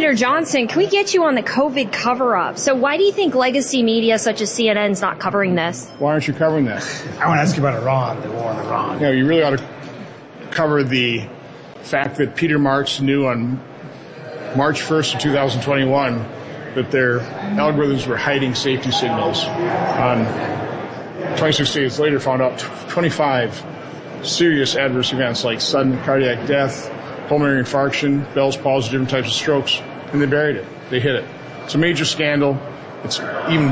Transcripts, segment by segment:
Senator Johnson, can we get you on the COVID cover-up? So why do you think legacy media such as CNN's not covering this? Why aren't you covering that? I want to ask you about Iran, the war in Iran. You know, you really ought to cover the fact that Peter Marks knew on March 1st of 2021 that their algorithms were hiding safety signals. 26 days later, found out 25 serious adverse events like sudden cardiac death, pulmonary infarction, Bell's palsy, different types of strokes, and they buried it. They hid it. It's a major scandal. It's even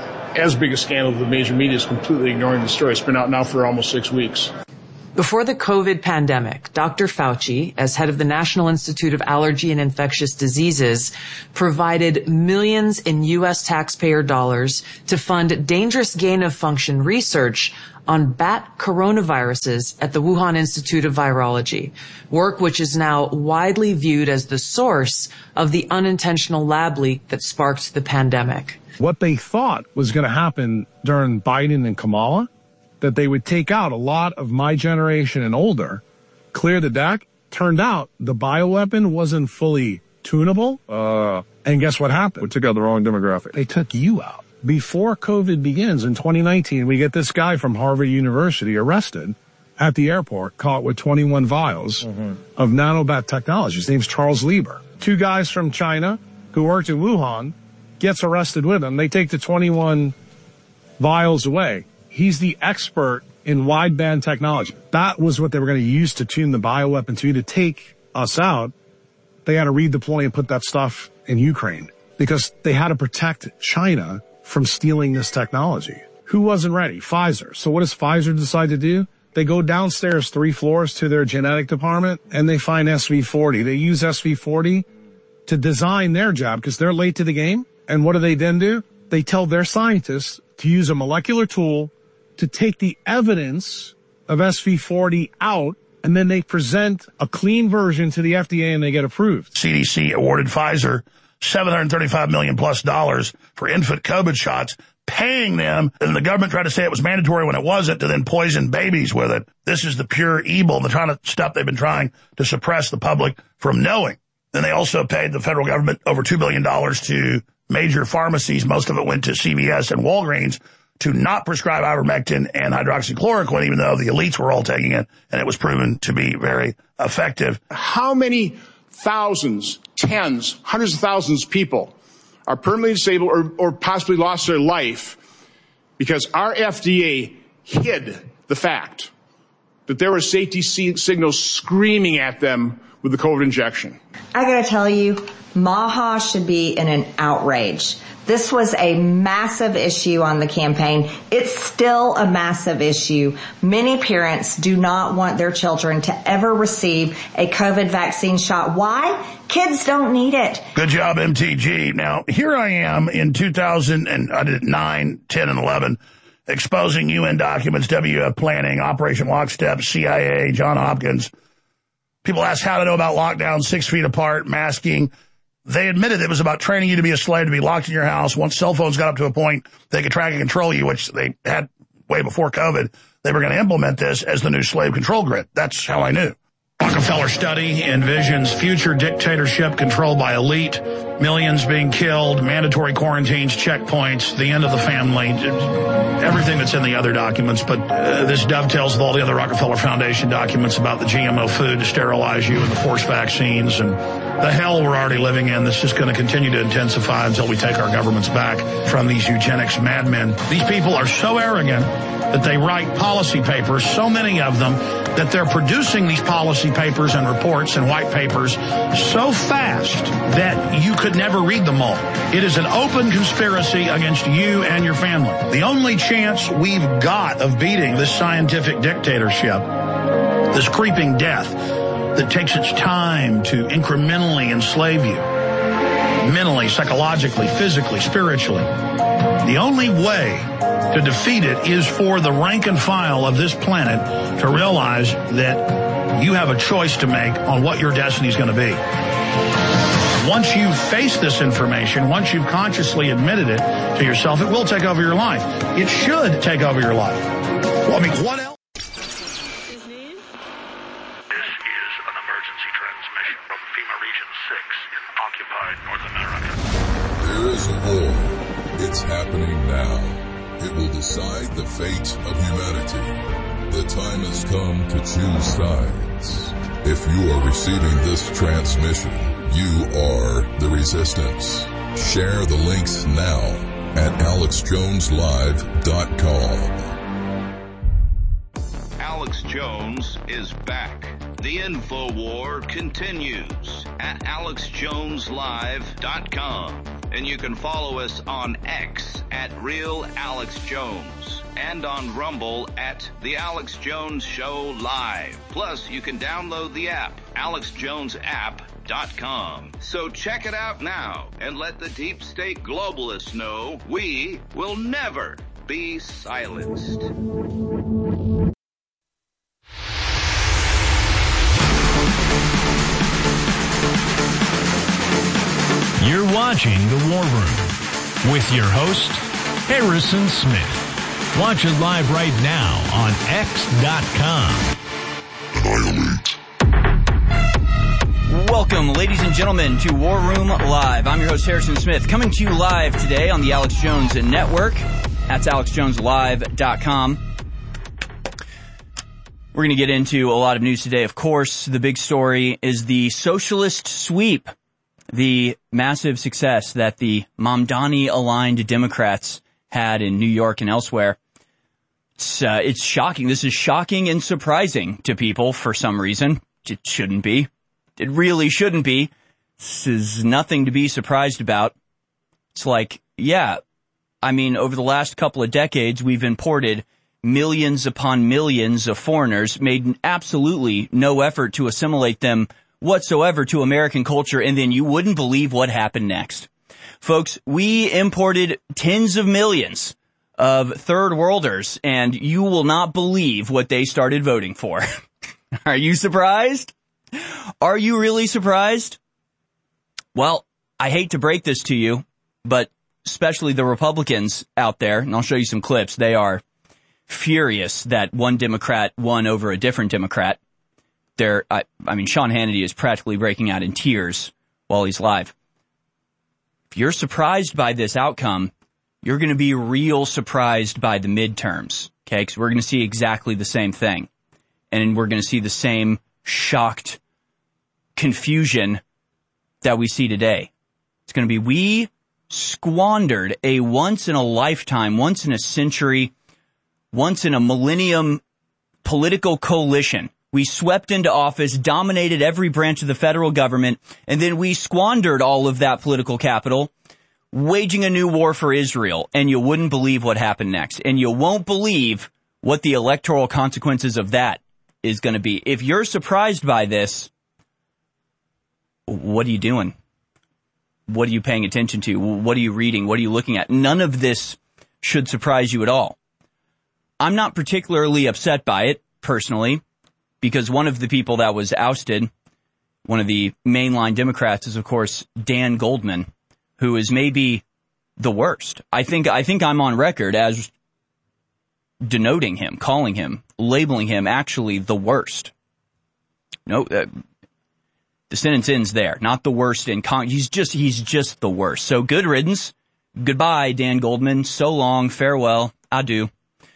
as big a scandal that the major media is completely ignoring the story. It's been out now for almost 6 weeks. Before the COVID pandemic, Dr. Fauci, as head of the National Institute of Allergy and Infectious Diseases, provided millions in U.S. taxpayer dollars to fund dangerous gain-of-function research on bat coronaviruses at the Wuhan Institute of Virology, work which is now widely viewed as the source of the unintentional lab leak that sparked the pandemic. What they thought was going to happen during Biden and Kamala, that they would take out a lot of my generation and older, clear the deck. Turned out the bioweapon wasn't fully tunable. And guess what happened? We took out the wrong demographic. They took you out. Before COVID begins in 2019, we get this guy from Harvard University arrested at the airport, caught with 21 vials of nanobat technology. His name's Charles Lieber. 2 guys from China who worked in Wuhan gets arrested with him. They take the 21 vials away. He's the expert in wideband technology. That was what they were going to use to tune the bioweapon to take us out. They had to redeploy and put that stuff in Ukraine because they had to protect China from stealing this technology. Who wasn't ready? Pfizer. So what does Pfizer decide to do? They go downstairs 3 floors to their genetic department and they find SV40. They use SV40 to design their jab because they're late to the game. And what do they then do? They tell their scientists to use a molecular tool to take the evidence of SV40 out, and then they present a clean version to the FDA and they get approved. CDC awarded Pfizer $735 million plus for infant COVID shots, paying them, and the government tried to say it was mandatory when it wasn't, to then poison babies with it. This is the pure evil, the kind of stuff they've been trying to suppress the public from knowing. Then they also paid the federal government over $2 billion to major pharmacies. Most of it went to CVS and Walgreens to not prescribe ivermectin and hydroxychloroquine, even though the elites were all taking it, and it was proven to be very effective. How many thousands, tens, hundreds of thousands of people are permanently disabled or possibly lost their life because our FDA hid the fact that there were safety signals screaming at them with the COVID injection? I gotta tell you, Maha should be in an outrage. This was a massive issue on the campaign. It's still a massive issue. Many parents do not want their children to ever receive a COVID vaccine shot. Why? Kids don't need it. Good job, MTG. Now, here I am in 2009, 10, and 11, exposing UN documents, WF planning, Operation Lockstep, CIA, Johns Hopkins. People ask how to know about lockdown, 6 feet apart, masking. They admitted it was about training you to be a slave, to be locked in your house. Once cell phones got up to a point they could track and control you, which they had way before COVID, they were going to implement this as the new slave control grid. That's how I knew. Rockefeller study envisions future dictatorship controlled by elite, millions being killed, mandatory quarantines, checkpoints, the end of the family, everything that's in the other documents. But this dovetails with all the other Rockefeller Foundation documents about the GMO food to sterilize you and the forced vaccines and the hell we're already living in. That's just going to continue to intensify until we take our governments back from these eugenics madmen. These people are so arrogant that they write policy papers, so many of them, that they're producing these policy papers and reports and white papers so fast that you could never read them all. It is an open conspiracy against you and your family. The only chance we've got of beating this scientific dictatorship, this creeping death that takes its time to incrementally enslave you, mentally, psychologically, physically, spiritually, the only way to defeat it is for the rank and file of this planet to realize that you have a choice to make on what your destiny is going to be. Once you face this information, once you've consciously admitted it to yourself, it will take over your life. It should take over your life. Well, I mean, what else? This is an emergency transmission from FEMA Region 6 in occupied North It will decide the fate of humanity. The time has come to choose sides. If you are receiving this transmission, you are the resistance. Share the links now at AlexJonesLive.com. Alex Jones is back. The InfoWar continues at AlexJonesLive.com. And you can follow us on X at RealAlexJones and on Rumble at The Alex Jones Show Live. Plus, you can download the app, AlexJonesApp.com. So check it out now and let the deep state globalists know we will never be silenced. You're watching The War Room with your host, Harrison Smith. Watch it live right now on X.com. Annihilate. Welcome, ladies and gentlemen, to War Room Live. I'm your host, Harrison Smith, coming to you live today on the Alex Jones Network. That's AlexJonesLive.com. We're going to get into a lot of news today. Of course, the big story is the socialist sweep. The massive success that the Mamdani-aligned Democrats had in New York and elsewhere. It's shocking. This is shocking and surprising to people for some reason. It shouldn't be. It really shouldn't be. This is nothing to be surprised about. It's like, yeah, I mean, over the last couple of decades, we've imported millions upon millions of foreigners, made absolutely no effort to assimilate them whatsoever to American culture, and then you wouldn't believe what happened next. Folks, we imported tens of millions of third worlders, and you will not believe what they started voting for. Are you surprised? Are you really surprised? Well, I hate to break this to you, but especially the Republicans out there, and I'll show you some clips, they are furious that one Democrat won over a different Democrat. I mean, Sean Hannity is practically breaking out in tears while he's live. If you're surprised by this outcome, you're going to be real surprised by the midterms, okay? Because we're going to see exactly the same thing. And we're going to see the same shocked confusion that we see today. It's going to be, we squandered a once-in-a-lifetime, once-in-a-century, once-in-a-millennium political coalition. We swept into office, dominated every branch of the federal government, and then we squandered all of that political capital, waging a new war for Israel. And you wouldn't believe what happened next. And you won't believe what the electoral consequences of that is going to be. If you're surprised by this, what are you doing? What are you paying attention to? What are you reading? What are you looking at? None of this should surprise you at all. I'm not particularly upset by it, personally, because one of the people that was ousted, one of the mainline Democrats, is, of course, Dan Goldman, who is maybe the worst. I think I'm on record as denoting him, calling him, labeling him actually the worst. No, the sentence ends there. Not the worst in he's just the worst. So good riddance. Goodbye, Dan Goldman. So long. Farewell. Adieu.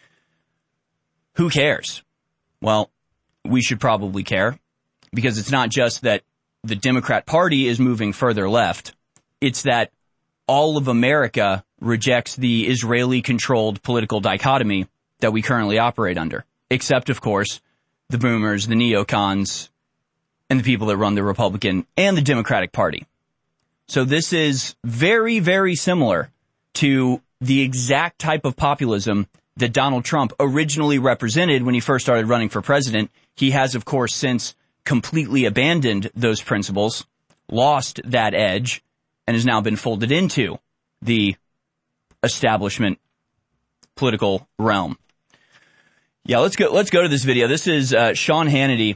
Who cares? Well, we should probably care, because it's not just that the Democrat Party is moving further left. It's that all of America rejects the Israeli-controlled political dichotomy that we currently operate under, except, of course, the boomers, the neocons, and the people that run the Republican and the Democratic Party. So this is very, very similar to the exact type of populism that Donald Trump originally represented when he first started running for president. He has, of course, since completely abandoned those principles, lost that edge, and has now been folded into the establishment political realm. Yeah, let's go to this video. This is Sean Hannity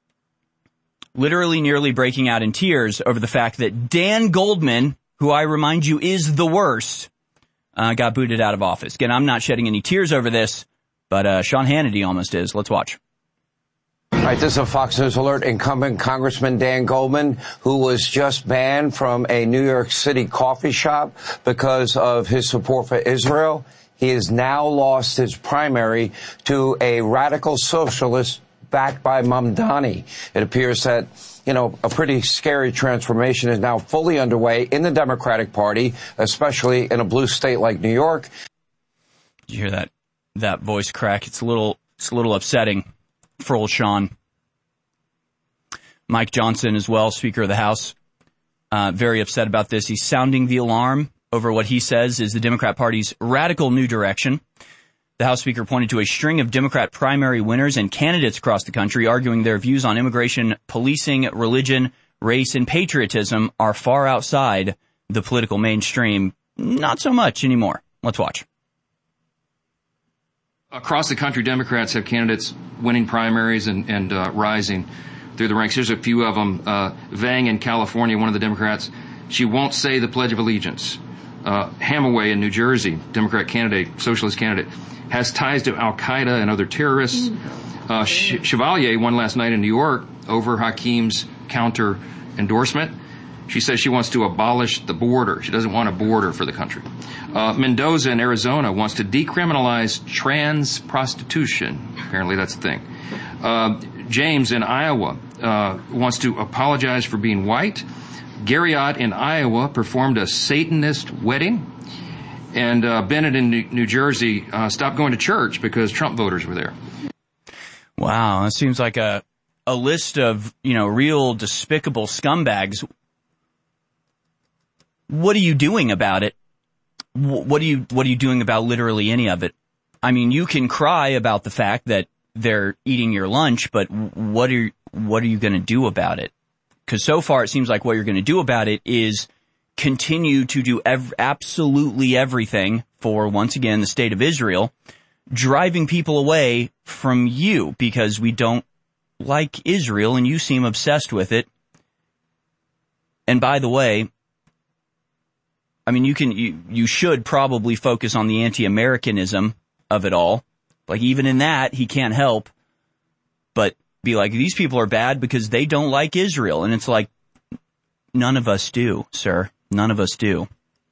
literally nearly breaking out in tears over the fact that Dan Goldman, who I remind you is the worst, got booted out of office. Again, I'm not shedding any tears over this, but Sean Hannity almost is. Let's watch. All right, this is a Fox News alert. Incumbent Congressman Dan Goldman, who was just banned from a New York City coffee shop because of his support for Israel, He has now lost his primary to a radical socialist backed by Mamdani. It appears that, a pretty scary transformation is now fully underway in the Democratic Party, especially in a blue state like New York. Did you hear that voice crack? It's a little upsetting for old Sean. Mike Johnson as well, Speaker of the House, very upset about this. He's sounding the alarm over what he says is the Democrat Party's radical new direction. The House Speaker pointed to a string of Democrat primary winners and candidates across the country arguing their views on immigration, policing, religion, race, and patriotism are far outside the political mainstream. Not so much anymore. Let's watch. Across the country, Democrats have candidates winning primaries and rising through the ranks. Here's a few of them. Vang in California, one of the Democrats, she won't say the Pledge of Allegiance. Hamaway in New Jersey, Democrat candidate, socialist candidate, has ties to Al-Qaeda and other terrorists. Chevalier won last night in New York over Hakim's counter endorsement. She says she wants to abolish the border. She doesn't want a border for the country. Mendoza in Arizona wants to decriminalize trans prostitution. Apparently that's a thing. James in Iowa wants to apologize for being white. Gary Ott in Iowa performed a Satanist wedding. And Bennett in New Jersey stopped going to church because Trump voters were there. Wow, that seems like a list of, real despicable scumbags. What are you doing about it? What are you doing about literally any of it? I mean, you can cry about the fact that they're eating your lunch, but what are you going to do about it? Because so far it seems like what you're going to do about it is continue to do absolutely everything for, once again, the state of Israel, driving people away from you because we don't like Israel and you seem obsessed with it. And by the way, I mean, you should probably focus on the anti-Americanism of it all. Like, even in that, he can't help but be like, these people are bad because they don't like Israel. And it's like, none of us do, sir. None of us do.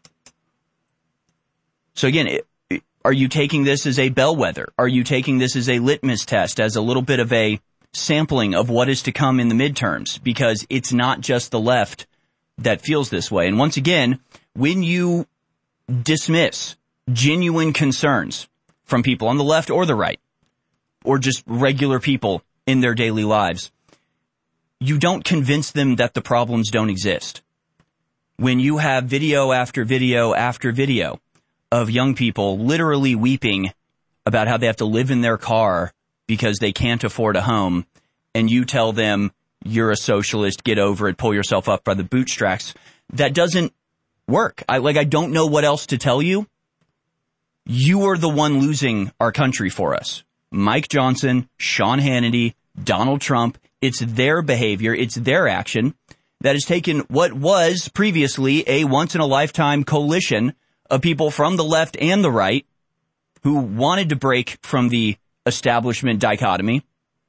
So again, are you taking this as a bellwether? Are you taking this as a litmus test, as a little bit of a sampling of what is to come in the midterms? Because it's not just the left that feels this way. And once again, when you dismiss genuine concerns from people on the left or the right, or just regular people in their daily lives, you don't convince them that the problems don't exist. When you have video after video after video of young people literally weeping about how they have to live in their car because they can't afford a home, and you tell them, you're a socialist, get over it, pull yourself up by the bootstraps, that doesn't work. I don't know what else to tell you. You are the one losing our country for us. Mike Johnson, Sean Hannity, Donald Trump, it's their behavior, it's their action that has taken what was previously a once-in-a-lifetime coalition of people from the left and the right who wanted to break from the establishment dichotomy.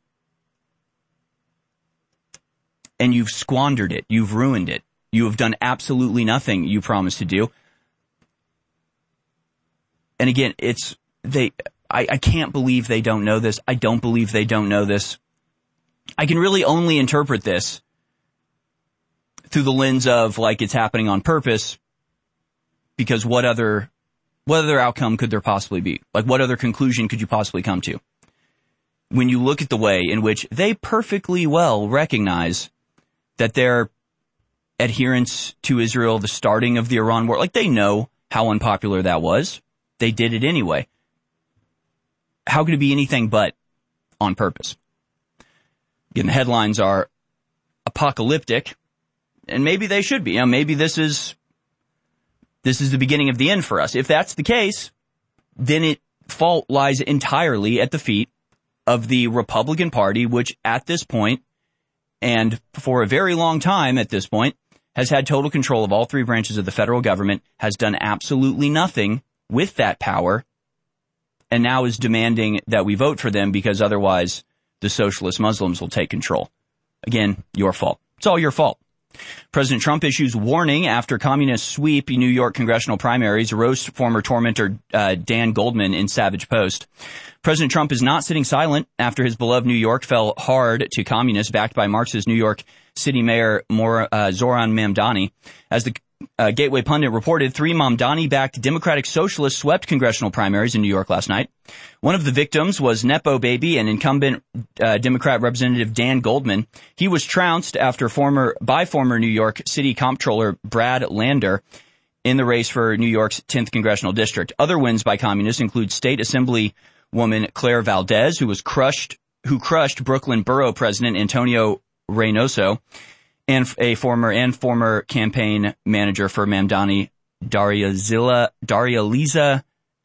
And you've squandered it. You've ruined it. You have done absolutely nothing you promised to do. And again, I can't believe they don't know this. I don't believe they don't know this. I can really only interpret this through the lens of, like, it's happening on purpose, because what other outcome could there possibly be? Like, what other conclusion could you possibly come to? When you look at the way in which they perfectly well recognize that their adherence to Israel, the starting of the Iran war, like, they know how unpopular that was. They did it anyway. How could it be anything but on purpose? Again, the headlines are apocalyptic, and maybe they should be. Maybe this is the beginning of the end for us. If that's the case, then fault lies entirely at the feet of the Republican Party, which at this point, and for a very long time at this point, has had total control of all three branches of the federal government, has done absolutely nothing with that power, and now is demanding that we vote for them because otherwise the socialist Muslims will take control. Again, your fault. It's all your fault. President Trump issues warning after communist sweep New York congressional primaries, roast former tormentor Dan Goldman in Savage Post. President Trump is not sitting silent after his beloved New York fell hard to communists backed by Marxist New York City Mayor Zoran Mamdani. As the Gateway Pundit reported, 3 Mamdani-backed Democratic Socialists swept congressional primaries in New York last night. One of the victims was Nepo baby and incumbent Democrat Representative Dan Goldman. He was trounced after former New York City Comptroller Brad Lander in the race for New York's 10th congressional district. Other wins by communists include State Assemblywoman Claire Valdez, who crushed Brooklyn Borough President Antonio Reynoso, and former campaign manager for Mamdani, Daria-Liza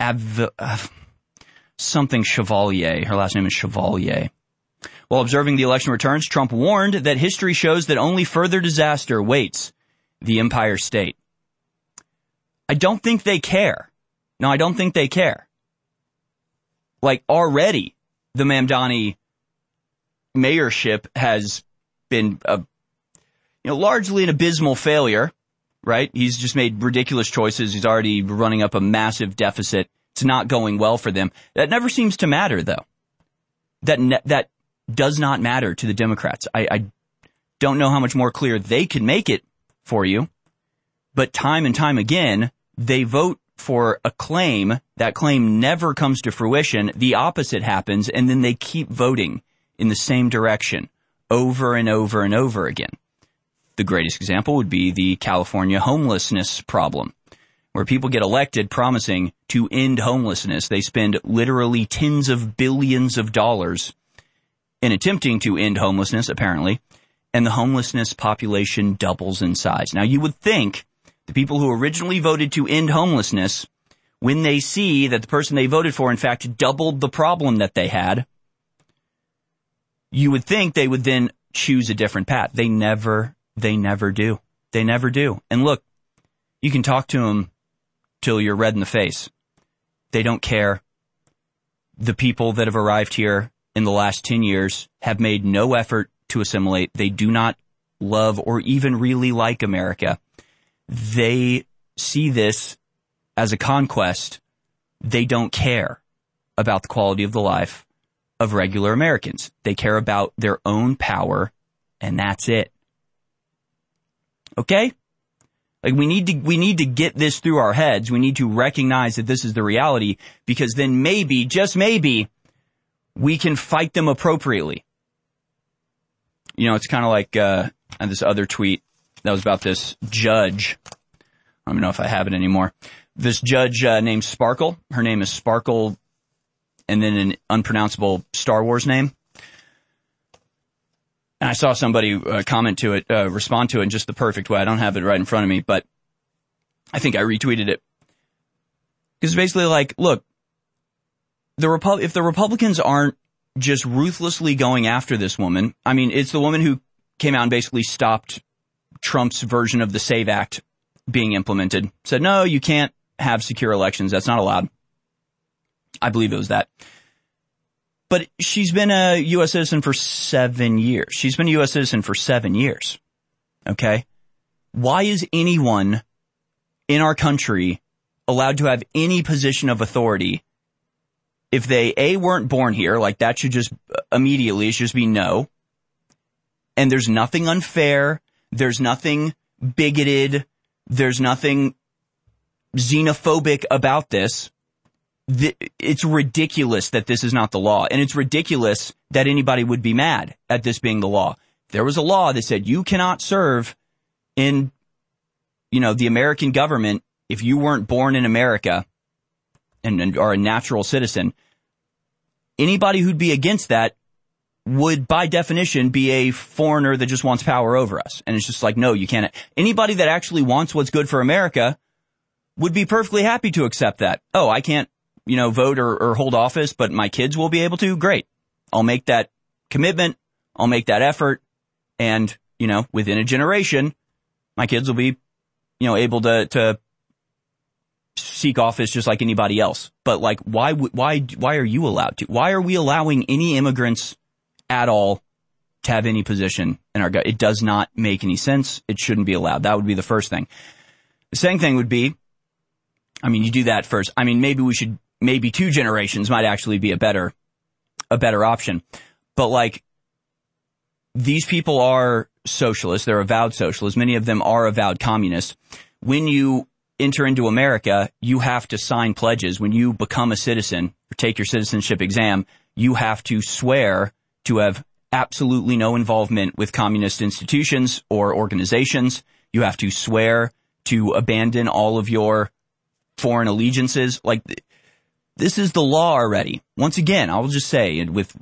something Chevalier. Her last name is Chevalier. While observing the election returns, Trump warned that history shows that only further disaster waits the Empire State. I don't think they care. No, I don't think they care. Like, already, the Mamdani mayorship has been largely an abysmal failure, right? He's just made ridiculous choices. He's already running up a massive deficit. It's not going well for them. That never seems to matter, though. That does not matter to the Democrats. I don't know how much more clear they can make it for you, but time and time again, they vote for a claim. That claim never comes to fruition. The opposite happens, and then they keep voting in the same direction over and over and over again. The greatest example would be the California homelessness problem, where people get elected promising to end homelessness. They spend literally tens of billions of dollars in attempting to end homelessness, apparently, and the homelessness population doubles in size. Now, you would think the people who originally voted to end homelessness, when they see that the person they voted for, in fact, doubled the problem that they had, you would think they would then choose a different path. They never do. They never do. And look, you can talk to them till you're red in the face. They don't care. The people that have arrived here in the last 10 years have made no effort to assimilate. They do not love or even really like America. They see this as a conquest. They don't care about the quality of the life of regular Americans. They care about their own power, and that's it. Okay? Like, we need to get this through our heads. We need to recognize that this is the reality, because then maybe, just maybe, we can fight them appropriately. You know, it's kind of like this other tweet that was about this judge. I don't know if I have it anymore. This judge named Sparkle. Her name is Sparkle, and then an unpronounceable Star Wars name. And I saw somebody respond to it in just the perfect way. I don't have it right in front of me, but I think I retweeted it. Because basically, like, look, if the Republicans aren't just ruthlessly going after this woman, I mean, it's the woman who came out and basically stopped Trump's version of the SAVE Act being implemented. Said, no, you can't have secure elections. That's not allowed. I believe it was that. But she's been a U.S. citizen for 7 years. She's been a U.S. citizen for 7 years. Okay? Why is anyone in our country allowed to have any position of authority if they, A, weren't born here? Like, that should just immediately, it should just be no. And there's nothing unfair. There's nothing bigoted. There's nothing xenophobic about this. It's ridiculous that this is not the law, and it's ridiculous that anybody would be mad at this being the law. If there was a law that said you cannot serve in, the American government if you weren't born in America and are a natural citizen, anybody who'd be against that would, by definition, be a foreigner that just wants power over us. And it's just like, no, you can't. Anybody that actually wants what's good for America would be perfectly happy to accept that. Oh, I can't vote or hold office, but my kids will be able to. Great. I'll make that commitment. I'll make that effort. And, within a generation, my kids will be, able to seek office just like anybody else. But like, why are you allowed to? Why are we allowing any immigrants at all to have any position in our government. It does not make any sense. It shouldn't be allowed. That would be the first thing. The second thing would be, you do that first. Maybe 2 generations might actually be a better option. But these people are socialists. They're avowed socialists. Many of them are avowed communists. When you enter into America, you have to sign pledges. When you become a citizen or take your citizenship exam, you have to swear to have absolutely no involvement with communist institutions or organizations. You have to swear to abandon all of your foreign allegiances. This is the law already. Once again, I will just say, with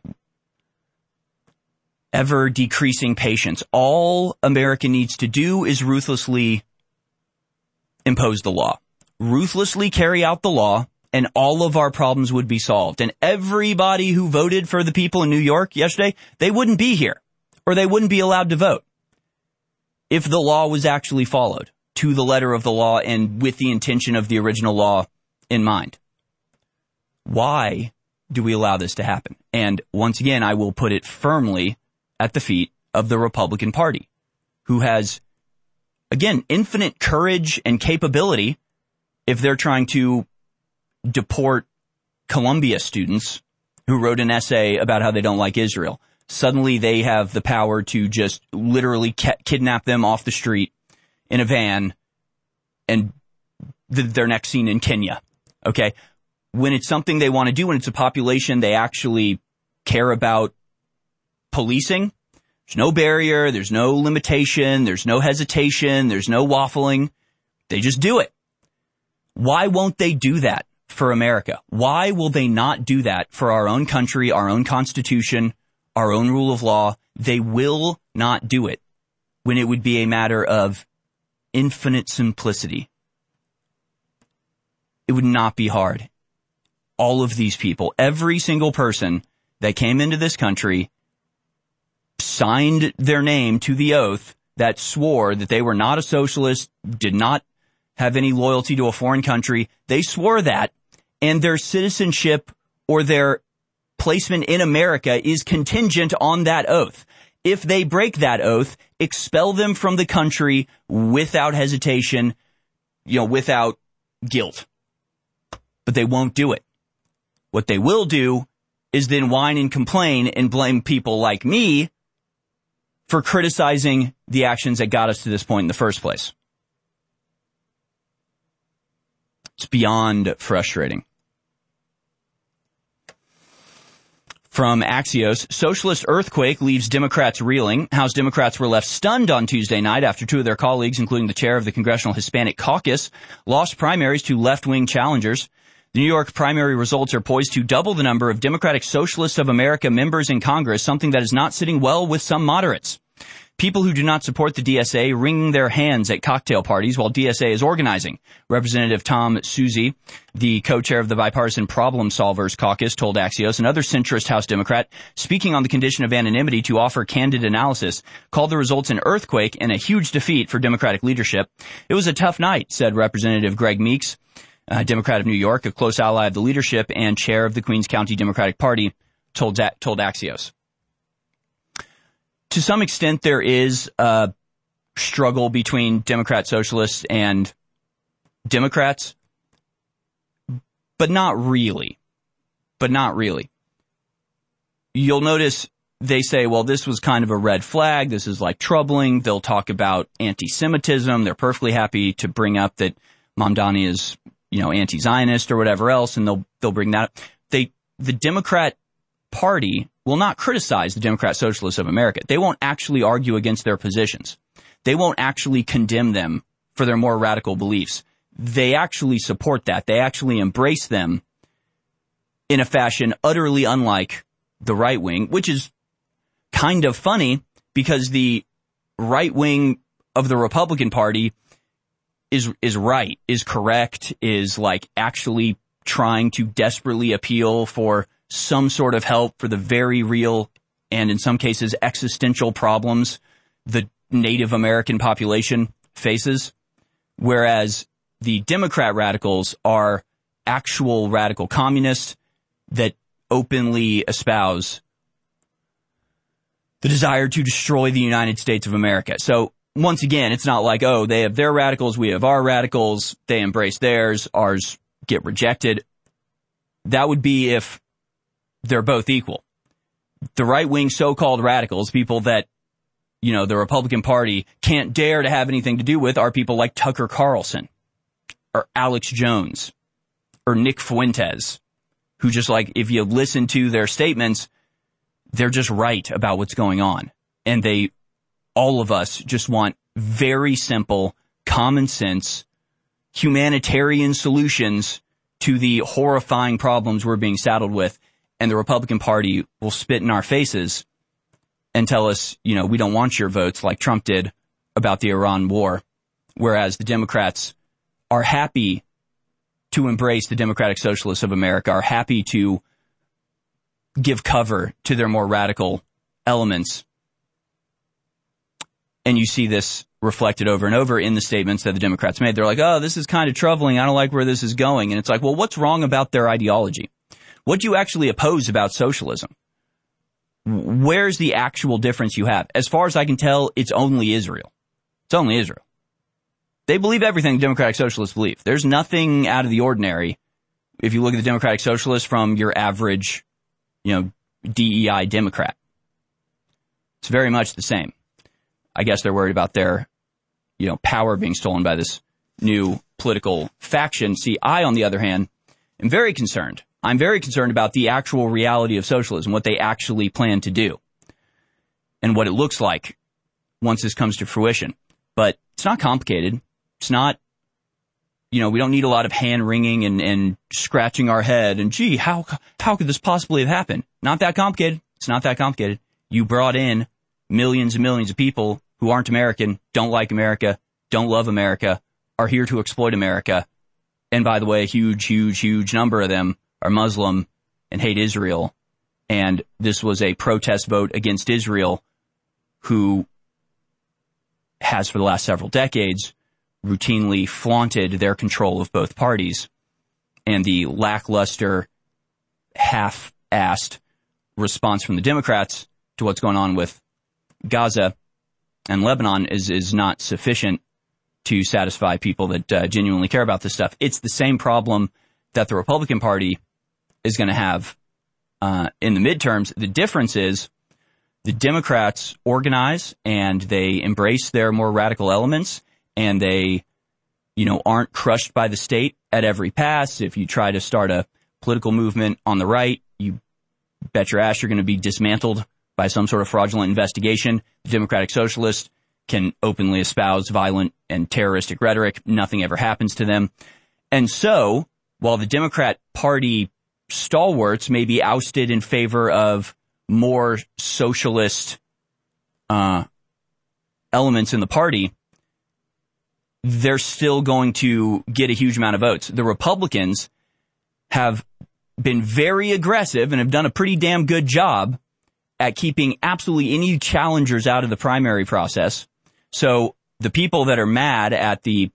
ever decreasing patience, all America needs to do is ruthlessly impose the law. Ruthlessly carry out the law, and all of our problems would be solved. And everybody who voted for the people in New York yesterday, they wouldn't be here, or they wouldn't be allowed to vote if the law was actually followed to the letter of the law and with the intention of the original law in mind. Why do we allow this to happen? And once again, I will put it firmly at the feet of the Republican Party, who has, again, infinite courage and capability if they're trying to deport Columbia students who wrote an essay about how they don't like Israel. Suddenly they have the power to just literally kidnap them off the street in a van and they're next seen in Kenya. Okay? When it's something they want to do, when it's a population they actually care about policing, there's no barrier, there's no limitation, there's no hesitation, there's no waffling. They just do it. Why won't they do that for America? Why will they not do that for our own country, our own constitution, our own rule of law? They will not do it when it would be a matter of infinite simplicity. It would not be hard. All of these people, every single person that came into this country signed their name to the oath that swore that they were not a socialist, did not have any loyalty to a foreign country. They swore that, and their citizenship or their placement in America is contingent on that oath. If they break that oath, expel them from the country without hesitation, without guilt. But they won't do it. What they will do is then whine and complain and blame people like me for criticizing the actions that got us to this point in the first place. It's beyond frustrating. From Axios, socialist earthquake leaves Democrats reeling. House Democrats were left stunned on Tuesday night after 2 of their colleagues, including the chair of the Congressional Hispanic Caucus, lost primaries to left-wing challengers. The New York primary results are poised to double the number of Democratic Socialists of America members in Congress, something that is not sitting well with some moderates. People who do not support the DSA wringing their hands at cocktail parties while DSA is organizing. Representative Tom Suozzi, the co-chair of the Bipartisan Problem Solvers Caucus, told Axios, another centrist House Democrat, speaking on the condition of anonymity to offer candid analysis, called the results an earthquake and a huge defeat for Democratic leadership. It was a tough night, said Representative Greg Meeks, Democrat of New York, a close ally of the leadership and chair of the Queens County Democratic Party, told Axios. To some extent, there is a struggle between Democrat socialists and Democrats, but not really. You'll notice they say, well, this was kind of a red flag. This is troubling. They'll talk about anti-Semitism. They're perfectly happy to bring up that Mamdani is, anti-Zionist or whatever else, and they'll bring that up. The Democrat Party will not criticize the Democrat Socialists of America. They won't actually argue against their positions. They won't actually condemn them for their more radical beliefs. They actually support that. They actually embrace them in a fashion utterly unlike the right wing, which is kind of funny because the right wing of the Republican Party is right, is correct, is actually trying to desperately appeal for some sort of help for the very real and in some cases existential problems the Native American population faces, whereas the Democrat radicals are actual radical communists that openly espouse the desire to destroy the United States of America. So once again, it's not like, oh, they have their radicals, we have our radicals, they embrace theirs, ours get rejected. That would be if they're both equal. The right-wing so-called radicals, people that, the Republican Party can't dare to have anything to do with, are people like Tucker Carlson or Alex Jones or Nick Fuentes, who just if you listen to their statements, they're just right about what's going on. And all of us just want very simple, common sense, humanitarian solutions to the horrifying problems we're being saddled with. And the Republican Party will spit in our faces and tell us, we don't want your votes like Trump did about the Iran war. Whereas the Democrats are happy to embrace the Democratic Socialists of America, are happy to give cover to their more radical elements. And you see this reflected over and over in the statements that the Democrats made. They're like, oh, this is kind of troubling. I don't like where this is going. And it's like, well, what's wrong about their ideology? What do you actually oppose about socialism? Where's the actual difference you have? As far as I can tell, it's only Israel. It's only Israel. They believe everything Democratic Socialists believe. There's nothing out of the ordinary if you look at the Democratic Socialists from your average, DEI Democrat. It's very much the same. I guess they're worried about their, power being stolen by this new political faction. See, I, on the other hand, am very concerned. I'm very concerned about the actual reality of socialism, what they actually plan to do, and what it looks like once this comes to fruition. But it's not complicated. It's not, we don't need a lot of hand-wringing and scratching our head and, gee, how could this possibly have happened? Not that complicated. It's not that complicated. You brought in millions and millions of people who aren't American, don't like America, don't love America, are here to exploit America. And by the way, a huge, huge, huge number of them are Muslim and hate Israel. And this was a protest vote against Israel, who has for the last several decades routinely flaunted their control of both parties. And the lackluster, half-assed response from the Democrats to what's going on with Gaza and Lebanon is not sufficient to satisfy people that genuinely care about this stuff. It's the same problem that the Republican Party is going to have in the midterms. The difference is the Democrats organize and they embrace their more radical elements, and they, aren't crushed by the state at every pass. If you try to start a political movement on the right, you bet your ass you're going to be dismantled by some sort of fraudulent investigation. The Democratic Socialists can openly espouse violent and terroristic rhetoric. Nothing ever happens to them. And so, while the Democrat Party stalwarts may be ousted in favor of more socialist elements in the party, they're still going to get a huge amount of votes. The Republicans have been very aggressive and have done a pretty damn good job at keeping absolutely any challengers out of the primary process. So the people that are mad at the,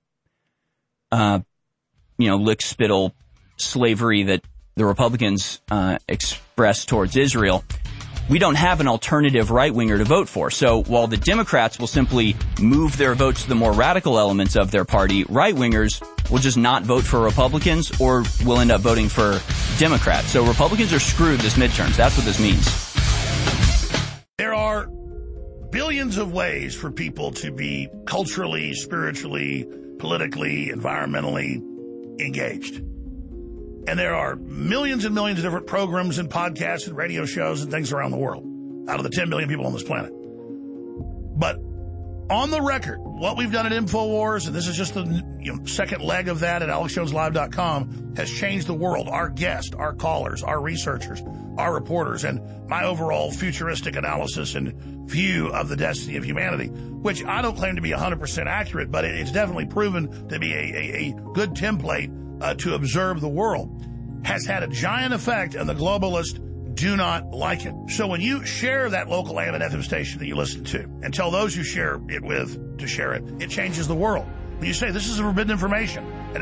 lick spittle slavery that the Republicans express towards Israel, we don't have an alternative right-winger to vote for. So while the Democrats will simply move their votes to the more radical elements of their party, right-wingers will just not vote for Republicans or will end up voting for Democrats. So Republicans are screwed this midterms. That's what this means. There are billions of ways for people to be culturally, spiritually, politically, environmentally engaged. And there are millions and millions of different programs and podcasts and radio shows and things around the world out of the 10 billion people on this planet. But on the record, what we've done at InfoWars, and this is just the second leg of that at AlexJonesLive.com, has changed the world. Our guests, our callers, our researchers, our reporters, and my overall futuristic analysis and view of the destiny of humanity, which I don't claim to be 100% accurate, but it's definitely proven to be a good template to observe the world, has had a giant effect, and the globalists do not like it. So when you share that local AM and FM station that you listen to and tell those you share it with to share it, it changes the world. When you say this is forbidden information at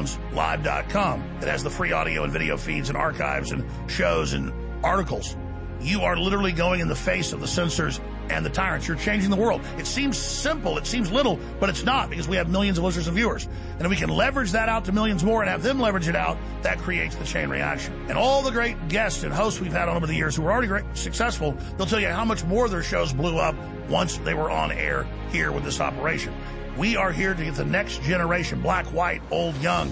AlexJonesLive.com, it has the free audio and video feeds and archives and shows and articles you are literally going in the face of the censors and the tyrants. You're changing the world. It seems simple, it seems little, but it's not, because we have millions of listeners and viewers. And if we can leverage that out to millions more and have them leverage it out, that creates the chain reaction. And all the great guests and hosts we've had on over the years who are already great, successful, they'll tell you how much more their shows blew up once they were on air here with this operation. We are here to get the next generation, black, white, old, young,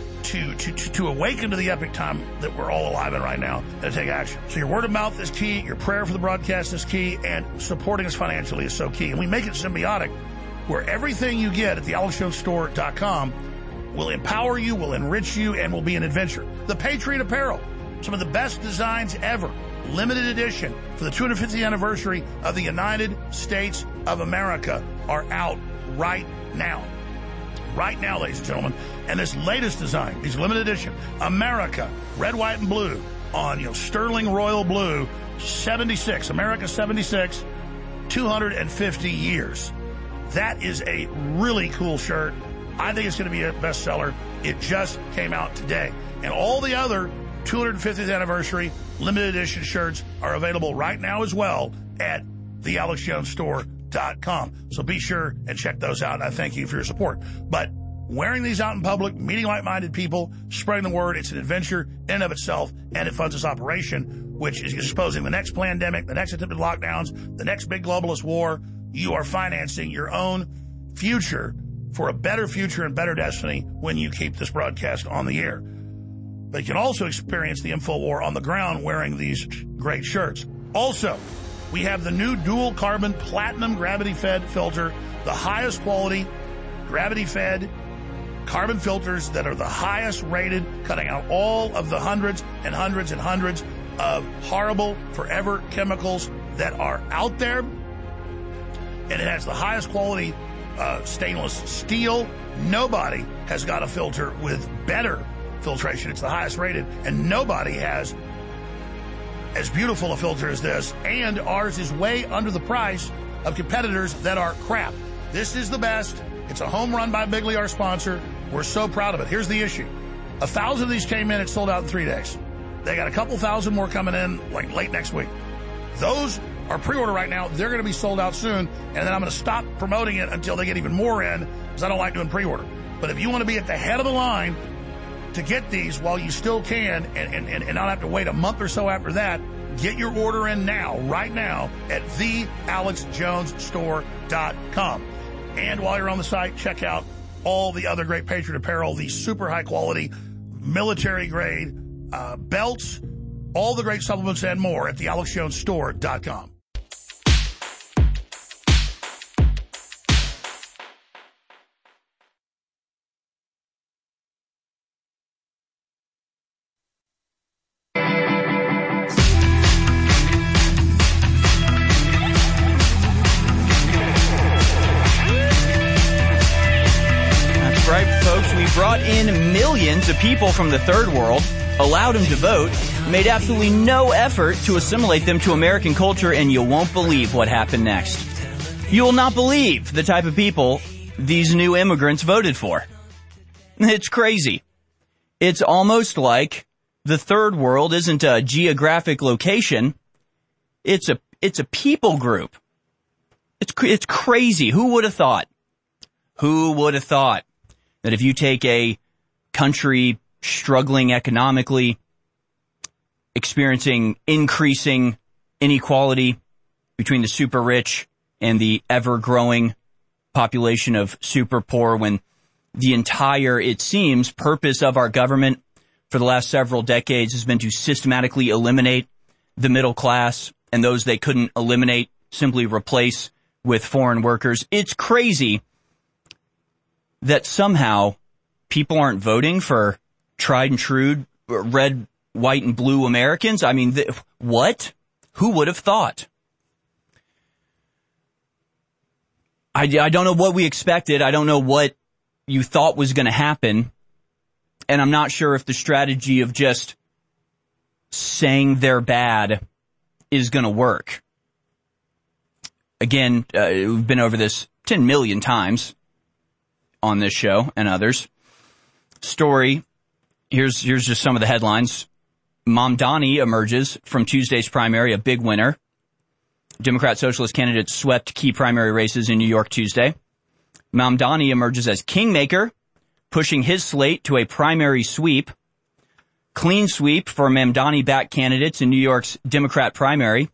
to awaken to the epic time that we're all alive in right now and to take action. So your word of mouth is key, your prayer for the broadcast is key, and supporting us financially is so key. And we make it symbiotic, where everything you get at the AlexJonesStore.com will empower you, will enrich you, and will be an adventure. The Patriot Apparel, some of the best designs ever, limited edition for the 250th anniversary of the United States of America, are out right now. Right now, ladies and gentlemen. And this latest design, these limited edition, America, red, white, and blue, on sterling royal blue, 76, America 76, 250 years. That is a really cool shirt. I think it's going to be a bestseller. It just came out today. And all the other 250th anniversary limited edition shirts are available right now as well at thealexjonesstore.com. So be sure and check those out. I thank you for your support. But wearing these out in public, meeting like-minded people, spreading the word, it's an adventure in and of itself, and it funds this operation, which is exposing the next pandemic, the next attempted lockdowns, the next big globalist war. You are financing your own future for a better future and better destiny when you keep this broadcast on the air. But you can also experience the info war on the ground wearing these great shirts. Also, we have the new dual carbon platinum gravity-fed filter, the highest quality gravity-fed carbon filters that are the highest rated, cutting out all of the hundreds and hundreds and hundreds of horrible forever chemicals that are out there. And it has the highest quality stainless steel. Nobody has got a filter with better filtration. It's the highest rated, and nobody has as beautiful a filter as this, and ours is way under the price of competitors that are crap. This is the best. It's a home run by Bigley, our sponsor. We're so proud of it. Here's the issue. 1,000 of these came in. It sold out in 3 days. They got a couple thousand more coming in like late next week. Those are pre-order right now. They're going to be sold out soon, and then I'm going to stop promoting it until they get even more in, because I don't like doing pre-order. But if you want to be at the head of the line to get these while you still can and not have to wait a month or so after that, get your order in now, right now, at thealexjonesstore.com. And while you're on the site, check out all the other great Patriot apparel, the super high-quality, military-grade belts, all the great supplements and more at thealexjonesstore.com. Brought in millions of people from the third world, allowed them to vote, made absolutely no effort to assimilate them to American culture, and you won't believe what happened next. You will not believe the type of people these new immigrants voted for. It's crazy. It's almost like the third world isn't a geographic location. It's a people group. It's crazy. Who would have thought? Who would have thought that if you take a country struggling economically, experiencing increasing inequality between the super rich and the ever-growing population of super poor, when the entire, it seems, purpose of our government for the last several decades has been to systematically eliminate the middle class, and those they couldn't eliminate simply replace with foreign workers. It's crazy that somehow people aren't voting for tried and true red, white, and blue Americans. I mean, what? Who would have thought? I don't know what we expected. I don't know what you thought was going to happen. And I'm not sure if the strategy of just saying they're bad is going to work. Again, we've been over this 10 million times on this show and others. Story, here's just some of the headlines. Mamdani emerges from Tuesday's primary a big winner. Democrat Socialist candidates swept key primary races in New York Tuesday. Mamdani emerges as kingmaker, pushing his slate to a primary sweep. Clean sweep for Mamdani-backed candidates in New York's Democrat primary.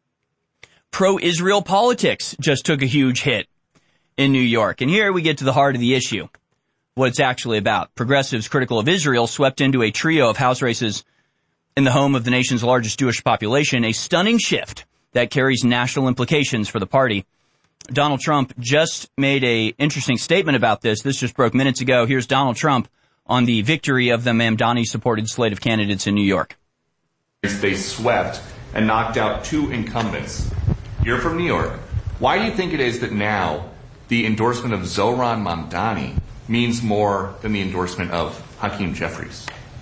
Pro-Israel politics just took a huge hit in New York. And here we get to the heart of the issue, what it's actually about. Progressives critical of Israel swept into a trio of House races in the home of the nation's largest Jewish population, a stunning shift that carries national implications for the party. Donald Trump just made an interesting statement about this. This just broke minutes ago. Here's Donald Trump on the victory of the Mamdani-supported slate of candidates in New York. They swept and knocked out 2 incumbents. You're from New York. Why do you think it is that now the endorsement of Zohran Mamdani means more than the endorsement of Hakeem Jeffries?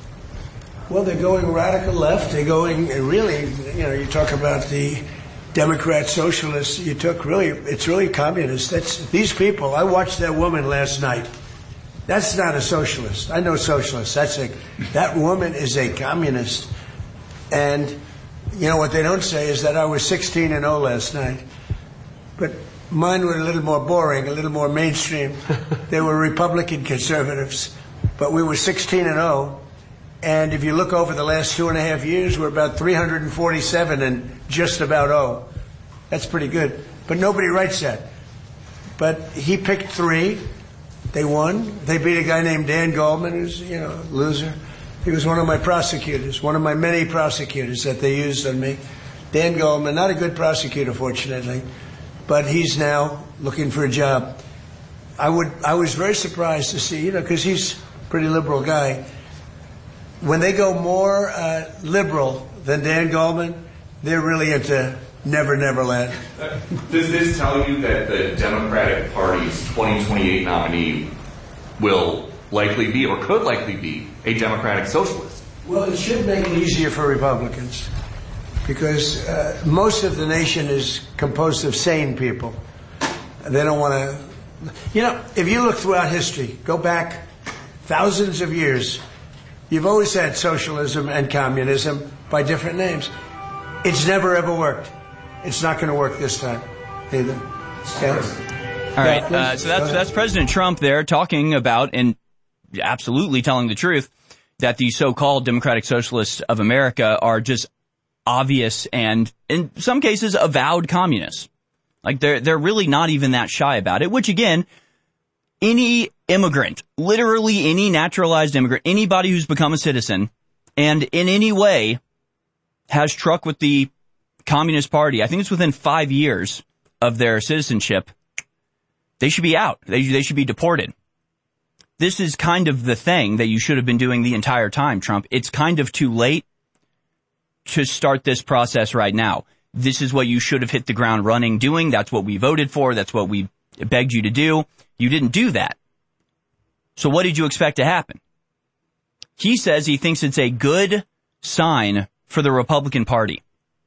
Well, they're going radical left. They're going really, you talk about the Democrat socialists. It's really communist. These people. I watched that woman last night. That's not a socialist. I know socialists. That woman is a communist. And what they don't say is that I was 16-0 last night. But mine were a little more boring, a little more mainstream. They were Republican conservatives, but we were 16-0. And if you look over the last 2.5 years, we're about 347 and just about 0. That's pretty good. But nobody writes that. But he picked 3. They won. They beat a guy named Dan Goldman, who's, a loser. He was one of my prosecutors, one of my many prosecutors that they used on me. Dan Goldman, not a good prosecutor, fortunately, but he's now looking for a job. I was very surprised to see, because he's a pretty liberal guy. When they go more liberal than Dan Goldman, they're really into Never, Never Land. Does this tell you that the Democratic Party's 2028 nominee will likely be, or could likely be, a Democratic socialist? Well, it should make it easier for Republicans, because most of the nation is composed of sane people. They don't want to... if you look throughout history, go back thousands of years, you've always had socialism and communism by different names. It's never ever worked. It's not going to work this time either. All right, so that's President Trump there talking about, and absolutely telling the truth, that the so-called Democratic Socialists of America are just obvious and, in some cases, avowed communists. Like, they're really not even that shy about it, which, again, any immigrant, literally any naturalized immigrant, anybody who's become a citizen, and in any way has struck with the Communist Party, I think it's within 5 years of their citizenship, they should be out. They should be deported. This is kind of the thing that you should have been doing the entire time, Trump. It's kind of too late to start this process right now. This is what you should have hit the ground running doing. That's what we voted for. That's what we begged you to do. You didn't do that. So what did you expect to happen? He says he thinks it's a good sign for the Republican Party.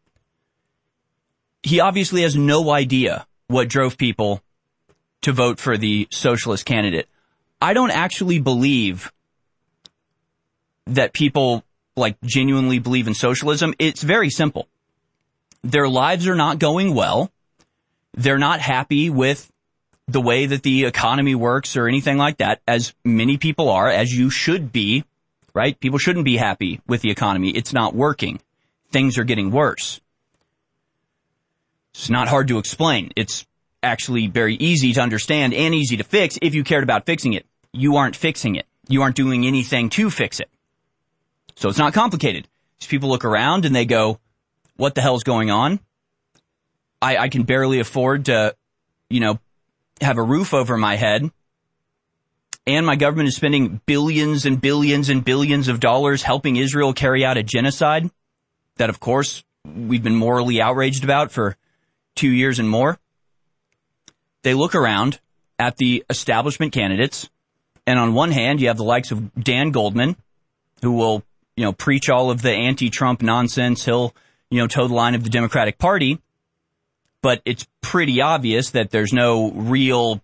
He obviously has no idea what drove people to vote for the socialist candidate. I don't actually believe that people genuinely believe in socialism. It's very simple. Their lives are not going well. They're not happy with the way that the economy works or anything like that, as many people are, as you should be, right? People shouldn't be happy with the economy. It's not working. Things are getting worse. It's not hard to explain. It's actually very easy to understand and easy to fix if you cared about fixing it. You aren't fixing it. You aren't doing anything to fix it. So it's not complicated. These people look around and they go, what the hell's going on? I can barely afford to, have a roof over my head. And my government is spending billions and billions and billions of dollars helping Israel carry out a genocide that, of course, we've been morally outraged about for 2 years and more. They look around at the establishment candidates, and on one hand, you have the likes of Dan Goldman, who will, preach all of the anti-Trump nonsense. He'll, toe the line of the Democratic Party, but it's pretty obvious that there's no real,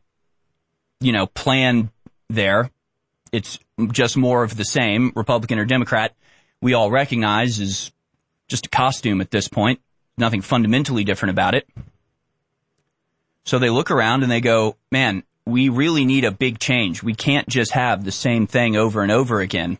plan there. It's just more of the same, Republican or Democrat. we all recognize is just a costume at this point. Nothing fundamentally different about it. So they look around and they go, man, we really need a big change. We can't just have the same thing over and over again.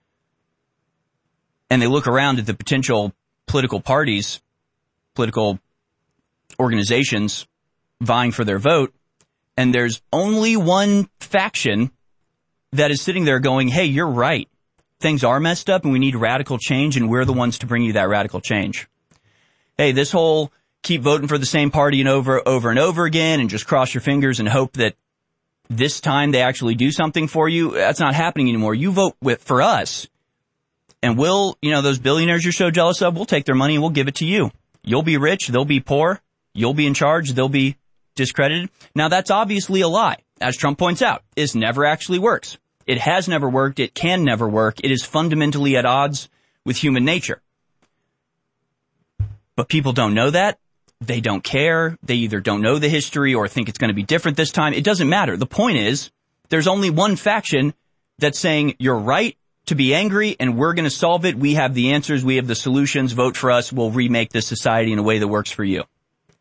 And they look around at the potential political parties, political organizations vying for their vote, and there's only one faction that is sitting there going, hey, you're right. Things are messed up and we need radical change, and we're the ones to bring you that radical change. Hey, this whole keep voting for the same party and over and over again and just cross your fingers and hope that this time they actually do something for you, that's not happening anymore. You vote for us, and we'll, those billionaires you're so jealous of, we'll take their money and we'll give it to you. You'll be rich, they'll be poor, you'll be in charge, they'll be discredited. Now, that's obviously a lie. As Trump points out, it never actually works. It has never worked. It can never work. It is fundamentally at odds with human nature. But people don't know that. They don't care. They either don't know the history or think it's going to be different this time. It doesn't matter. The point is, there's only one faction that's saying, you're right to be angry and we're going to solve it. We have the answers. We have the solutions. Vote for us. We'll remake this society in a way that works for you.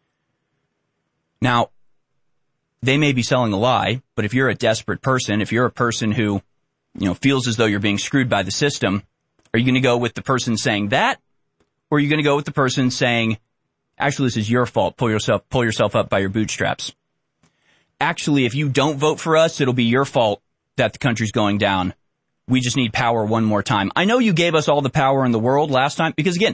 Now, they may be selling a lie, but if you're a desperate person, if you're a person who, feels as though you're being screwed by the system, are you going to go with the person saying that? Or are you going to go with the person saying, actually, this is your fault. Pull yourself up by your bootstraps. Actually, if you don't vote for us, it'll be your fault that the country's going down. We just need power one more time. I know you gave us all the power in the world last time, because again,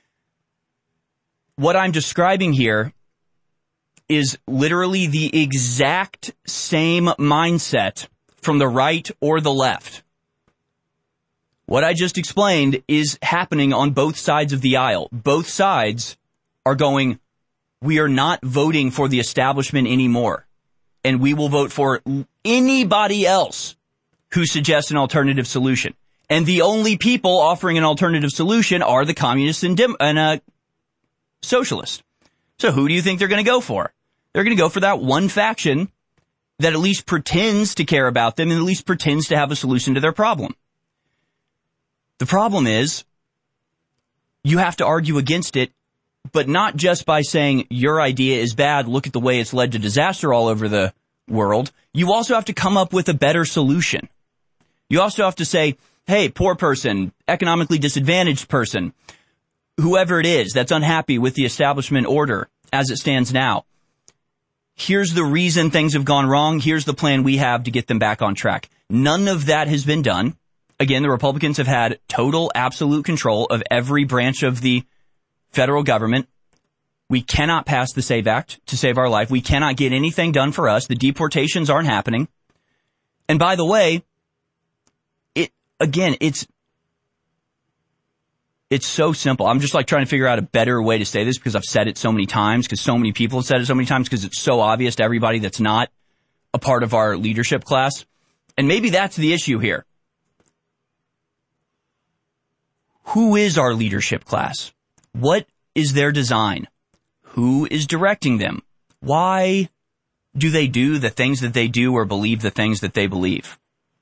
what I'm describing here is literally the exact same mindset from the right or the left. What I just explained is happening on both sides of the aisle. Both sides are going, we are not voting for the establishment anymore, and we will vote for anybody else who suggests an alternative solution. And the only people offering an alternative solution are the communists and socialists. So who do you think they're going to go for? They're going to go for that one faction that at least pretends to care about them and at least pretends to have a solution to their problem. The problem is, you have to argue against it, but not just by saying your idea is bad, look at the way it's led to disaster all over the world. You also have to come up with a better solution. You also have to say, hey, poor person, economically disadvantaged person, whoever it is that's unhappy with the establishment order as it stands now, here's the reason things have gone wrong. Here's the plan we have to get them back on track. None of that has been done. Again, the Republicans have had total, absolute control of every branch of the federal government. We cannot pass the SAVE Act to save our life. We cannot get anything done for us. The deportations aren't happening. And by the way, it's so simple. I'm just trying to figure out a better way to say this because I've said it so many times, because so many people have said it so many times, because it's so obvious to everybody that's not a part of our leadership class. And maybe that's the issue here. Who is our leadership class? What is their design? Who is directing them? Why do they do the things that they do or believe the things that they believe?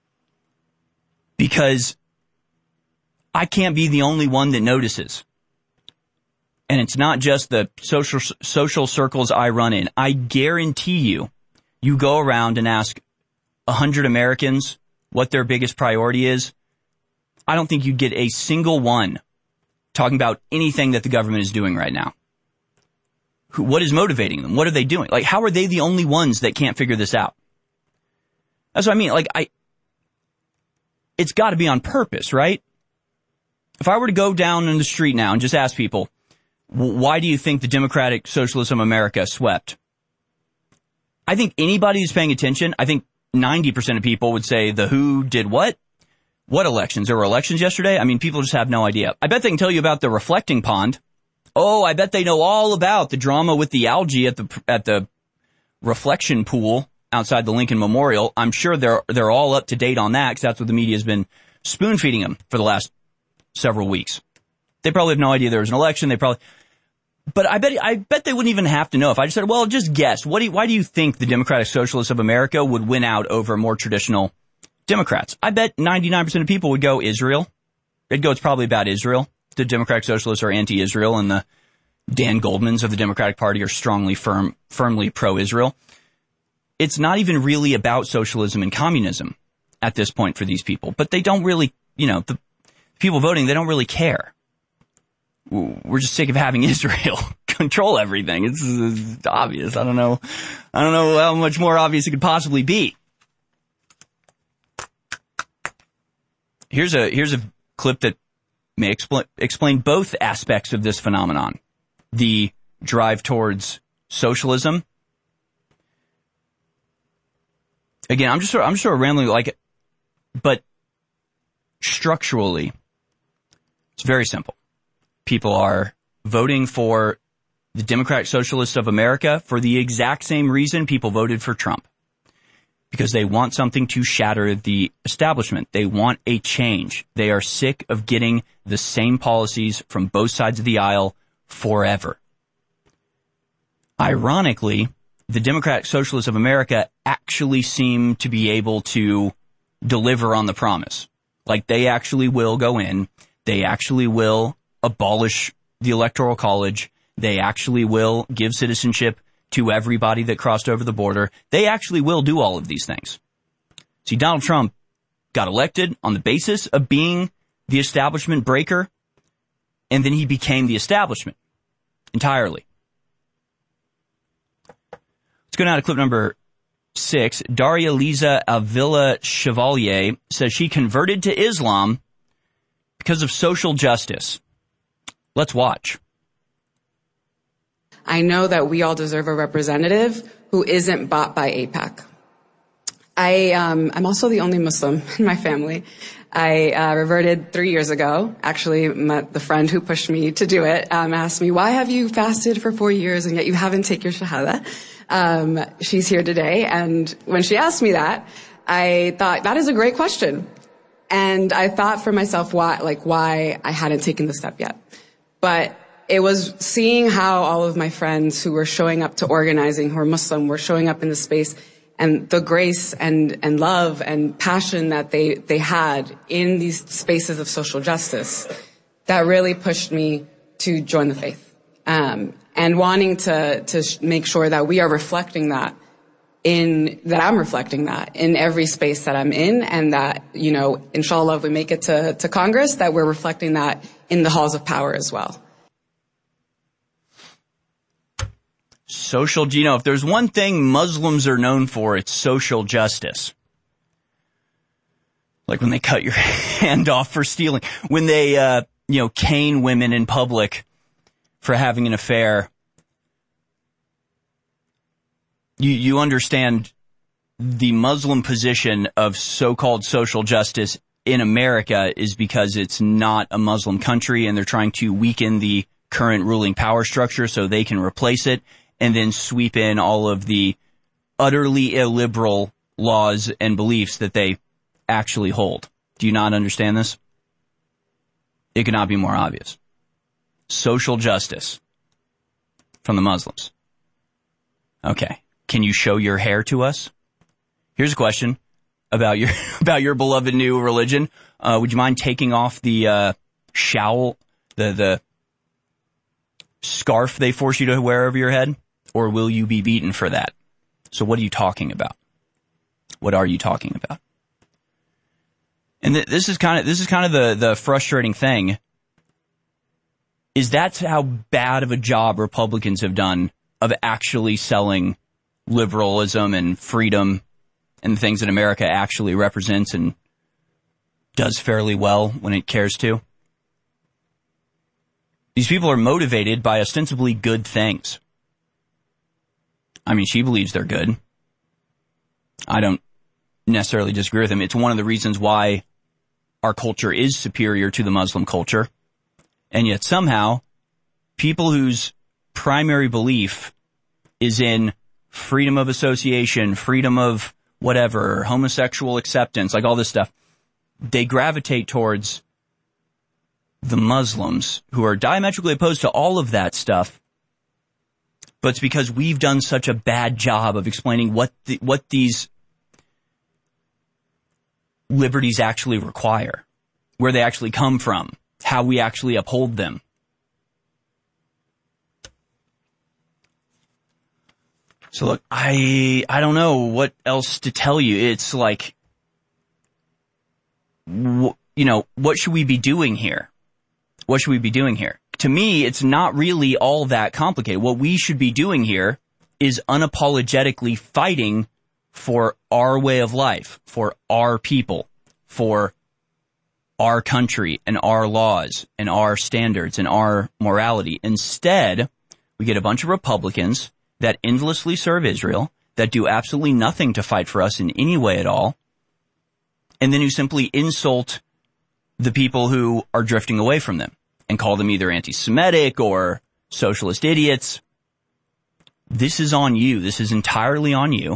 Because I can't be the only one that notices. And it's not just the social circles I run in. I guarantee you go around and ask 100 Americans what their biggest priority is. I don't think you'd get a single one talking about anything that the government is doing right now. What is motivating them? What are they doing? How are they the only ones that can't figure this out? That's what I mean. It's got to be on purpose, right? If I were to go down in the street now and just ask people, why do you think the Democratic Socialism of America swept? I think anybody who's paying attention, I think 90% of people would say the who did what? What elections? There were elections yesterday? I mean, people just have no idea. I bet they can tell you about the reflecting pond. Oh, I bet they know all about the drama with the algae at the reflection pool outside the Lincoln Memorial. I'm sure they're all up to date on that, because that's what the media has been spoon feeding them for the last several weeks. They probably have no idea there was an election. But I bet they wouldn't even have to know. If I just said, well, just guess. Why do you think the Democratic Socialists of America would win out over more traditional Democrats? I bet 99% of people would go Israel. I'd go it's probably about Israel. The Democratic Socialists are anti-Israel, and the Dan Goldmans of the Democratic Party are firmly pro-Israel. It's not even really about socialism and communism at this point for these people. But they don't really, the people voting, they don't really care. We're just sick of having Israel control everything. It's obvious. I don't know how much more obvious it could possibly be. Here's a clip that may explain both aspects of this phenomenon. The drive towards socialism. Again, I'm just sort of rambling but structurally, it's very simple. People are voting for the Democratic Socialists of America for the exact same reason people voted for Trump. Because they want something to shatter the establishment. They want a change. They are sick of getting the same policies from both sides of the aisle forever. Ironically, the Democratic Socialists of America actually seem to be able to deliver on the promise. Like, they actually will go in. They actually will abolish the Electoral College. They actually will give citizenship to everybody that crossed over the border. They actually will do all of these things. See, Donald Trump got elected on the basis of being the establishment breaker, and then he became the establishment entirely. Let's go now to clip number 6. Daria Liza Avila Chevalier says she converted to Islam because of social justice. Let's watch. I know that we all deserve a representative who isn't bought by AIPAC. I'm also the only Muslim in my family. I reverted 3 years ago. Actually, the friend who pushed me to do it asked me, why have you fasted for 4 years and yet you haven't taken your shahada? She's here today, and when she asked me that, I thought, that is a great question. And I thought for myself why I hadn't taken the step yet. But it was seeing how all of my friends who were showing up to organizing, who are Muslim, were showing up in the space, and the grace and love and passion that they had in these spaces of social justice, that really pushed me to join the faith. And wanting to make sure that we are reflecting that I'm reflecting that in every space that I'm in, and that, inshallah, if we make it to Congress, that we're reflecting that in the halls of power as well. If there's one thing Muslims are known for, it's social justice. Like when they cut your hand off for stealing, when they, cane women in public for having an affair. You understand the Muslim position of so-called social justice in America is because it's not a Muslim country, and they're trying to weaken the current ruling power structure so they can replace it and then sweep in all of the utterly illiberal laws and beliefs that they actually hold. Do you not understand this? It could not be more obvious. Social justice from the Muslims. Okay. Can you show your hair to us? Here's a question about your beloved new religion. Would you mind taking off the shawl, the scarf they force you to wear over your head? Or will you be beaten for that? So what are you talking about? What are you talking about? And this is kind of the frustrating thing. Is that's how bad of a job Republicans have done of actually selling liberalism and freedom and the things that America actually represents and does fairly well when it cares to. These people are motivated by ostensibly good things. I mean, she believes they're good. I don't necessarily disagree with them. It's one of the reasons why our culture is superior to the Muslim culture. And yet somehow, people whose primary belief is in freedom of association, freedom of whatever, homosexual acceptance, like all this stuff, they gravitate towards the Muslims who are diametrically opposed to all of that stuff. But it's because we've done such a bad job of explaining what these liberties actually require. where they actually come from, how we actually uphold them. So look, I don't know what else to tell you. It's like, what should we be doing here? What should we be doing here? To me, it's not really all that complicated. What we should be doing here is unapologetically fighting for our way of life, for our people, for our country and our laws and our standards and our morality. Instead, we get a bunch of Republicans that endlessly serve Israel, that do absolutely nothing to fight for us in any way at all, and then who simply insult the people who are drifting away from them and call them either anti-Semitic or socialist idiots. This is on you. This is entirely on you.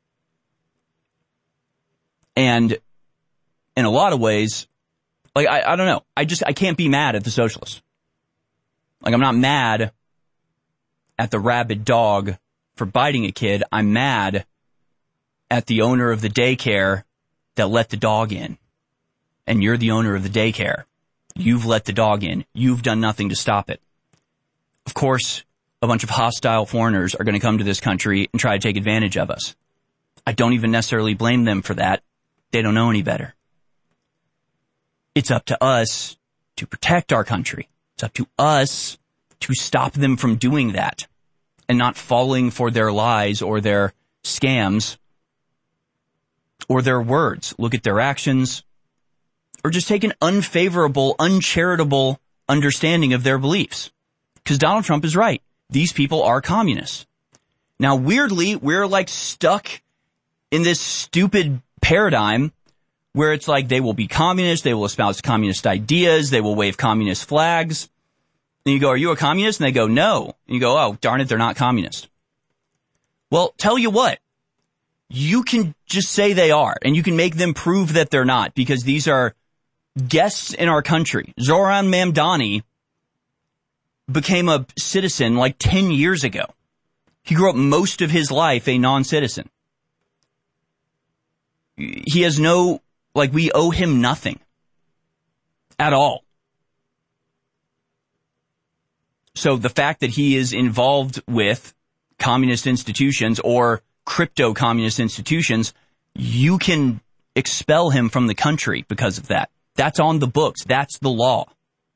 And in a lot of ways, like, I don't know. I can't be mad at the socialists. Like, I'm not mad at the rabid dog for biting a kid. I'm mad at the owner of the daycare that let the dog in. And you're the owner of the daycare. You've let the dog in. You've done nothing to stop it. Of course, a bunch of hostile foreigners are going to come to this country and try to take advantage of us. I don't even necessarily blame them for that. They don't know any better. It's up to us to protect our country. It's up to us to stop them from doing that and not falling for their lies or their scams or their words. Look at their actions, or just take an unfavorable, uncharitable understanding of their beliefs. Because Donald Trump is right. These people are communists. Now, weirdly, we're like stuck in this stupid paradigm where it's like they will be communist, they will espouse communist ideas, they will wave communist flags. And you go, are you a communist? And they go, no. And you go, oh, darn it, they're not communist. Well, tell you what, you can just say they are, and you can make them prove that they're not, because these are guests in our country. Zoran Mamdani became a citizen like 10 years ago. He grew up most of his life a non-citizen. He has we owe him nothing at all. So the fact that he is involved with communist institutions or crypto-communist institutions, you can expel him from the country because of that. That's on the books. That's the law.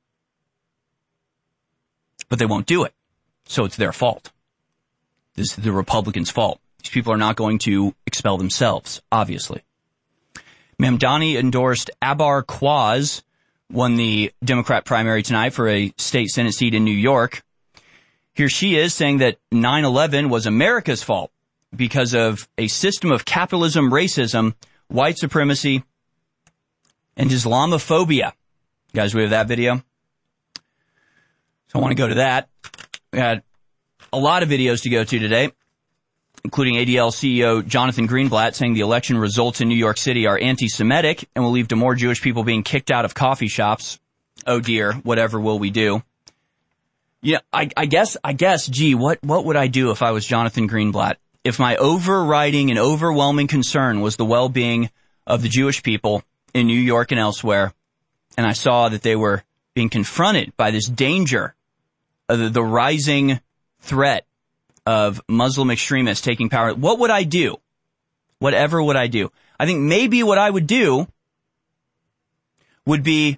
But they won't do it. So it's their fault. This is the Republicans' fault. These people are not going to expel themselves, obviously. Mamdani endorsed Abar Quaz, won the Democrat primary tonight for a state Senate seat in New York. Here she is saying that 9/11 was America's fault because of a system of capitalism, racism, white supremacy, and Islamophobia. Guys, we have that video. So I want to go to that. We had a lot of videos to go to today, including ADL CEO Jonathan Greenblatt saying the election results in New York City are anti-Semitic and will lead to more Jewish people being kicked out of coffee shops. Oh dear, whatever will we do? Yeah, I guess, gee, what would I do if I was Jonathan Greenblatt? If my overriding and overwhelming concern was the well-being of the Jewish people in New York and elsewhere, and I saw that they were being confronted by this danger, the rising threat of Muslim extremists taking power, what would I do? Whatever would I do? I think maybe what I would do would be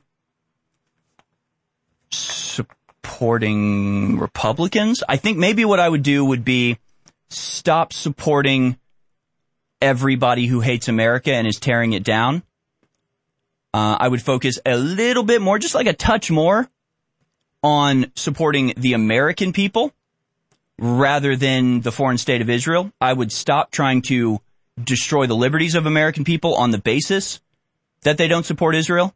supporting Republicans. I think maybe what I would do would be stop supporting everybody who hates America and is tearing it down. I would focus a little bit more, just like a touch more, on supporting the American people rather than the foreign state of Israel. I would stop trying to destroy the liberties of American people on the basis that they don't support Israel.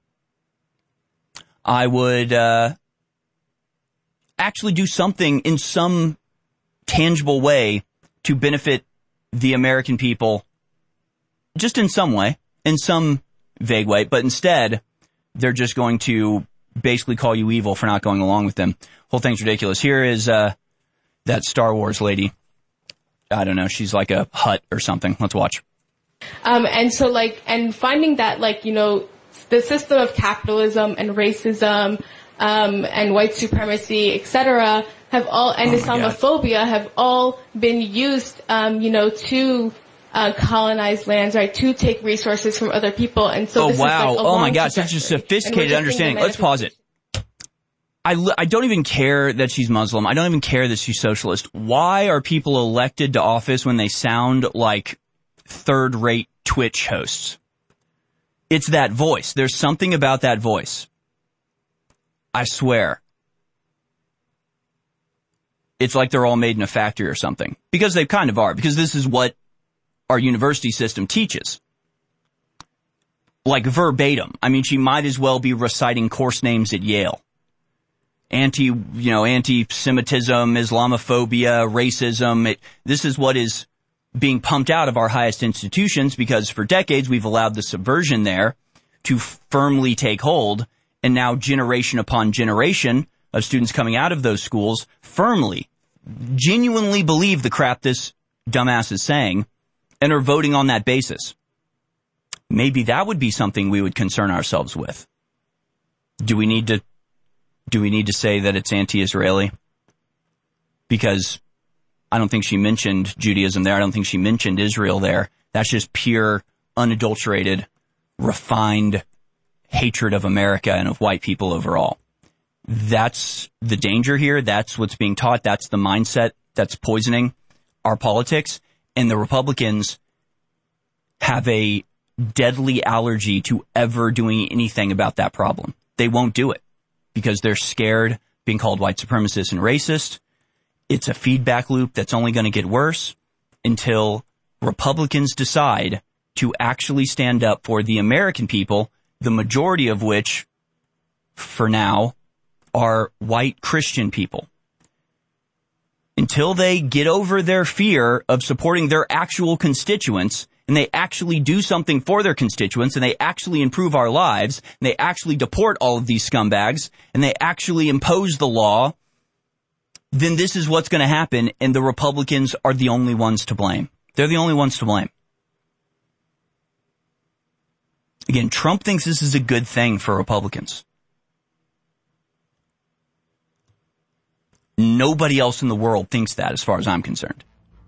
I would actually do something in some tangible way to benefit the American people, just in some way, in some vague way, but instead they're just going to basically call you evil for not going along with them. Whole thing's ridiculous. Here is that Star Wars lady. I don't know. She's like a Hutt or something. Let's watch. And finding that, the system of capitalism and racism and white supremacy, etc., have all, and Islamophobia have all been used, to colonize lands, right, to take resources from other people. And so this is like oh my God, such a sophisticated understanding. Let's pause it. I don't even care that she's Muslim. I don't even care that she's socialist. Why are people elected to office when they sound like third-rate Twitch hosts? It's that voice. There's something about that voice. I swear. It's like they're all made in a factory or something. Because they kind of are. Because this is what our university system teaches. Like verbatim. I mean, she might as well be reciting course names at Yale. Anti-Semitism, Islamophobia, racism. This is what is being pumped out of our highest institutions because for decades we've allowed the subversion there to firmly take hold. And now generation upon generation of students coming out of those schools firmly, genuinely believe the crap this dumbass is saying and are voting on that basis. Maybe that would be something we would concern ourselves with. Do we need to say that it's anti-Israeli? Because I don't think she mentioned Judaism there. I don't think she mentioned Israel there. That's just pure, unadulterated, refined hatred of America and of white people overall. That's the danger here. That's what's being taught. That's the mindset that's poisoning our politics. And the Republicans have a deadly allergy to ever doing anything about that problem. They won't do it because they're scared being called white supremacist and racist. It's a feedback loop that's only going to get worse until Republicans decide to actually stand up for the American people, the majority of which, for now, are white Christian people. Until they get over their fear of supporting their actual constituents, and they actually do something for their constituents, and they actually improve our lives, and they actually deport all of these scumbags, and they actually impose the law, then this is what's going to happen, and the Republicans are the only ones to blame. They're the only ones to blame. Again, Trump thinks this is a good thing for Republicans. Nobody else in the world thinks that, as far as I'm concerned.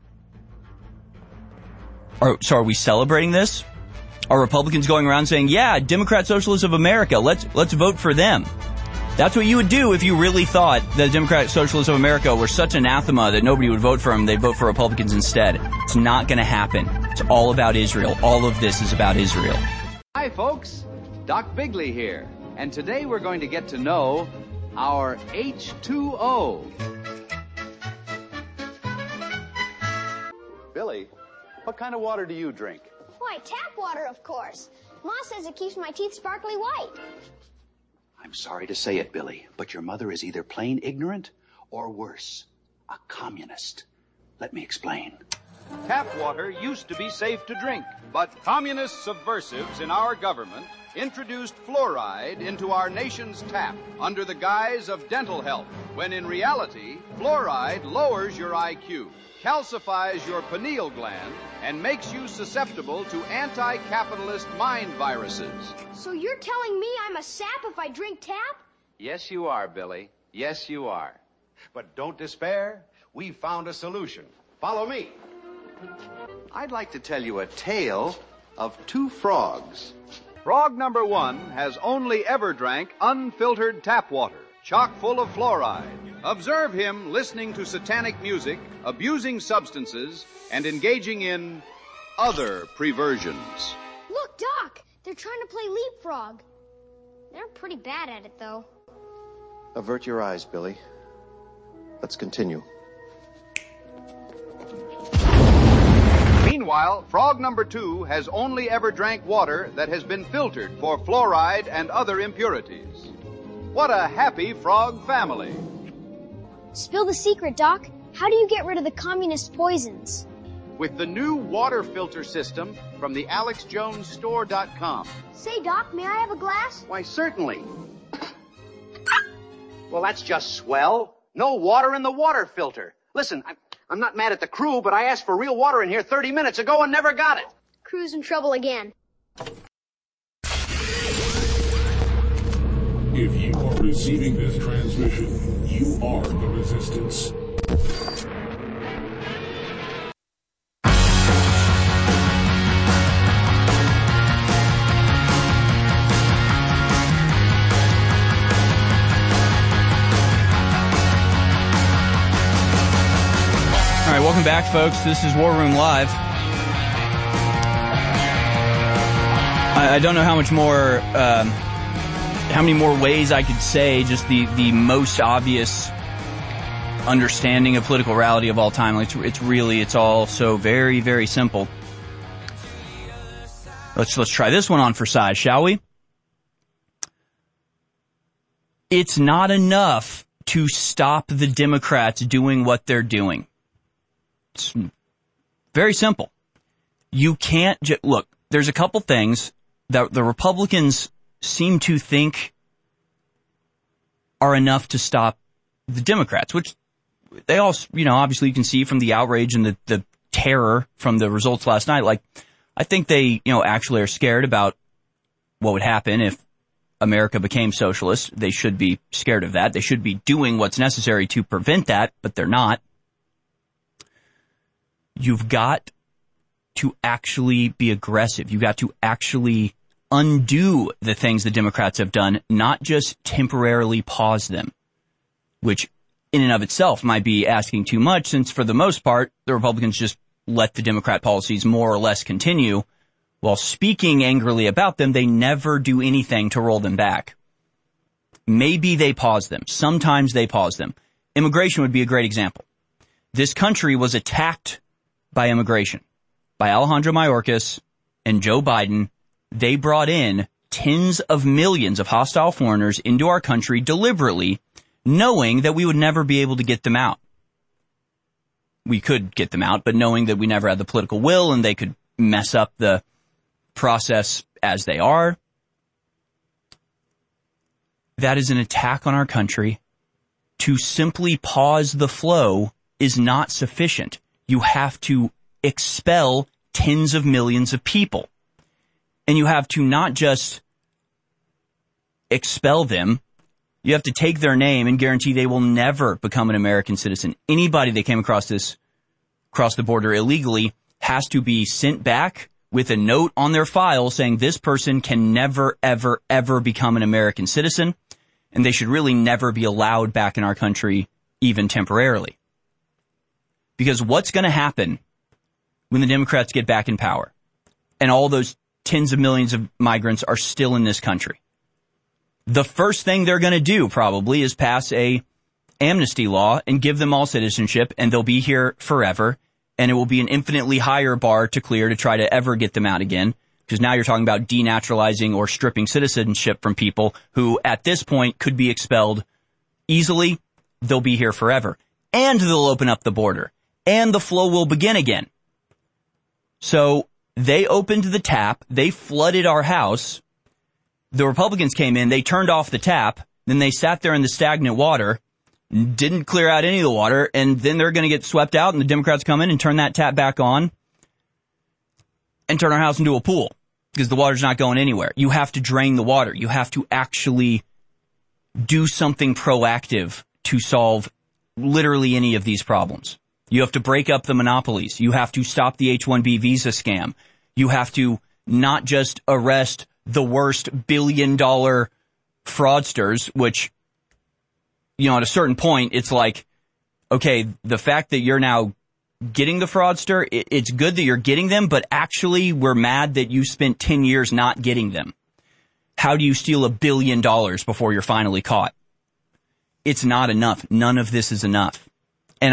So are we celebrating this? Are Republicans going around saying, yeah, Democrat Socialists of America, let's vote for them? That's what you would do if you really thought that Democrat Socialists of America were such anathema that nobody would vote for them. They'd vote for Republicans instead. It's not going to happen. It's all about Israel. All of this is about Israel. Hi, folks. Doc Bigley here. And today we're going to get to know our H2O. Billy, what kind of water do you drink? Why, tap water, of course. Ma says it keeps my teeth sparkly white. I'm sorry to say it, Billy, but your mother is either plain ignorant or worse, a communist. Let me explain. Tap water used to be safe to drink, but communist subversives in our government introduced fluoride into our nation's tap under the guise of dental health, when in reality, fluoride lowers your IQ, calcifies your pineal gland, and makes you susceptible to anti-capitalist mind viruses. So you're telling me I'm a sap if I drink tap? Yes, you are, Billy. Yes, you are. But don't despair. We've found a solution. Follow me. I'd like to tell you a tale of two frogs. Frog number one has only ever drank unfiltered tap water, chock full of fluoride. Observe him listening to satanic music, abusing substances, and engaging in other perversions. Look, Doc, they're trying to play leapfrog. They're pretty bad at it, though. Avert your eyes, Billy. Let's continue. Meanwhile, frog number two has only ever drank water that has been filtered for fluoride and other impurities. What a happy frog family. Spill the secret, Doc. How do you get rid of the communist poisons? With the new water filter system from the AlexJonesStore.com. Say, Doc, may I have a glass? Why, certainly. Well, that's just swell. No water in the water filter. Listen, I'm not mad at the crew, but I asked for real water in here 30 minutes ago and never got it. Crew's in trouble again. If you are receiving this transmission, you are the resistance. All right, welcome back, folks. This is War Room Live. I don't know how much more, how many more ways I could say just the most obvious understanding of political reality of all time. It's all so very, very simple. Let's try this one on for size, shall we? It's not enough to stop the Democrats doing what they're doing. It's very simple. You can't look, there's a couple things that the Republicans seem to think are enough to stop the Democrats, which they all, obviously you can see from the outrage and the terror from the results last night. Like, I think they, actually are scared about what would happen if America became socialist. They should be scared of that. They should be doing what's necessary to prevent that, but they're not. You've got to actually be aggressive. You've got to actually undo the things the Democrats have done, not just temporarily pause them, which in and of itself might be asking too much, since for the most part, the Republicans just let the Democrat policies more or less continue. While speaking angrily about them, they never do anything to roll them back. Maybe they pause them. Sometimes they pause them. Immigration would be a great example. This country was attacked by immigration, by Alejandro Mayorkas and Joe Biden. They brought in tens of millions of hostile foreigners into our country deliberately, knowing that we would never be able to get them out. We could get them out, but knowing that we never had the political will and they could mess up the process as they are. That is an attack on our country. To simply pause the flow is not sufficient. You have to expel tens of millions of people. And you have to not just expel them, you have to take their name and guarantee they will never become an American citizen. Anybody that came across the border illegally has to be sent back with a note on their file saying this person can never, ever, ever become an American citizen, and they should really never be allowed back in our country, even temporarily. Because what's going to happen when the Democrats get back in power and all those tens of millions of migrants are still in this country? The first thing they're going to do probably is pass a amnesty law and give them all citizenship, and they'll be here forever, and it will be an infinitely higher bar to clear to try to ever get them out again, because now you're talking about denaturalizing or stripping citizenship from people who at this point could be expelled easily. They'll be here forever, and they'll open up the border, and the flow will begin again. So they opened the tap, they flooded our house. The Republicans came in, they turned off the tap, then they sat there in the stagnant water, didn't clear out any of the water, and then they're going to get swept out, and the Democrats come in and turn that tap back on and turn our house into a pool because the water's not going anywhere. You have to drain the water. You have to actually do something proactive to solve literally any of these problems. You have to break up the monopolies. You have to stop the H-1B visa scam. You have to not just arrest the worst billion-dollar fraudsters, which, at a certain point, it's like, okay, the fact that you're now getting the fraudster, it's good that you're getting them, but actually we're mad that you spent 10 years not getting them. How do you steal $1 billion before you're finally caught? It's not enough. None of this is enough. And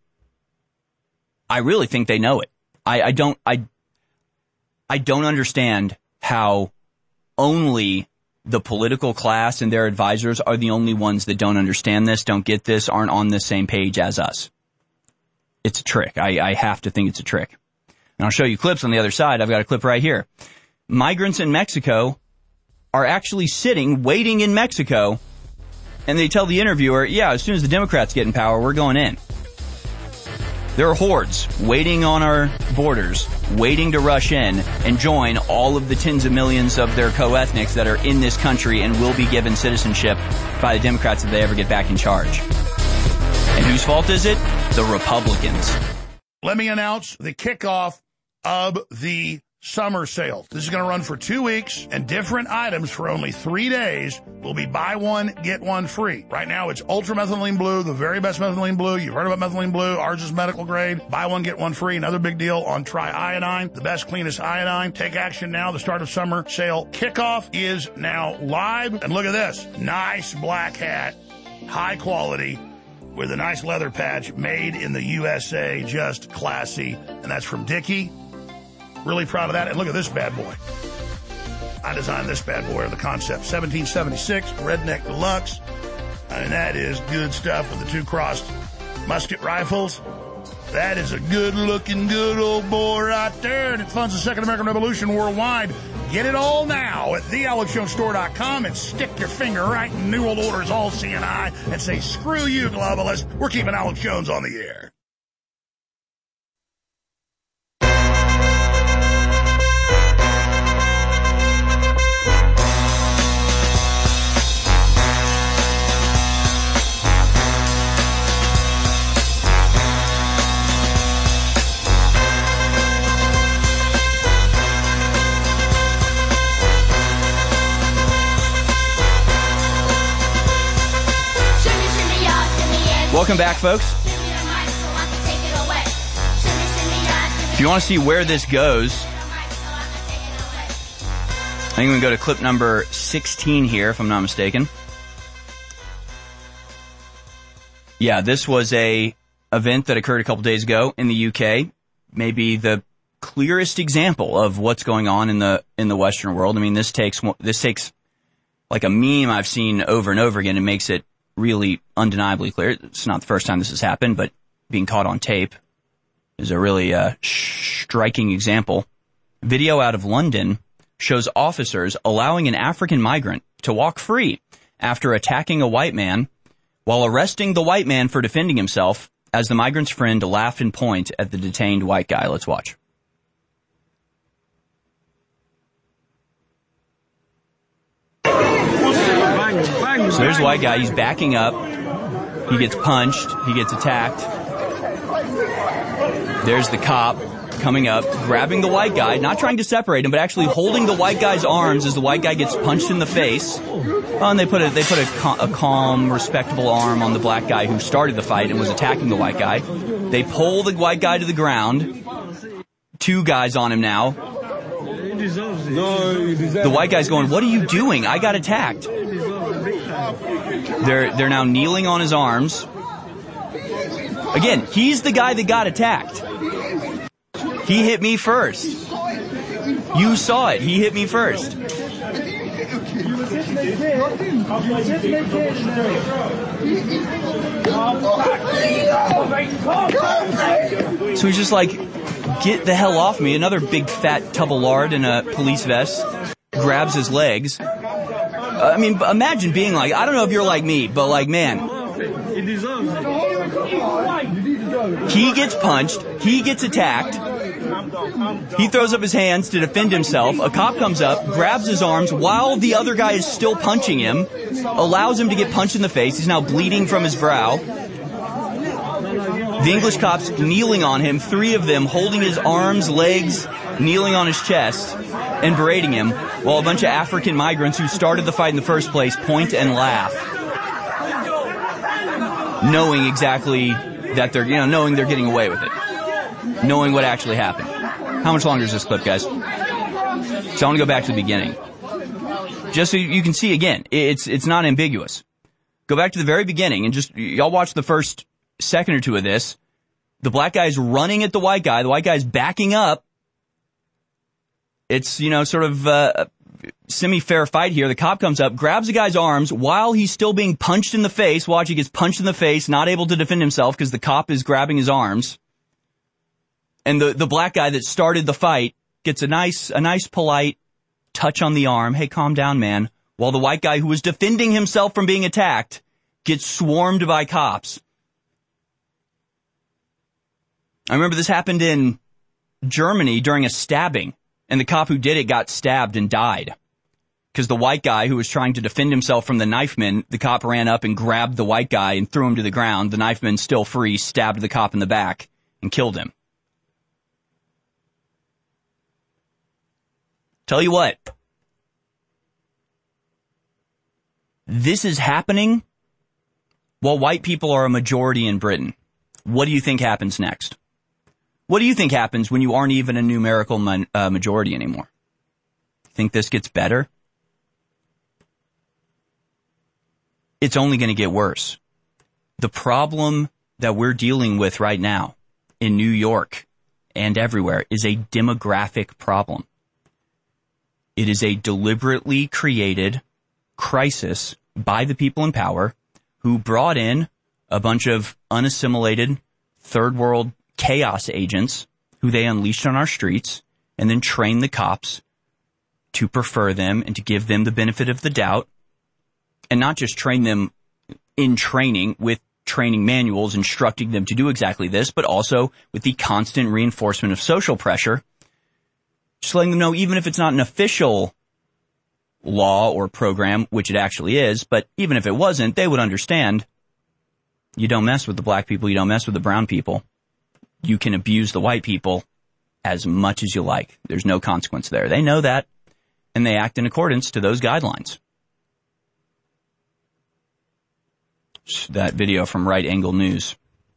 I really think they know it. I don't understand how only the political class and their advisors are the only ones that don't understand this, don't get this, aren't on the same page as us. It's a trick. I have to think it's a trick. And I'll show you clips on the other side. I've got a clip right here. Migrants in Mexico are actually waiting in Mexico, and they tell the interviewer, yeah, as soon as the Democrats get in power, we're going in. There are hordes waiting on our borders, waiting to rush in and join all of the tens of millions of their co-ethnics that are in this country and will be given citizenship by the Democrats if they ever get back in charge. And whose fault is it? The Republicans. Let me announce the kickoff of the summer sale. This is going to run for 2 weeks, and different items for only 3 days will be buy one, get one free. Right now, it's Ultra Methylene Blue, the very best methylene blue. You've heard about methylene blue. Ours is medical grade. Buy one, get one free. Another big deal on Tri-Iodine, the best, cleanest iodine. Take action now. The start of summer sale kickoff is now live. And look at this. Nice black hat, high quality, with a nice leather patch, made in the USA, just classy. And that's from Dickie. Really proud of that. And look at this bad boy. I designed this bad boy, or the concept. 1776, Redneck Deluxe. And that is good stuff with the 2 crossed musket rifles. That is a good-looking, good old boy right there. And it funds the Second American Revolution worldwide. Get it all now at thealexjonesstore.com and stick your finger right in New World Order's all CNI and say, screw you, globalists. We're keeping Alex Jones on the air. Welcome back, folks. If you want to see where this goes, I think we can go to clip number 16 here, if I'm not mistaken. Yeah, this was a event that occurred a couple days ago in the UK. Maybe the clearest example of what's going on in the Western world. I mean, this takes like a meme I've seen over and over again and makes it really undeniably clear. It's not the first time this has happened, but being caught on tape is a really striking example. Video out of London shows officers allowing an African migrant to walk free after attacking a white man while arresting the white man for defending himself as the migrant's friend laughed and pointed at the detained white guy. Let's watch. So there's the white guy. He's backing up. He gets punched. He gets attacked. There's the cop coming up, grabbing the white guy, not trying to separate him, but actually holding the white guy's arms as the white guy gets punched in the face. And they put a calm, respectable arm on the black guy who started the fight and was attacking the white guy. They pull the white guy to the ground. 2 guys on him now. The white guy's going, "What are you doing? I got attacked." They're now kneeling on his arms. Again, he's the guy that got attacked. He hit me first. You saw it. He hit me first. So he's just like, "Get the hell off me." Another big fat tub of lard in a police vest grabs his legs. I mean, imagine being like, I don't know if you're like me, but like, man, he gets punched, he gets attacked, he throws up his hands to defend himself, a cop comes up, grabs his arms while the other guy is still punching him, allows him to get punched in the face, he's now bleeding from his brow. The English cops kneeling on him, 3 of them holding his arms, legs, kneeling on his chest, and berating him, while a bunch of African migrants who started the fight in the first place point and laugh, knowing exactly that they're getting away with it, knowing what actually happened. How much longer is this clip, guys? So I want to go back to the beginning, just so you can see again. It's not ambiguous. Go back to the very beginning and just y'all watch the first second or 2 of this. The black guy's running at the white guy. The white guy's backing up. It's, sort of a semi-fair fight here. The cop comes up, grabs the guy's arms while he's still being punched in the face. Watch, he gets punched in the face, not able to defend himself because the cop is grabbing his arms. And the black guy that started the fight gets a nice polite touch on the arm. "Hey, calm down, man." While the white guy who was defending himself from being attacked gets swarmed by cops. I remember this happened in Germany during a stabbing, and the cop who did it got stabbed and died. Because the white guy who was trying to defend himself from the knifeman, the cop ran up and grabbed the white guy and threw him to the ground. The knifeman, still free, stabbed the cop in the back and killed him. Tell you what, this is happening while white people are a majority in Britain. What do you think happens next? What do you think happens when you aren't even a numerical majority anymore? Think this gets better? It's only going to get worse. The problem that we're dealing with right now in New York and everywhere is a demographic problem. It is a deliberately created crisis by the people in power who brought in a bunch of unassimilated third world chaos agents who they unleashed on our streets and then trained the cops to prefer them and to give them the benefit of the doubt, and not just train them in training with training manuals instructing them to do exactly this, but also with the constant reinforcement of social pressure, just letting them know, even if it's not an official law or program, which it actually is, but even if it wasn't, they would understand you don't mess with the black people, you don't mess with the brown people. You can abuse the white people as much as you like. There's no consequence there. They know that, and they act in accordance to those guidelines. That video from Right Angle News.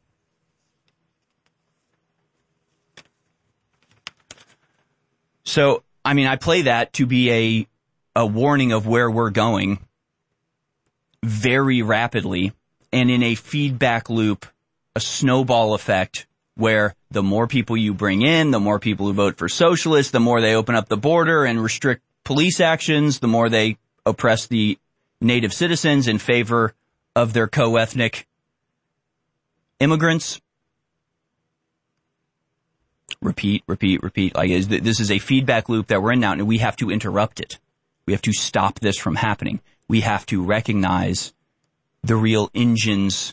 So, I mean, I play that to be a warning of where we're going very rapidly, and in a feedback loop, a snowball effect, where the more people you bring in, the more people who vote for socialists, the more they open up the border and restrict police actions, the more they oppress the native citizens in favor of their co-ethnic immigrants. Repeat. Like, this is a feedback loop that we're in now, and we have to interrupt it. We have to stop this from happening. We have to recognize the real engines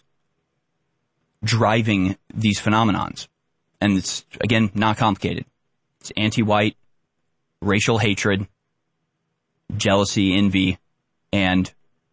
driving these phenomenons. And it's, again, not complicated. It's anti-white, racial hatred, jealousy, envy, and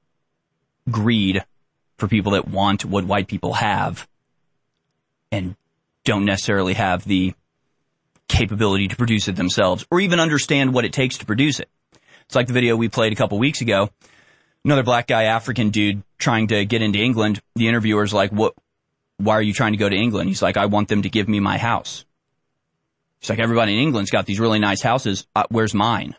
greed for people that want what white people have and don't necessarily have the capability to produce it themselves or even understand what it takes to produce it. It's like the video we played a couple weeks ago. Another black guy, African dude, trying to get into England. The interviewer's like, why are you trying to go to England? He's like, I want them to give me my house. He's like, everybody in England's got these really nice houses. Where's mine?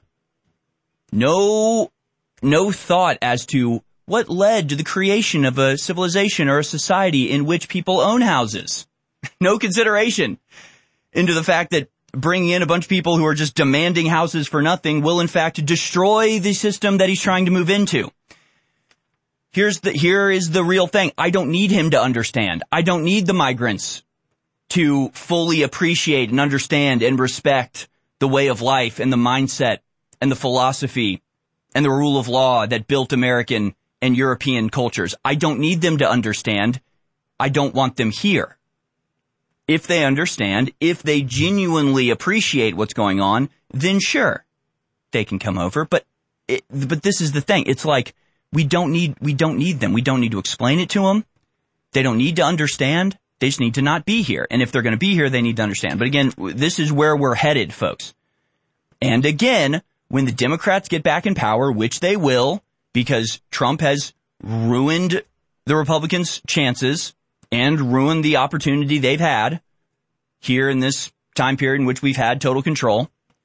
No thought as to what led to the creation of a civilization or a society in which people own houses. No consideration into the fact that bringing in a bunch of people who are just demanding houses for nothing will in fact destroy the system that he's trying to move into. Here is the real thing. I don't need him to understand. I don't need the migrants to fully appreciate and understand and respect the way of life and the mindset and the philosophy and the rule of law that built American and European cultures. I don't need them to understand. I don't want them here. If they understand, if they genuinely appreciate what's going on, then sure, they can come over. But this is the thing. It's like, we don't need them. We don't need to explain it to them. They don't need to understand. They just need to not be here. And if they're going to be here, they need to understand. But again, this is where we're headed, folks. And again, when the Democrats get back in power, which they will, because Trump has ruined the Republicans' chances and ruined the opportunity they've had here in this time period in which we've had total control.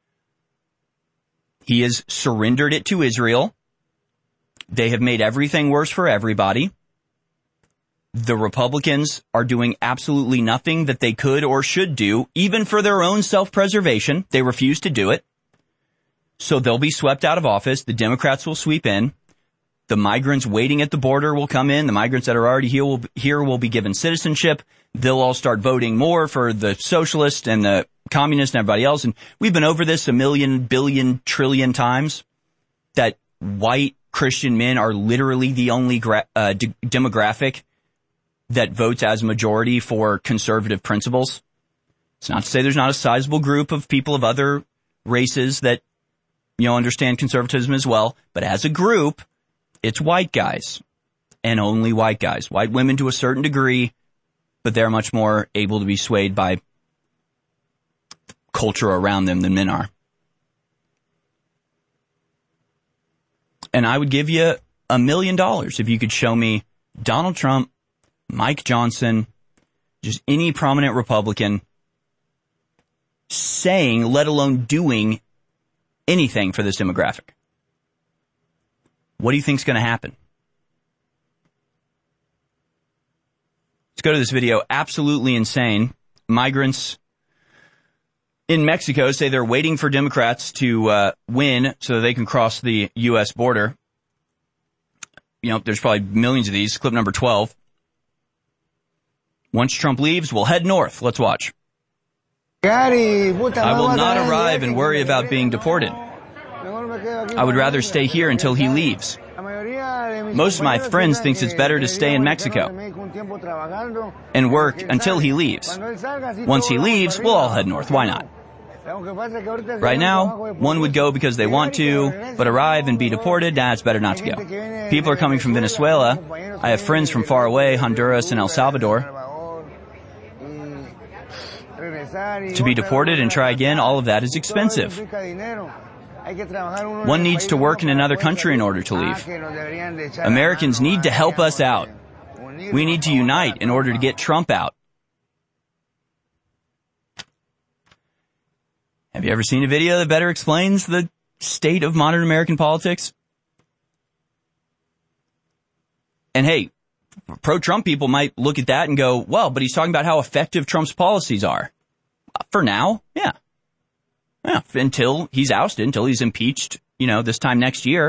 He has surrendered it to Israel. They have made everything worse for everybody. The Republicans are doing absolutely nothing that they could or should do, even for their own self-preservation. They refuse to do it. So they'll be swept out of office. The Democrats will sweep in. The migrants waiting at the border will come in. The migrants that are already here will be given citizenship. They'll all start voting more for the socialists and the communists and everybody else. And we've been over this a million, billion, trillion times, that white Christian men are literally the only demographic that votes as majority for conservative principles. It's not to say there's not a sizable group of people of other races that, understand conservatism as well. But as a group, it's white guys and only white guys. White women to a certain degree, but they're much more able to be swayed by culture around them than men are. And I would give you $1 million if you could show me Donald Trump, Mike Johnson, just any prominent Republican saying, let alone doing anything for this demographic. What do you think's going to happen? Let's go to this video. Absolutely insane. Migrants in Mexico say they're waiting for Democrats to win so they can cross the U.S. border. There's probably millions of these. Clip number 12. Once Trump leaves, we'll head north. Let's watch. I will not arrive and worry about being deported. I would rather stay here until he leaves. Most of my friends think it's better to stay in Mexico and work until he leaves. Once he leaves, we'll all head north. Why not? Right now, one would go because they want to, but arrive and be deported, it's better not to go. People are coming from Venezuela. I have friends from far away, Honduras and El Salvador. To be deported and try again, all of that is expensive. One needs to work in another country in order to leave. Americans need to help us out. We need to unite in order to get Trump out. Have you ever seen a video that better explains the state of modern American politics? And hey, pro-Trump people might look at that and go, well, but he's talking about how effective Trump's policies are. For now, yeah. Until he's ousted, until he's impeached, this time next year.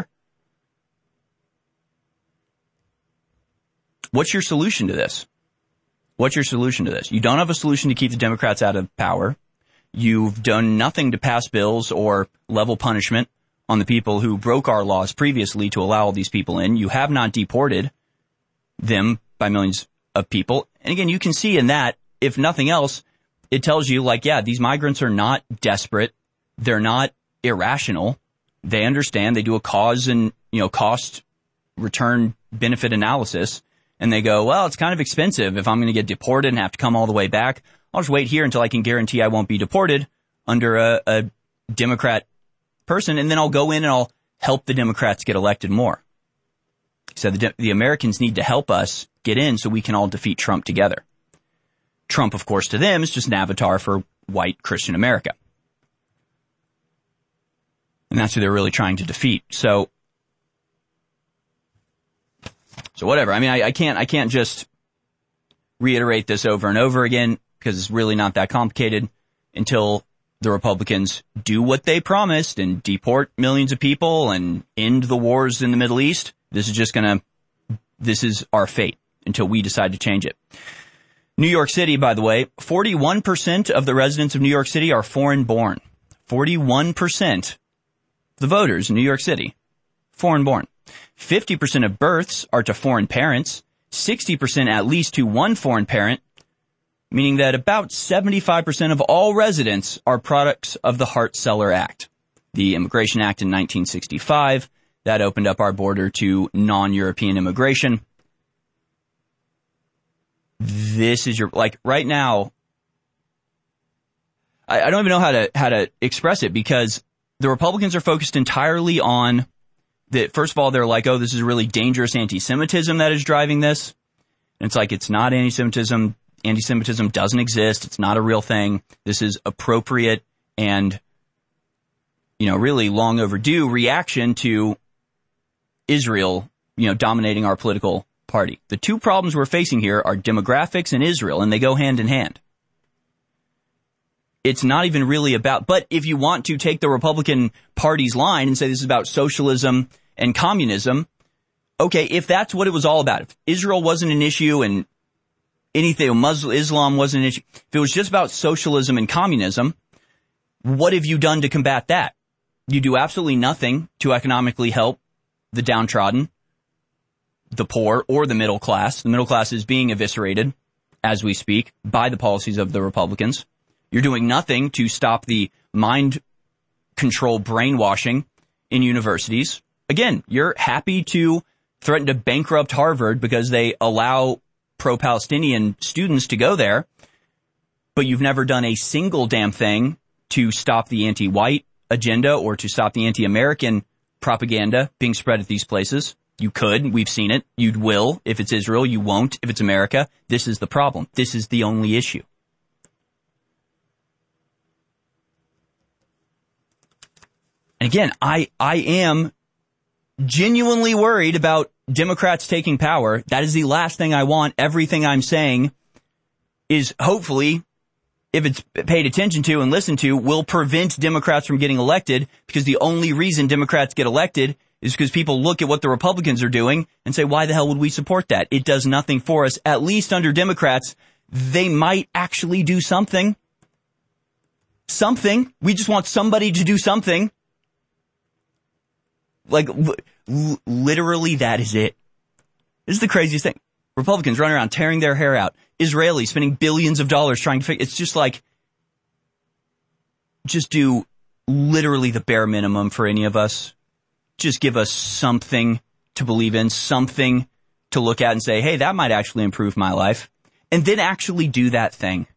What's your solution to this? You don't have a solution to keep the Democrats out of power. You've done nothing to pass bills or level punishment on the people who broke our laws previously to allow all these people in. You have not deported them by millions of people. And again, you can see in that, if nothing else, it tells you, these migrants are not desperate. They're not irrational. They understand. They do a cause and, cost return benefit analysis. And they go, well, it's kind of expensive if I'm going to get deported and have to come all the way back. I'll just wait here until I can guarantee I won't be deported under a Democrat person. And then I'll go in and I'll help the Democrats get elected more. So the Americans need to help us get in so we can all defeat Trump together. Trump, of course, to them is just an avatar for white Christian America. And that's who they're really trying to defeat. So whatever. I mean, I can't just reiterate this over and over again because it's really not that complicated until the Republicans do what they promised and deport millions of people and end the wars in the Middle East. This is our fate until we decide to change it. New York City, by the way, 41% of the residents of New York City are foreign born. 41% of the voters in New York City, foreign born. 50% of births are to foreign parents, 60% at least to one foreign parent, meaning that about 75% of all residents are products of the Hart-Celler Act, the Immigration Act in 1965 that opened up our border to non-European immigration. This is right now, I don't even know how to express it because the Republicans are focused entirely on first of all, they're like, oh, this is really dangerous anti-Semitism that is driving this. And it's like, it's not anti-Semitism. Anti-Semitism doesn't exist. It's not a real thing. This is appropriate and, really long overdue reaction to Israel, dominating our political party. The two problems we're facing here are demographics and Israel, and they go hand in hand. It's not even really about, but if you want to take the Republican Party's line and say this is about socialism and communism, okay, if that's what it was all about, if Israel wasn't an issue and anything, Islam wasn't an issue, if it was just about socialism and communism, what have you done to combat that? You do absolutely nothing to economically help the downtrodden, the poor, or the middle class. The middle class is being eviscerated as we speak by the policies of the Republicans. You're doing nothing to stop the mind control brainwashing in universities. Again, you're happy to threaten to bankrupt Harvard because they allow pro-Palestinian students to go there, but you've never done a single damn thing to stop the anti-white agenda or to stop the anti-American propaganda being spread at these places. You could. We've seen it. You will. If it's Israel, you won't. If it's America, this is the problem. This is the only issue. And again, I am genuinely worried about Democrats taking power. That is the last thing I want. Everything I'm saying is hopefully, if it's paid attention to and listened to, will prevent Democrats from getting elected, because the only reason Democrats get elected is because people look at what the Republicans are doing and say, why the hell would we support that? It does nothing for us. At least under Democrats, they might actually do something. Something. We just want somebody to do something. Like, literally, that is it. This is the craziest thing. Republicans running around tearing their hair out. Israelis spending billions of dollars trying to fix. It's just like, just do literally the bare minimum for any of us. Just give us something to believe in, something to look at and say, hey, that might actually improve my life. And then actually do that thing.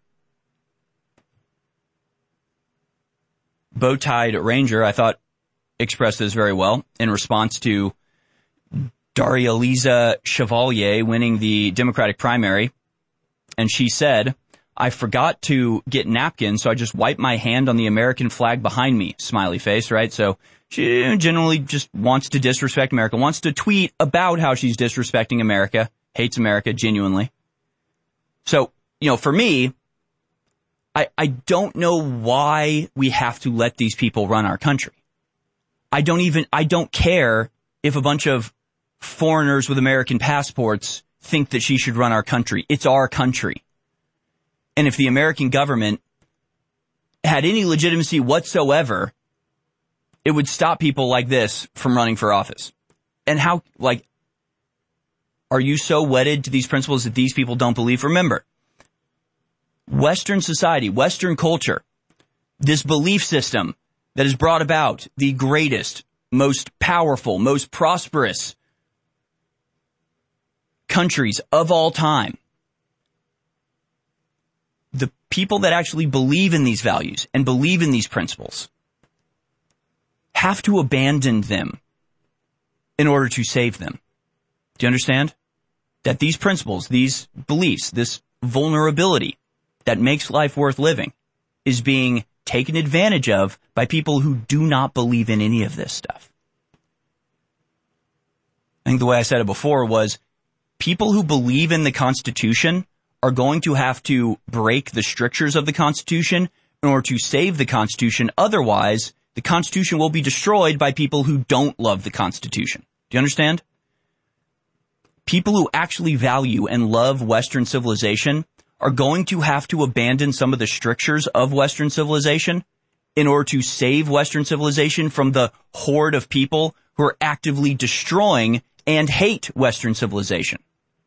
Bow-tied Ranger, I thought, expressed this very well in response to Daria-Liza Chevalier winning the Democratic primary. And she said, I forgot to get napkins, so I just wiped my hand on the American flag behind me. Smiley face, right? So she generally just wants to disrespect America, wants to tweet about how she's disrespecting America, hates America genuinely. So, for me, I don't know why we have to let these people run our country. I don't care if a bunch of foreigners with American passports think that she should run our country. It's our country. And if the American government had any legitimacy whatsoever, it would stop people like this from running for office. And how, are you so wedded to these principles that these people don't believe? Remember, Western society, Western culture, this belief system that has brought about the greatest, most powerful, most prosperous countries of all time. The people that actually believe in these values and believe in these principles have to abandon them in order to save them. Do you understand? That these principles, these beliefs, this vulnerability that makes life worth living is being taken advantage of by people who do not believe in any of this stuff. I think the way I said it before was, people who believe in the Constitution are going to have to break the strictures of the Constitution in order to save the Constitution. Otherwise, the Constitution will be destroyed by people who don't love the Constitution. Do you understand? People who actually value and love Western civilization are going to have to abandon some of the strictures of Western civilization in order to save Western civilization from the horde of people who are actively destroying and hate Western civilization.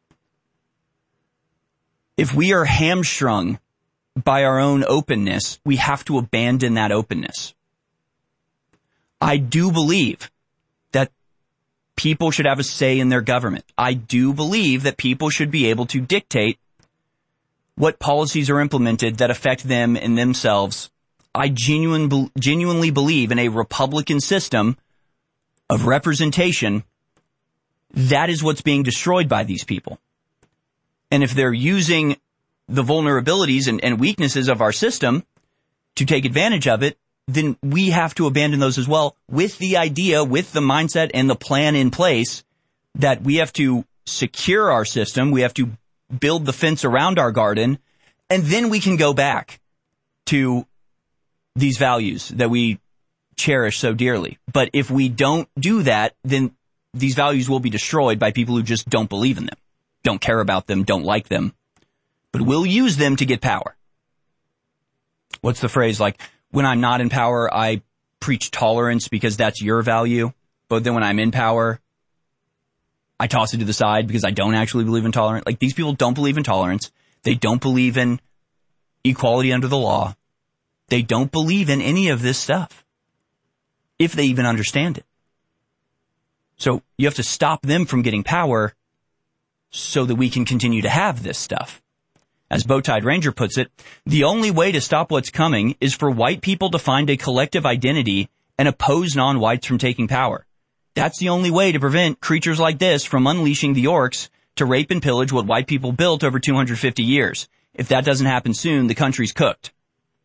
If we are hamstrung by our own openness, we have to abandon that openness. I do believe that people should have a say in their government. I do believe that people should be able to dictate what policies are implemented that affect them and themselves. I genuinely believe in a Republican system of representation. That is what's being destroyed by these people. And if they're using the vulnerabilities and weaknesses of our system to take advantage of it, then we have to abandon those as well, with the idea, with the mindset and the plan in place that we have to secure our system, we have to build the fence around our garden, and then we can go back to these values that we cherish so dearly. But if we don't do that, then these values will be destroyed by people who just don't believe in them, don't care about them, don't like them, but will use them to get power. What's the phrase? Like, when I'm not in power, I preach tolerance because that's your value. But then when I'm in power, I toss it to the side because I don't actually believe in tolerance. Like, these people don't believe in tolerance. They don't believe in equality under the law. They don't believe in any of this stuff, if they even understand it. So you have to stop them from getting power so that we can continue to have this stuff. As Bowtied Ranger puts it, the only way to stop what's coming is for white people to find a collective identity and oppose non-whites from taking power. That's the only way to prevent creatures like this from unleashing the orcs to rape and pillage what white people built over 250 years. If that doesn't happen soon, the country's cooked.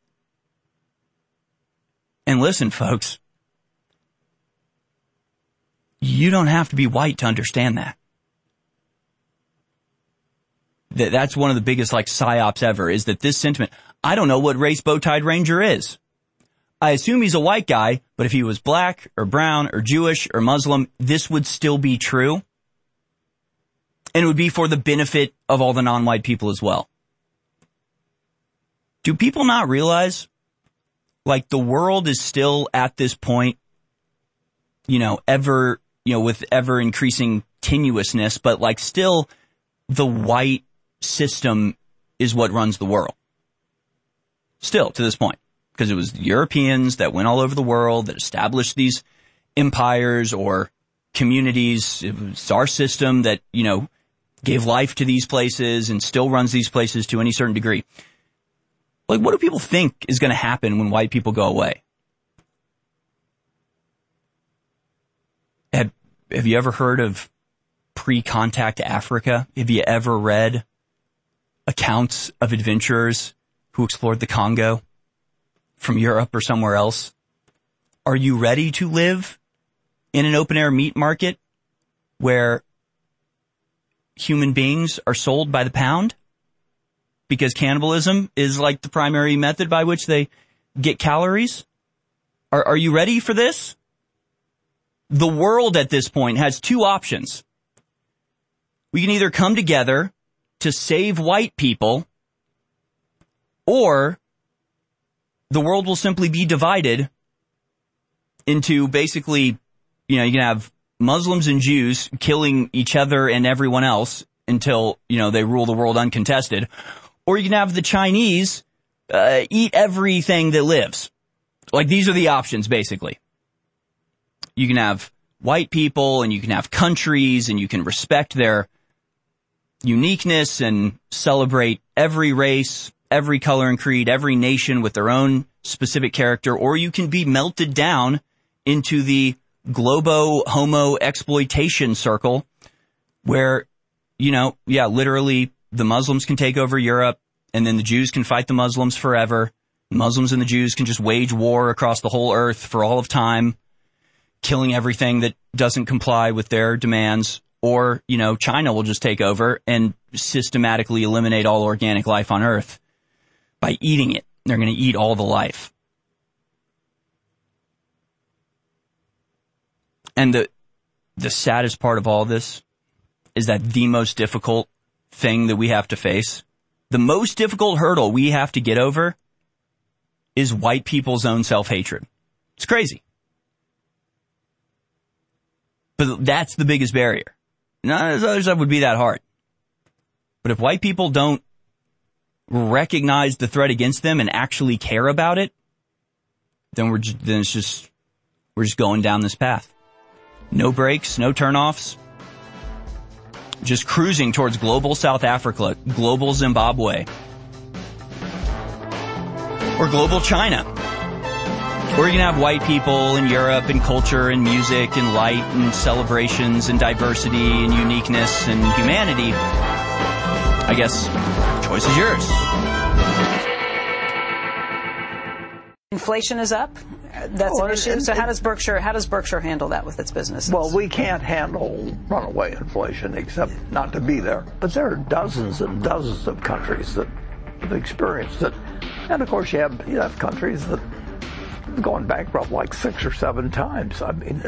And listen, folks, you don't have to be white to understand that. That's one of the biggest, psyops ever, is that this sentiment, I don't know what race Bowtied Ranger is. I assume he's a white guy, but if he was black or brown or Jewish or Muslim, this would still be true. And it would be for the benefit of all the non-white people as well. Do people not realize, the world is still at this point, with ever increasing tenuousness, but still the white system is what runs the world. Still, to this point. Because it was the Europeans that went all over the world, that established these empires or communities. It was our system that, gave life to these places and still runs these places to any certain degree. What do people think is going to happen when white people go away? Have you ever heard of pre-contact Africa? Have you ever read accounts of adventurers who explored the Congo from Europe or somewhere else? Are you ready to live in an open-air meat market where human beings are sold by the pound? Because cannibalism is the primary method by which they get calories? Are you ready for this? The world at this point has two options. We can either come together to save white people, or the world will simply be divided into basically, you can have Muslims and Jews killing each other and everyone else until, they rule the world uncontested. Or you can have the Chinese eat everything that lives. These are the options, basically. You can have white people, and you can have countries, and you can respect their uniqueness and celebrate every race, every color and creed, every nation with their own specific character, or you can be melted down into the globo-homo exploitation circle where, literally the Muslims can take over Europe, and then the Jews can fight the Muslims forever. Muslims and the Jews can just wage war across the whole earth for all of time, killing everything that doesn't comply with their demands. Or, China will just take over and systematically eliminate all organic life on Earth by eating it. They're going to eat all the life. And the saddest part of all this is that the most difficult thing that we have to face, the most difficult hurdle we have to get over, is white people's own self-hatred. It's crazy. But that's the biggest barrier. None of this other stuff would be that hard. But if white people don't recognize the threat against them and actually care about it, then we're just going down this path. No brakes, no turnoffs. Just cruising towards global South Africa, global Zimbabwe, or global China. Or you can have white people in Europe and culture and music and light and celebrations and diversity and uniqueness and humanity. I guess the choice is yours. Inflation is up. That's an issue. So how does Berkshire handle that with its businesses? Well, we can't handle runaway inflation except not to be there. But there are dozens and dozens of countries that have experienced it. And of course you have countries that have gone bankrupt 6 or 7 times. I mean,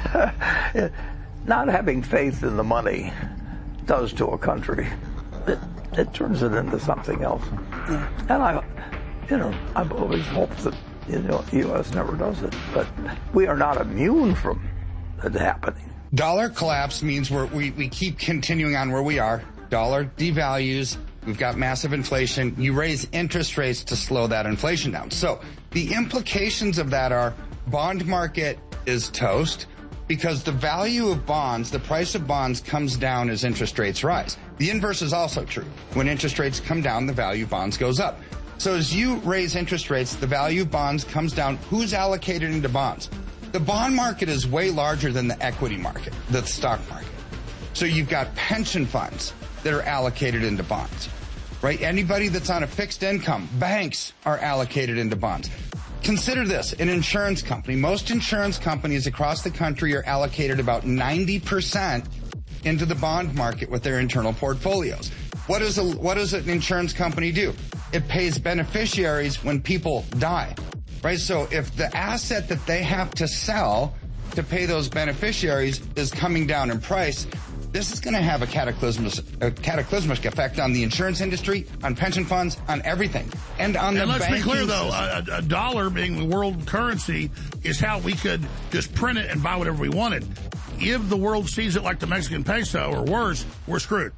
not having faith in the money does to a country. It turns it into something else. Yeah. And I've always hoped that the U.S. never does it, but we are not immune from it happening. Dollar collapse means we keep continuing on where we are. Dollar devalues, We've got massive inflation. You raise interest rates to slow that inflation down. So the implications of that are bond market is toast because the value of bonds, the price of bonds comes down as interest rates rise. The inverse is also true. When interest rates come down, the value of bonds goes up. So as you raise interest rates, the value of bonds comes down. Who's allocated into bonds? The bond market is way larger than the equity market, the stock market. So you've got pension funds that are allocated into bonds, right? Anybody that's on a fixed income, banks are allocated into bonds. Consider this, an insurance company. Most insurance companies across the country are allocated about 90% into the bond market with their internal portfolios. What does an insurance company do? It pays beneficiaries when people die, right? So if the asset that they have to sell to pay those beneficiaries is coming down in price, this is going to have a cataclysmic effect on the insurance industry, on pension funds, on everything, and on the banking system. Let's be clear, though, a dollar being the world currency is how we could just print it and buy whatever we wanted. If the world sees it like the Mexican peso or worse, we're screwed.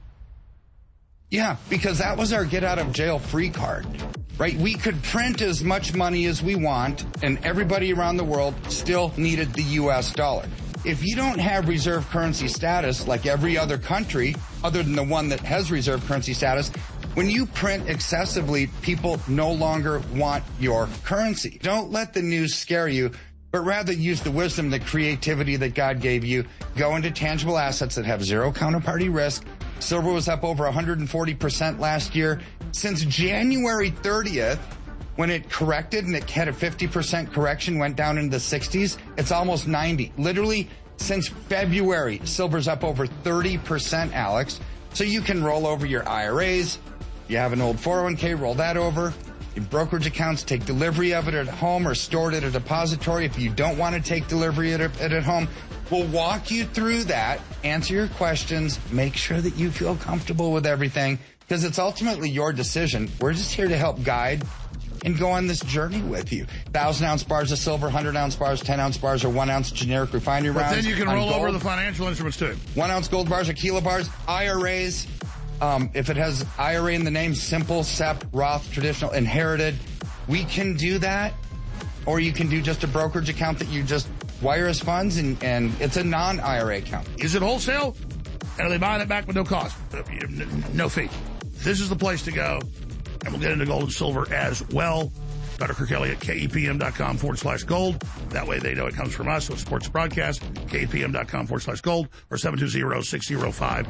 Yeah, because that was our get-out-of-jail-free card, right? We could print as much money as we want, and everybody around the world still needed the U.S. dollar. If you don't have reserve currency status like every other country, other than the one that has reserve currency status, when you print excessively, people no longer want your currency. Don't let the news scare you, but rather use the wisdom, the creativity that God gave you. Go into tangible assets that have zero counterparty risk. Silver was up over 140% last year. Since January 30th, when it corrected and it had a 50% correction, went down into the 60s, it's almost 90. Literally, since February, silver's up over 30%, Alex. So you can roll over your IRAs. You have an old 401k, roll that over. Your brokerage accounts, take delivery of it at home or store it at a depository. If you don't want to take delivery of it at home, we'll walk you through that, answer your questions, make sure that you feel comfortable with everything, because it's ultimately your decision. We're just here to help guide and go on this journey with you. 1,000-ounce bars of silver, 100-ounce bars, 10-ounce bars, or 1-ounce generic refinery rounds. But then you can roll over the financial instruments too. 1-ounce gold bars or kilo bars, IRAs. If it has IRA in the name, simple, SEP, Roth, traditional, inherited, we can do that. Or you can do just a brokerage account that you just wire as funds, and it's a non-IRA account. Is it wholesale? And are they buying it back with no cost? No fee. This is the place to go. And we'll get into gold and silver as well. Dr. Kirk Elliott, KEPM.com/gold. That way they know it comes from us, so it supports the broadcast. KEPM.com/gold or 720-605-3900,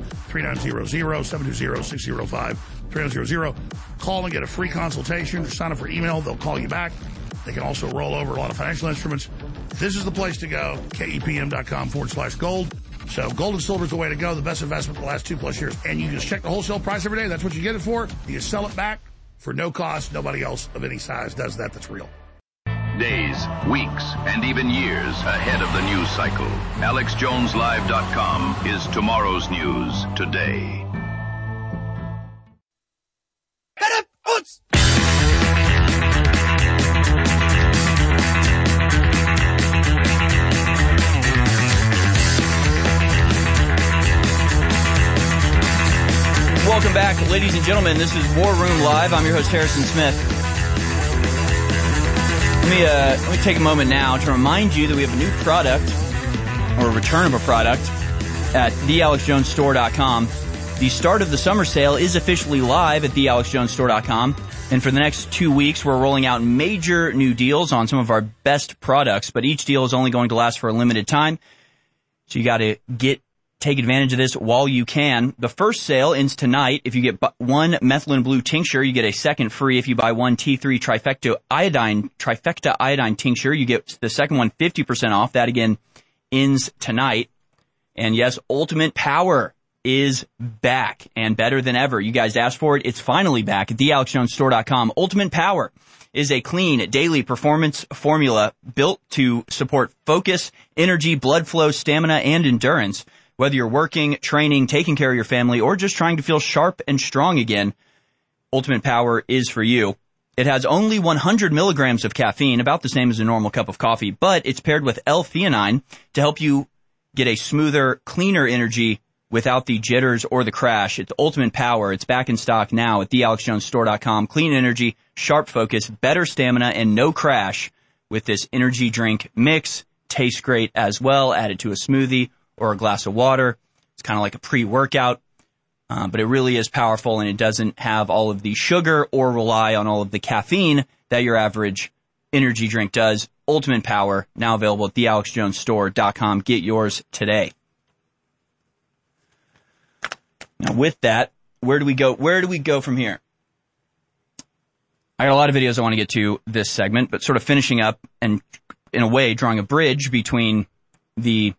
720-605-3900. Call and get a free consultation or sign up for email. They'll call you back. They can also roll over a lot of financial instruments. This is the place to go, KEPM.com/gold. So gold and silver is the way to go, the best investment for the last 2+ years. And you just check the wholesale price every day. That's what you get it for. You sell it back for no cost. Nobody else of any size does that. That's real. Days, weeks, and even years ahead of the news cycle. AlexJonesLive.com is tomorrow's news today. Welcome back, ladies and gentlemen. This is War Room Live. I'm your host, Harrison Smith. Let me take a moment now to remind you that we have a new product, or a return of a product, at thealexjonesstore.com. The start of the summer sale is officially live at thealexjonesstore.com. And for the next 2 weeks, we're rolling out major new deals on some of our best products. But each deal is only going to last for a limited time. So you got to take advantage of this while you can. The first sale ends tonight. If you get one methylene blue tincture, you get a second free. If you buy one T3 trifecta iodine tincture, you get the second one 50% off. That again ends tonight. And yes, Ultimate Power is back and better than ever. You guys asked for it. It's finally back at thealexjonesstore.com. Ultimate Power is a clean daily performance formula built to support focus, energy, blood flow, stamina, and endurance. Whether you're working, training, taking care of your family, or just trying to feel sharp and strong again, Ultimate Power is for you. It has only 100 milligrams of caffeine, about the same as a normal cup of coffee, but it's paired with L-theanine to help you get a smoother, cleaner energy without the jitters or the crash. It's ultimate power. It's back in stock now at thealexjonesstore.com. Clean energy, sharp focus, better stamina, and no crash with this energy drink mix. Tastes great as well. Add it to a smoothie or a glass of water. It's kind of like a pre-workout, but it really is powerful, and it doesn't have all of the sugar or rely on all of the caffeine that your average energy drink does. Ultimate power, now available at thealexjonesstore.com. Get yours today. Now, with that, where do we go? Where do we go from here? I got a lot of videos I want to get to this segment, but sort of finishing up and, in a way, drawing a bridge between the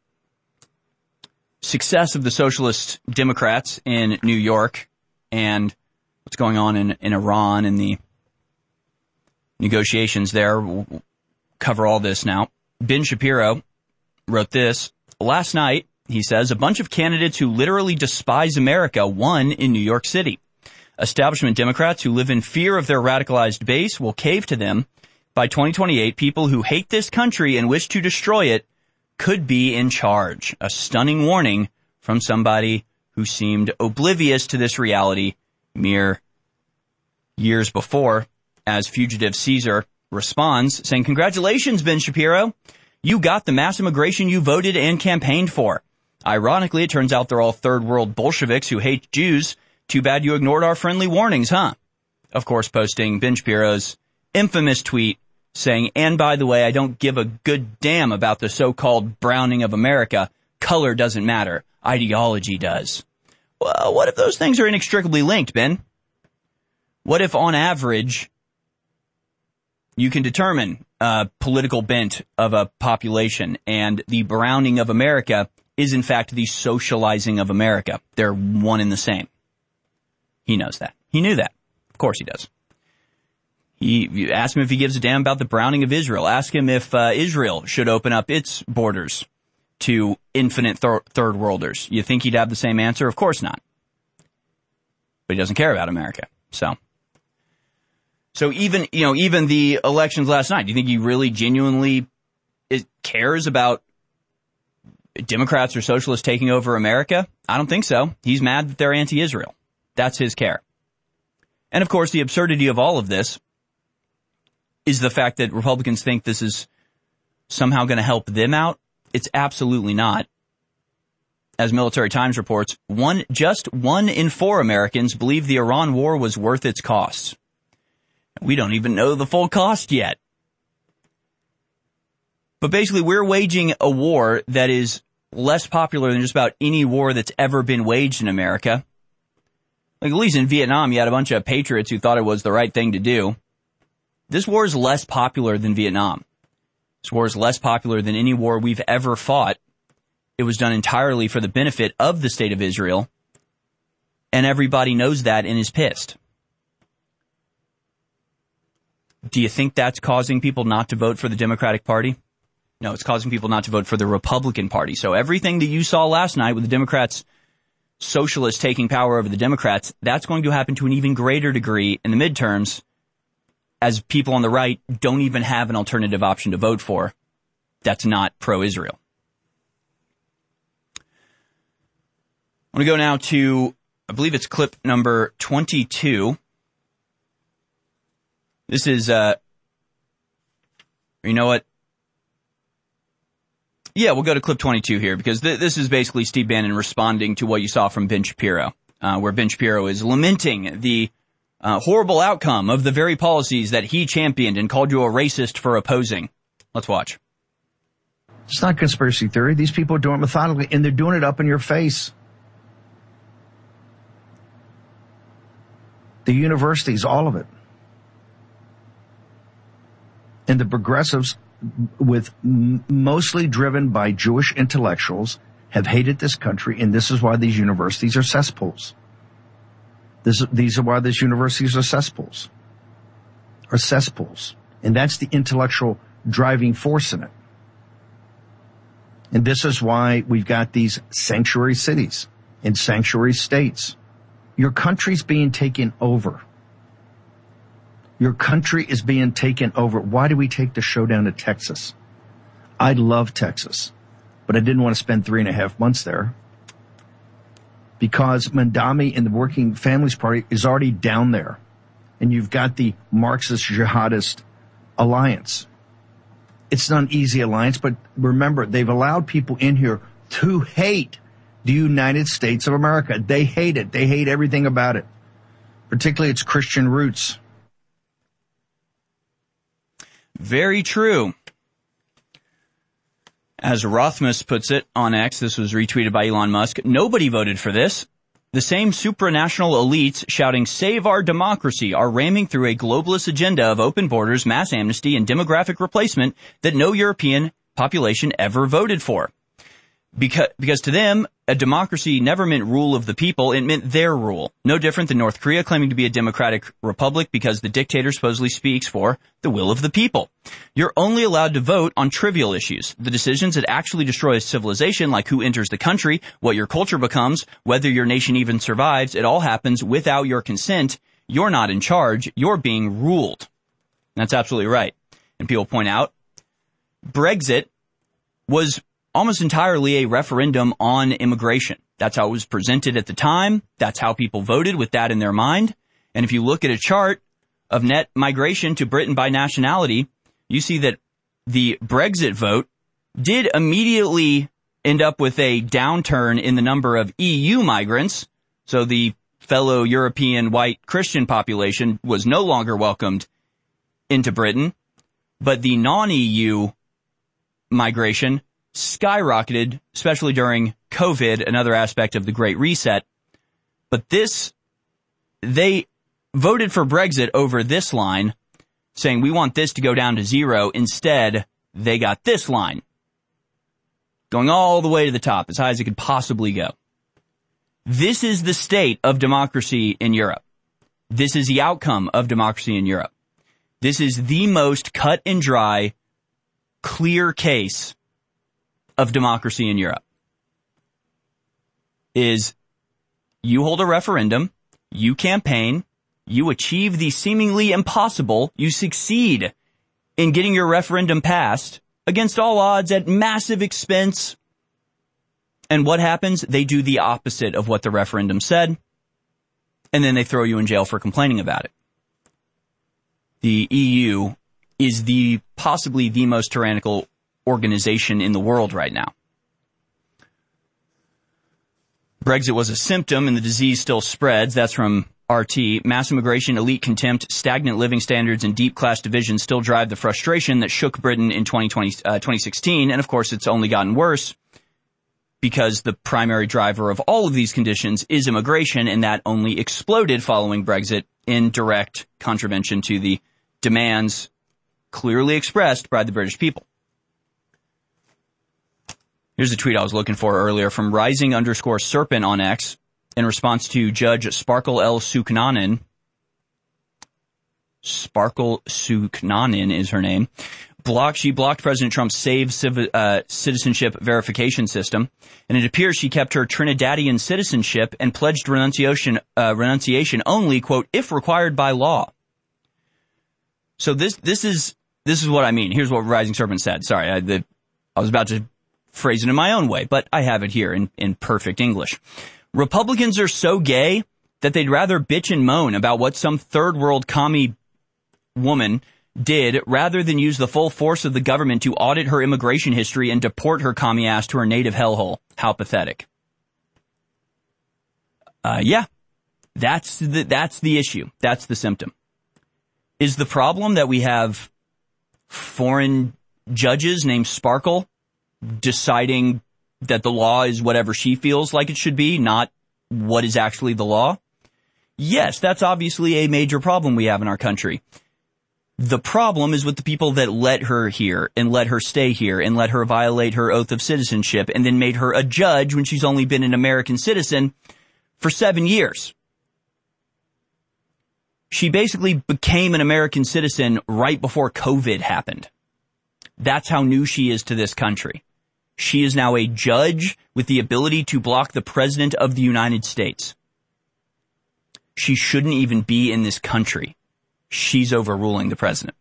success of the socialist Democrats in New York and what's going on in Iran and the negotiations there. We'll cover all this now. Ben Shapiro wrote this. Last night, he says, a bunch of candidates who literally despise America won in New York City. Establishment Democrats who live in fear of their radicalized base will cave to them. By 2028, people who hate this country and wish to destroy it could be in charge. A stunning warning from somebody who seemed oblivious to this reality mere years before, as fugitive Caesar responds, saying, congratulations, Ben Shapiro. You got the mass immigration you voted and campaigned for. Ironically, it turns out they're all third world Bolsheviks who hate Jews. Too bad you ignored our friendly warnings, huh? Of course, posting Ben Shapiro's infamous tweet saying, and by the way, I don't give a good damn about the so-called browning of America. Color doesn't matter. Ideology does. Well, what if those things are inextricably linked, Ben? What if, on average, you can determine political bent of a population, and the browning of America is, in fact, the socializing of America? They're one and the same. He knows that. He knew that. Of course he does. You ask him if he gives a damn about the browning of Israel. Ask him if Israel should open up its borders to infinite third worlders. You think he'd have the same answer? Of course not. But he doesn't care about America. So even the elections last night, do you think he really genuinely cares about Democrats or socialists taking over America? I don't think so. He's mad that they're anti-Israel. That's his care. And of course, the absurdity of all of this is the fact that Republicans think this is somehow going to help them out. It's absolutely not. As Military Times reports, just 1 in 4 Americans believe the Iran war was worth its costs. We don't even know the full cost yet. But basically, we're waging a war that is less popular than just about any war that's ever been waged in America. Like, at least in Vietnam, you had a bunch of patriots who thought it was the right thing to do. This war is less popular than Vietnam. This war is less popular than any war we've ever fought. It was done entirely for the benefit of the state of Israel, and everybody knows that and is pissed. Do you think that's causing people not to vote for the Democratic Party? No, it's causing people not to vote for the Republican Party. So everything that you saw last night with the Democrats, socialists taking power over the Democrats, that's going to happen to an even greater degree in the midterms, as people on the right don't even have an alternative option to vote for that's not pro-Israel. I'm going to go now to, I believe it's clip number 22. This is, you know what? Yeah, we'll go to clip 22 here, because this is basically Steve Bannon responding to what you saw from Ben Shapiro, where Ben Shapiro is lamenting the horrible outcome of the very policies that he championed and called you a racist for opposing. Let's watch. It's not conspiracy theory. These people are doing it methodically, and they're doing it up in your face. The universities, all of it. And the progressives, with mostly driven by Jewish intellectuals, have hated this country, and this is why these universities are cesspools. These are why these universities are cesspools. And that's the intellectual driving force in it. And this is why we've got these sanctuary cities and sanctuary states. Your country's being taken over. Your country is being taken over. Why do we take the show down to Texas? I love Texas, but I didn't want to spend 3.5 months there. because Mamdani and the Working Families Party is already down there. And you've got the Marxist jihadist alliance. It's not an easy alliance, but remember, they've allowed people in here to hate the United States of America. They hate it. They hate everything about it, particularly its Christian roots. Very true. As Rothmus puts it on X, this was retweeted by Elon Musk, nobody voted for this. The same supranational elites shouting, "Save our democracy," are ramming through a globalist agenda of open borders, mass amnesty, and demographic replacement that no European population ever voted for. Because to them, a democracy never meant rule of the people, it meant their rule. No different than North Korea claiming to be a democratic republic because the dictator supposedly speaks for the will of the people. You're only allowed to vote on trivial issues. The decisions that actually destroy civilization, like who enters the country, what your culture becomes, whether your nation even survives, it all happens without your consent. You're not in charge, you're being ruled. That's absolutely right. And people point out, Brexit was almost entirely a referendum on immigration. That's how it was presented at the time. That's how people voted with that in their mind. And if you look at a chart of net migration to Britain by nationality, you see that the Brexit vote did immediately end up with a downturn in the number of EU migrants. So the fellow European white Christian population was no longer welcomed into Britain. But the non-EU migration skyrocketed, especially during COVID, another aspect of the Great Reset. But they voted for Brexit over this line, saying we want this to go down to zero. Instead, they got this line, going all the way to the top, as high as it could possibly go. This is the state of democracy in Europe. This is the outcome of democracy in Europe. This is the most cut and dry, clear case of democracy in Europe. Is you hold a referendum, you campaign, you achieve the seemingly impossible, you succeed in getting your referendum passed against all odds at massive expense. And what happens? They do the opposite of what the referendum said, and then they throw you in jail for complaining about it. The EU is possibly the most tyrannical organization in the world right now. Brexit was a symptom and the disease still spreads. That's from RT. Mass immigration, elite contempt, stagnant living standards, and deep class division still drive the frustration that shook Britain in 2016. And of course, it's only gotten worse because the primary driver of all of these conditions is immigration, and that only exploded following Brexit in direct contravention to the demands clearly expressed by the British people. Here's the tweet I was looking for earlier from rising_serpent on X in response to Judge Sparkle L. Suknanen. Sparkle Suknanen is her name. She blocked President Trump's Save citizenship verification system, and it appears she kept her Trinidadian citizenship and pledged renunciation only, quote, if required by law. So this is what I mean. Here's what Rising Serpent said. Sorry, I was about to phrase it in my own way, but I have it here in perfect English. Republicans are so gay that they'd rather bitch and moan about what some third world commie woman did rather than use the full force of the government to audit her immigration history and deport her commie ass to her native hellhole. How pathetic. Yeah, that's the issue. That's the symptom. Is the problem that we have foreign judges named Sparkle deciding that the law is whatever she feels like it should be, not what is actually the law? Yes, that's obviously a major problem we have in our country. The problem is with the people that let her here and let her stay here and let her violate her oath of citizenship and then made her a judge when she's only been an American citizen for 7 years. She basically became an American citizen right before COVID happened. That's how new she is to this country. She is now a judge with the ability to block the President of the United States. She shouldn't even be in this country. She's overruling the president.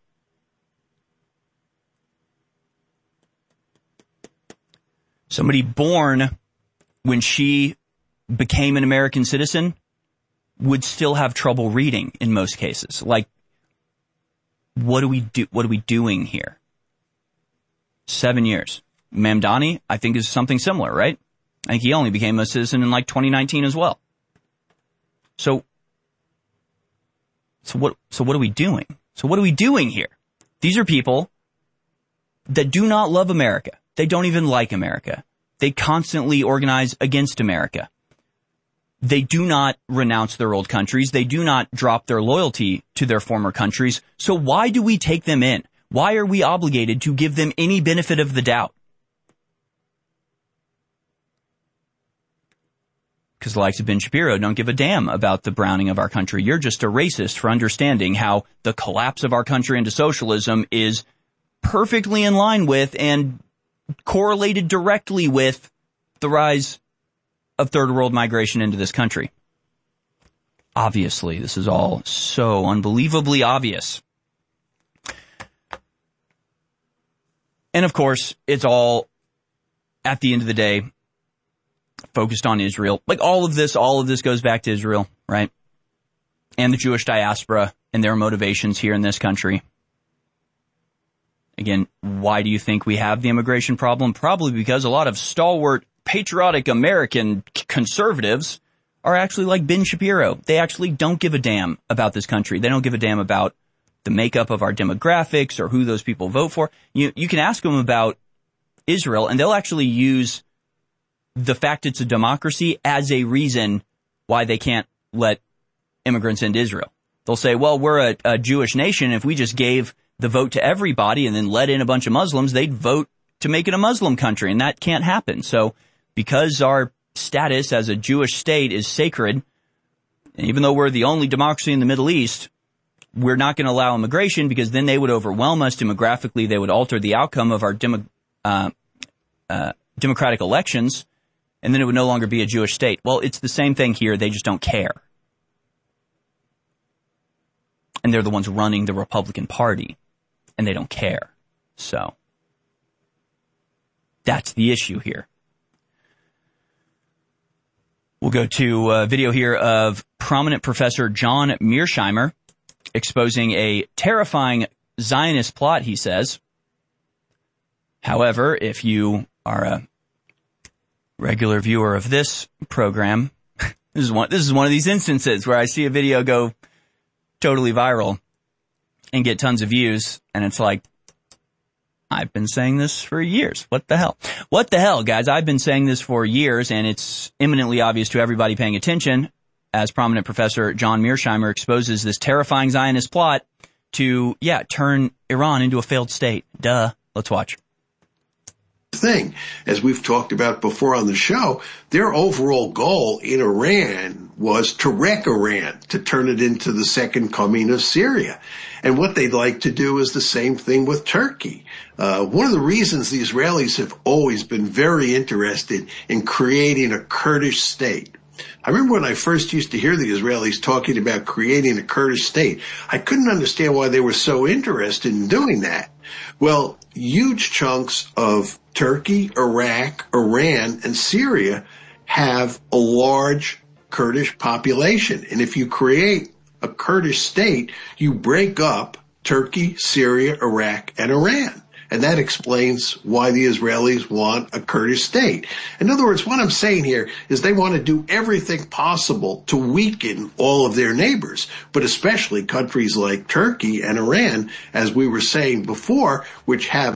Somebody born when she became an American citizen would still have trouble reading in most cases. Like, what are we doing here? 7 years. Mamdani, I think, is something similar, right? I think he only became a citizen in like 2019 as well. So what are we doing? So what are we doing here? These are people that do not love America. They don't even like America. They constantly organize against America. They do not renounce their old countries. They do not drop their loyalty to their former countries. So why do we take them in? Why are we obligated to give them any benefit of the doubt? Because the likes of Ben Shapiro don't give a damn about the browning of our country. You're just a racist for understanding how the collapse of our country into socialism is perfectly in line with and correlated directly with the rise of third world migration into this country. Obviously, this is all so unbelievably obvious. And of course, it's all, at the end of the day, focused on Israel. Like all of this goes back to Israel, right? And the Jewish diaspora and their motivations here in this country. Again, why do you think we have the immigration problem? Probably because a lot of stalwart, patriotic American conservatives are actually like Ben Shapiro. They actually don't give a damn about this country. They don't give a damn about the makeup of our demographics or who those people vote for. You can ask them about Israel, and they'll actually use the fact it's a democracy as a reason why they can't let immigrants into Israel. They'll say, well, we're a Jewish nation. If we just gave the vote to everybody and then let in a bunch of Muslims, they'd vote to make it a Muslim country, and that can't happen. So because our status as a Jewish state is sacred, and even though we're the only democracy in the Middle East, we're not going to allow immigration because then they would overwhelm us demographically. They would alter the outcome of our democratic elections, and then it would no longer be a Jewish state. Well, it's the same thing here. They just don't care. And they're the ones running the Republican Party, and they don't care. So that's the issue here. We'll go to a video here of prominent professor John Mearsheimer exposing a terrifying Zionist plot, he says. However, if you are a regular viewer of this program, this is one of these instances where I see a video go totally viral and get tons of views, and it's like, I've been saying this for years. What the hell? What the hell, guys? I've been saying this for years, and it's eminently obvious to everybody paying attention as prominent professor John Mearsheimer exposes this terrifying Zionist plot to, turn Iran into a failed state. Duh. Let's watch. Thing. As we've talked about before on the show, their overall goal in Iran was to wreck Iran, to turn it into the second coming of Syria. And what they'd like to do is the same thing with Turkey. One of the reasons the Israelis have always been very interested in creating a Kurdish state. I remember when I first used to hear the Israelis talking about creating a Kurdish state, I couldn't understand why they were so interested in doing that. Well, huge chunks of Turkey, Iraq, Iran, and Syria have a large Kurdish population. And if you create a Kurdish state, you break up Turkey, Syria, Iraq, and Iran. And that explains why the Israelis want a Kurdish state. In other words, what I'm saying here is they want to do everything possible to weaken all of their neighbors, but especially countries like Turkey and Iran, as we were saying before, which have.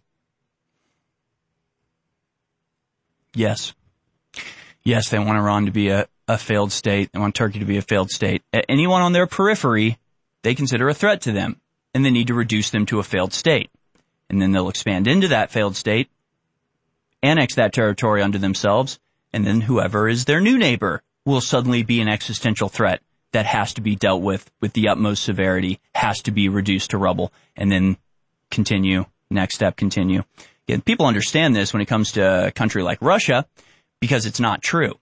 Yes. Yes, they want Iran to be a failed state. They want Turkey to be a failed state. Anyone on their periphery, they consider a threat to them, and they need to reduce them to a failed state. And then they'll expand into that failed state, annex that territory unto themselves, and then whoever is their new neighbor will suddenly be an existential threat that has to be dealt with the utmost severity, has to be reduced to rubble, and then continue, next step, continue. Again, people understand this when it comes to a country like Russia, because it's not true.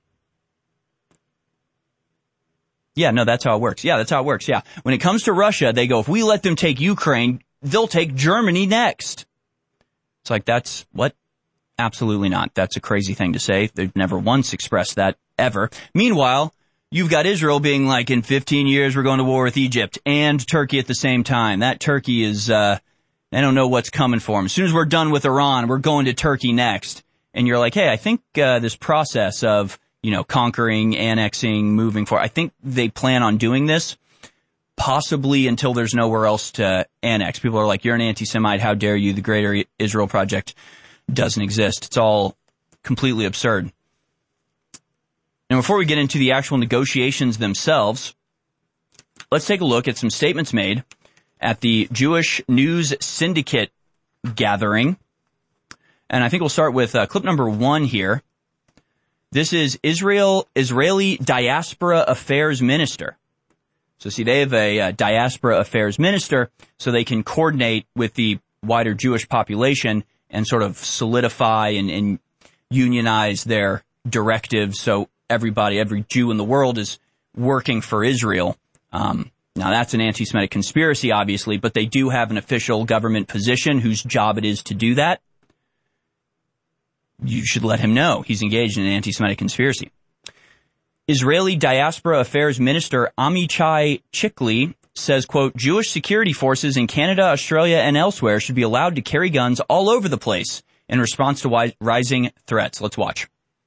Yeah, no, that's how it works. Yeah, that's how it works. Yeah. When it comes to Russia, they go, if we let them take Ukraine, they'll take Germany next. It's like, that's what? Absolutely not. That's a crazy thing to say. They've never once expressed that ever. Meanwhile, you've got Israel being like, in 15 years, we're going to war with Egypt and Turkey at the same time. That Turkey is, they don't know what's coming for them. As soon as we're done with Iran, we're going to Turkey next. And you're like, hey, I think this process of, conquering, annexing, moving forward, I think they plan on doing this possibly until there's nowhere else to annex. People are like, you're an anti-Semite, how dare you? The Greater Israel Project doesn't exist. It's all completely absurd. Now, before we get into the actual negotiations themselves, let's take a look at some statements made at the Jewish News Syndicate gathering. And I think we'll start with clip number 1 here. This is Israeli Diaspora Affairs Minister. So see, they have a Diaspora Affairs Minister, so they can coordinate with the wider Jewish population and sort of solidify and unionize their directives so every Jew in the world is working for Israel. Now that's an anti-Semitic conspiracy, obviously, but they do have an official government position whose job it is to do that. You should let him know he's engaged in an anti-Semitic conspiracy. Israeli Diaspora Affairs Minister Amichai Chikli says, quote, Jewish security forces in Canada, Australia, and elsewhere should be allowed to carry guns all over the place in response to rising threats. Let's watch.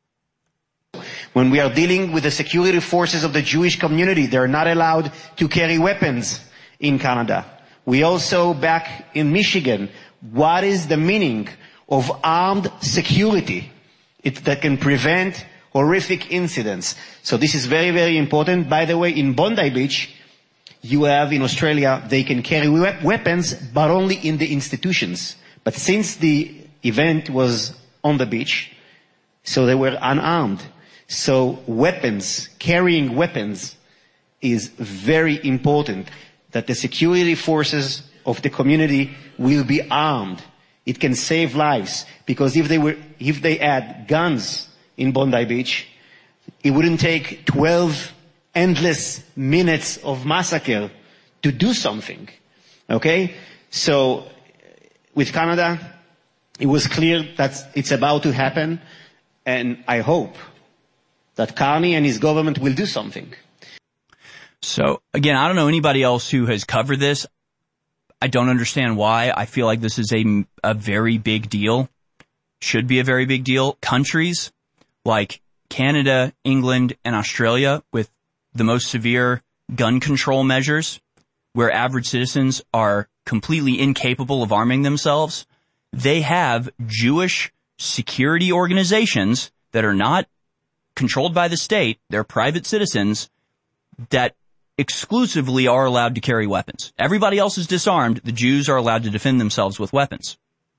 When we are dealing with the security forces of the Jewish community, they're not allowed to carry weapons in Canada. We also, back in Michigan, what is the meaning of armed security that can prevent horrific incidents? So this is very, very important. By the way, in Bondi Beach, you have in Australia, they can carry weapons, but only in the institutions. But since the event was on the beach, so they were unarmed. So carrying weapons is very important, that the security forces of the community will be armed. It can save lives, because if they had guns in Bondi Beach, it wouldn't take 12 endless minutes of massacre to do something. Okay? So with Canada, it was clear that it's about to happen, and I hope that Carney and his government will do something. So, again, I don't know anybody else who has covered this. I don't understand why. I feel like this is a very big deal. Should be a very big deal. Countries like Canada, England, and Australia with the most severe gun control measures, where average citizens are completely incapable of arming themselves, they have Jewish security organizations that are not controlled by the state. They're private citizens that exclusively are allowed to carry weapons. Everybody else is disarmed. The Jews are allowed to defend themselves with weapons.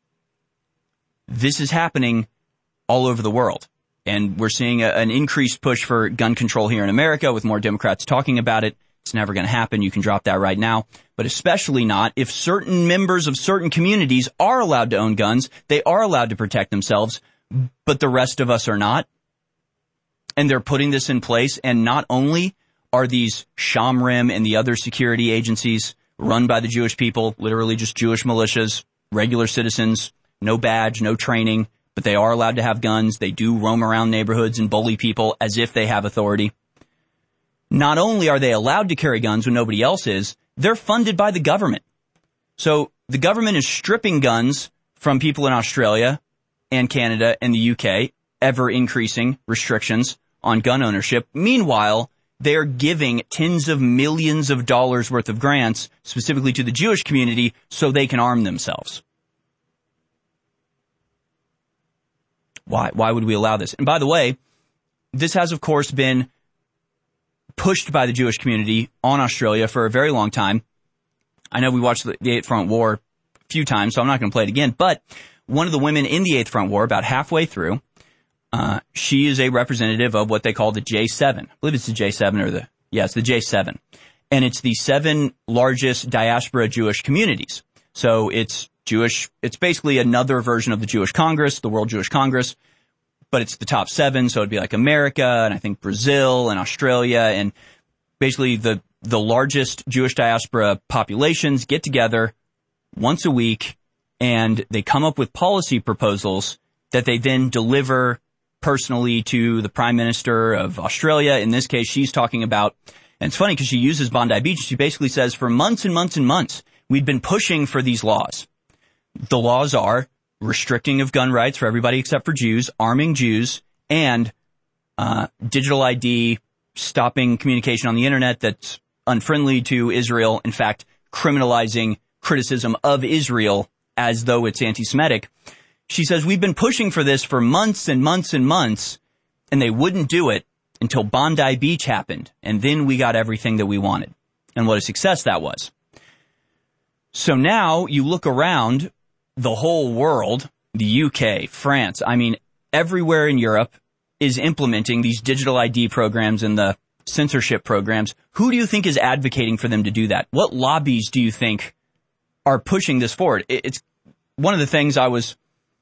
This is happening all over the world. And we're seeing an increased push for gun control here in America, with more Democrats talking about it. It's never going to happen. You can drop that right now. But especially not if certain members of certain communities are allowed to own guns. They are allowed to protect themselves, but the rest of us are not. And they're putting this in place. And not only are these Shamrim and the other security agencies run by the Jewish people, literally just Jewish militias, regular citizens, no badge, no training, but they are allowed to have guns. They do roam around neighborhoods and bully people as if they have authority. Not only are they allowed to carry guns when nobody else is, they're funded by the government. So the government is stripping guns from people in Australia and Canada and the UK, ever increasing restrictions on gun ownership. Meanwhile, they're giving tens of millions of dollars worth of grants specifically to the Jewish community so they can arm themselves. Why would we allow this? And by the way, this has, of course, been pushed by the Jewish community on Australia for a very long time. I know we watched the Eighth Front War a few times, so I'm not going to play it again. But one of the women in the Eighth Front War, about halfway through, she is a representative of what they call the J7. I believe it's the J7 it's the J7. And it's the 7 largest diaspora Jewish communities. So it's Jewish. It's basically another version of the Jewish Congress, the World Jewish Congress, but it's the top 7. So it'd be like America and I think Brazil and Australia, and basically the largest Jewish diaspora populations get together once a week and they come up with policy proposals that they then deliver personally to the Prime Minister of Australia. In this case, she's talking about, and it's funny because she uses Bondi Beach. She basically says for months and months and months, we've been pushing for these laws. The laws are restricting of gun rights for everybody except for Jews, arming Jews, and digital ID, stopping communication on the internet that's unfriendly to Israel. In fact, criminalizing criticism of Israel as though it's anti-Semitic. She says, we've been pushing for this for months and months and months, and they wouldn't do it until Bondi Beach happened. And then we got everything that we wanted. And what a success that was. So now you look around the whole world, the UK, France, I mean, everywhere in Europe is implementing these digital ID programs and the censorship programs. Who do you think is advocating for them to do that? What lobbies do you think are pushing this forward? It's one of the things I was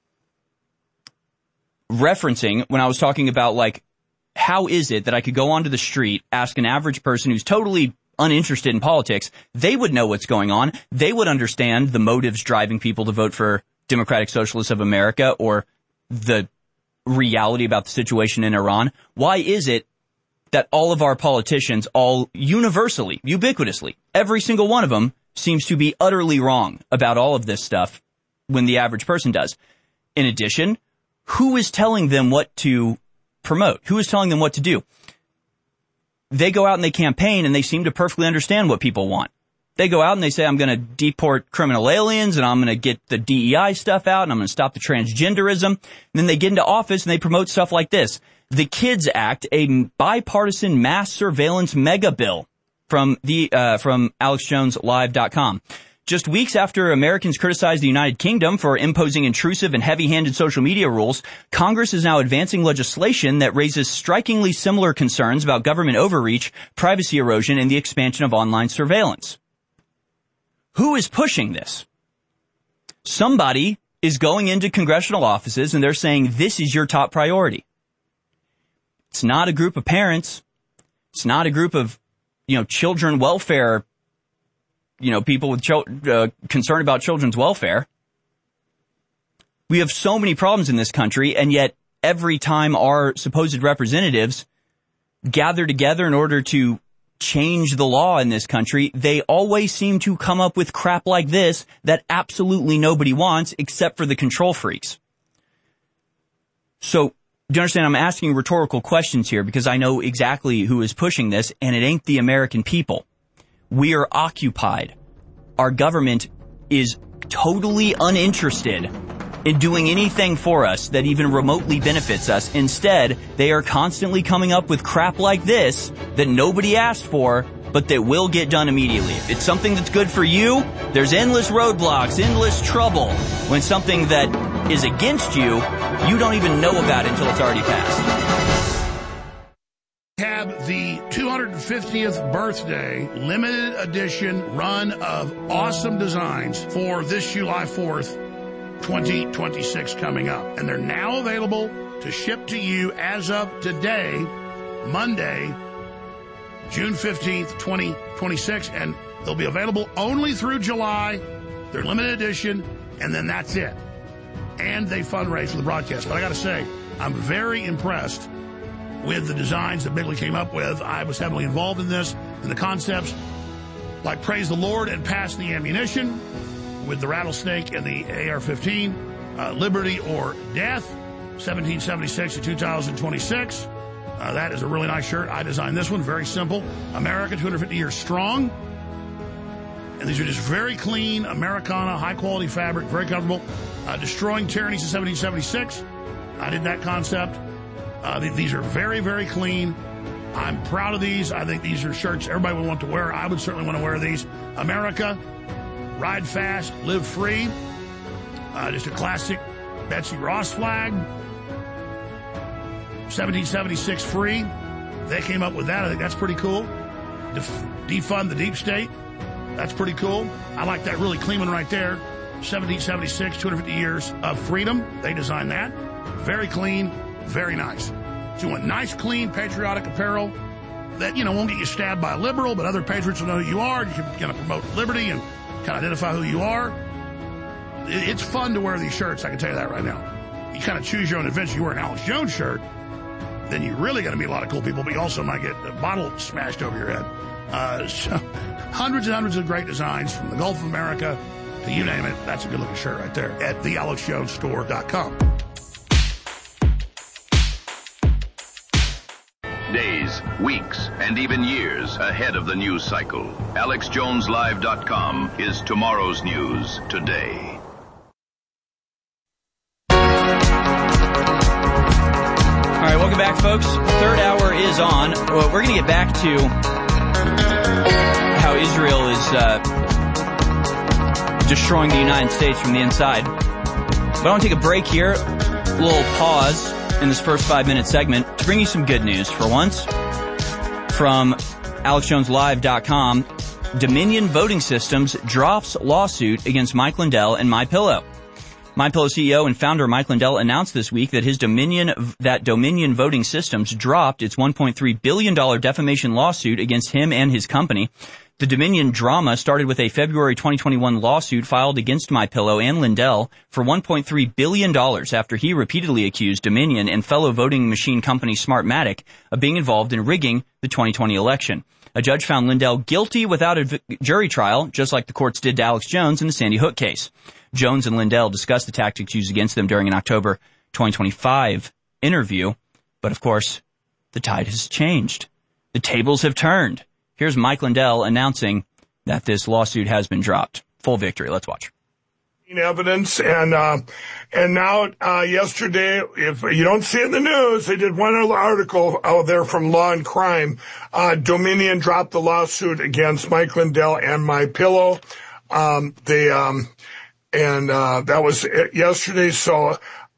referencing when I was talking about, like, how is it that I could go onto the street, ask an average person who's totally uninterested in politics, they would know what's going on. They would understand the motives driving people to vote for Democratic Socialists of America or the reality about the situation in Iran. Why is it that all of our politicians, all universally, ubiquitously, every single one of them seems to be utterly wrong about all of this stuff when the average person does? In addition, who is telling them what to promote? Who is telling them what to do? They go out and they campaign and they seem to perfectly understand what people want. They go out and they say, I'm going to deport criminal aliens and I'm going to get the DEI stuff out and I'm going to stop the transgenderism. And then they get into office and they promote stuff like this. The KIDS Act, a bipartisan mass surveillance mega bill from AlexJonesLive.com. Just weeks after Americans criticized the United Kingdom for imposing intrusive and heavy-handed social media rules, Congress is now advancing legislation that raises strikingly similar concerns about government overreach, privacy erosion, and the expansion of online surveillance. Who is pushing this? Somebody is going into congressional offices and they're saying, this is your top priority. It's not a group of parents. It's not a group of, children welfare, people with concern about children's welfare. We have so many problems in this country, and yet every time our supposed representatives gather together in order to change the law in this country, they always seem to come up with crap like this that absolutely nobody wants except for the control freaks. So, do you understand? I'm asking rhetorical questions here because I know exactly who is pushing this, and it ain't the American people. We are occupied. Our government is totally uninterested in doing anything for us that even remotely benefits us. Instead, they are constantly coming up with crap like this that nobody asked for, but that will get done immediately. If it's something that's good for you, there's endless roadblocks, endless trouble. When something that is against you, you don't even know about it until it's already passed. Have the 250th birthday limited edition run of awesome designs for this July 4th, 2026 coming up. And they're now available to ship to you as of today, Monday, June 15th, 2026. And they'll be available only through July. They're limited edition, and then that's it. And they fundraise for the broadcast. But I got to say, I'm very impressed with the designs that Bigley came up with. I was heavily involved in this, and the concepts like Praise the Lord and Pass the Ammunition with the rattlesnake and the AR-15, Liberty or Death, 1776 to 2026. That is a really nice shirt. I designed this one, very simple. America 250 years strong. And these are just very clean, Americana, high-quality fabric, very comfortable. Destroying Tyranny since 1776. I did that concept. These are very, very clean. I'm proud of these. I think these are shirts everybody would want to wear. I would certainly want to wear these. America, ride fast, live free. Just a classic Betsy Ross flag. 1776 free. They came up with that. I think that's pretty cool. Defund the deep state. That's pretty cool. I like that really clean one right there. 1776, 250 years of freedom. They designed that. Very clean, very nice. So you want nice, clean, patriotic apparel that, won't get you stabbed by a liberal, but other patriots will know who you are. You can promote liberty and kind of identify who you are. It's fun to wear these shirts, I can tell you that right now. you kind of choose your own adventure. You wear an Alex Jones shirt, then you're really going to meet a lot of cool people, but you also might get a bottle smashed over your head. So hundreds and hundreds of great designs from the Gulf of America to you name it. That's a good-looking shirt right there at thealexjonesstore.com. Days, weeks, and even years ahead of the news cycle. AlexJonesLive.com is tomorrow's news today. All right, welcome back, folks. Third hour is on. Well, we're going to get back to how Israel is destroying the United States from the inside. But I want to take a break here, a little pause in this first 5-minute segment to bring you some good news for once. From AlexJonesLive.com, Dominion Voting Systems drops lawsuit against Mike Lindell and MyPillow. MyPillow CEO and founder Mike Lindell announced this week that Dominion Voting Systems dropped its $1.3 billion defamation lawsuit against him and his company. The Dominion drama started with a February 2021 lawsuit filed against MyPillow and Lindell for $1.3 billion after he repeatedly accused Dominion and fellow voting machine company Smartmatic of being involved in rigging the 2020 election. A judge found Lindell guilty without a jury trial, just like the courts did to Alex Jones in the Sandy Hook case. Jones and Lindell discussed the tactics used against them during an October 2025 interview. But of course, the tide has changed. The tables have turned. Here's Mike Lindell announcing that this lawsuit has been dropped. Full victory. Let's watch. Evidence and now yesterday, if you don't see it in the news, they did one article out there from Law and Crime. Dominion dropped the lawsuit against Mike Lindell and MyPillow. That was yesterday. So,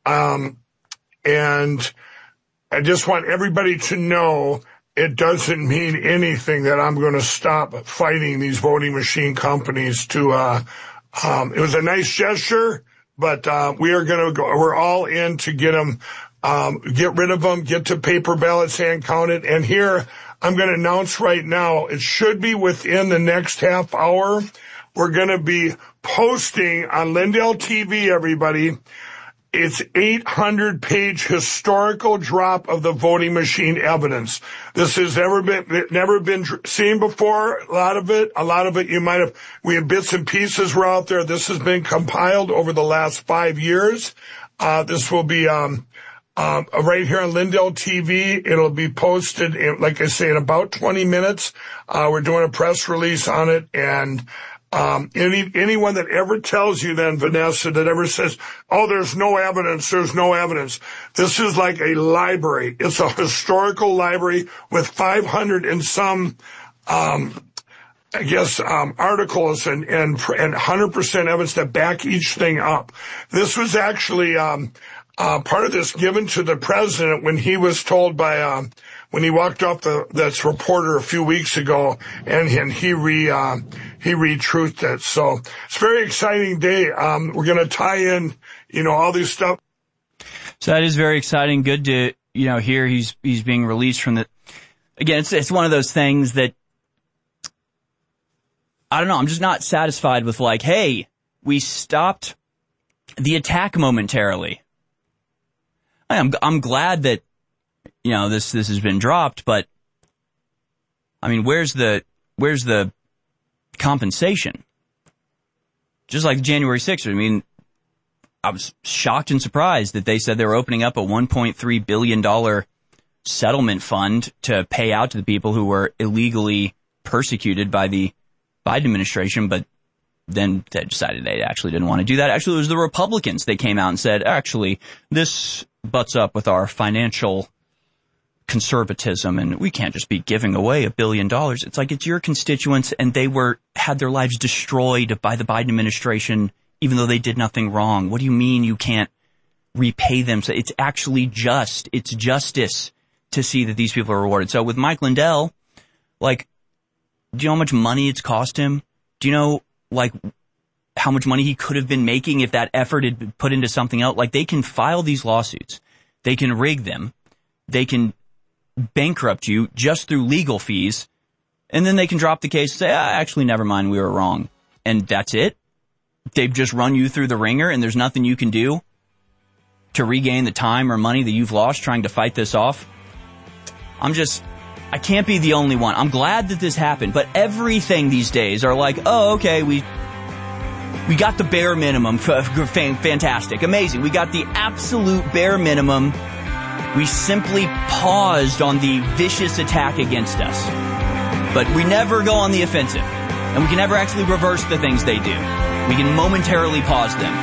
and I just want everybody to know it doesn't mean anything that I'm going to stop fighting these voting machine companies to, it was a nice gesture, but, we're all in to get them, get rid of them, get to paper ballots hand counted. And here, I'm going to announce right now, it should be within the next half hour. We're going to be posting on Lindell TV, everybody. It's 800-page historical drop of the voting machine evidence. This has never been seen before. A lot of it we have bits and pieces were out there. This has been compiled over the last 5 years. This will be, right here on Lindell TV. It'll be posted in, like I say, in about 20 minutes. We're doing a press release on it, and anyone that ever tells you then, Vanessa, that ever says, oh, there's no evidence. This is like a library. It's a historical library with 500 and some, articles and 100% evidence that back each thing up. This was actually, part of this given to the president when he was told by, when he walked off this reporter a few weeks ago, and he re-truthed it. So it's a very exciting day. We're going to tie in, all this stuff. So that is very exciting. Good to, hear he's being released from the, again, it's one of those things that, I don't know, I'm just not satisfied with like, hey, we stopped the attack momentarily. I'm glad that, this has been dropped, but I mean, where's the compensation? Just like January 6th. I mean, I was shocked and surprised that they said they were opening up a $1.3 billion settlement fund to pay out to the people who were illegally persecuted by the Biden administration, but then they decided they actually didn't want to do that. Actually, it was the Republicans. They came out and said, actually, this butts up with our financial conservatism, and we can't just be giving away $1 billion. It's like it's your constituents, and they had their lives destroyed by the Biden administration, even though they did nothing wrong. What do you mean you can't repay them? So it's actually just. It's justice to see that these people are rewarded. So with Mike Lindell, like, do you know how much money it's cost him? Do you know, like, how much money he could have been making if that effort had been put into something else? Like, they can file these lawsuits. They can rig them. They can bankrupt you just through legal fees. And then they can drop the case and say, actually, never mind, we were wrong. And that's it? They've just run you through the ringer and there's nothing you can do? to regain the time or money that you've lost trying to fight this off. I can't be the only one. I'm glad that this happened, but everything these days are like, oh, okay, we got the bare minimum. Fantastic. Amazing. We got the absolute bare minimum. We simply paused on the vicious attack against us. But we never go on the offensive. And we can never actually reverse the things they do. We can momentarily pause them.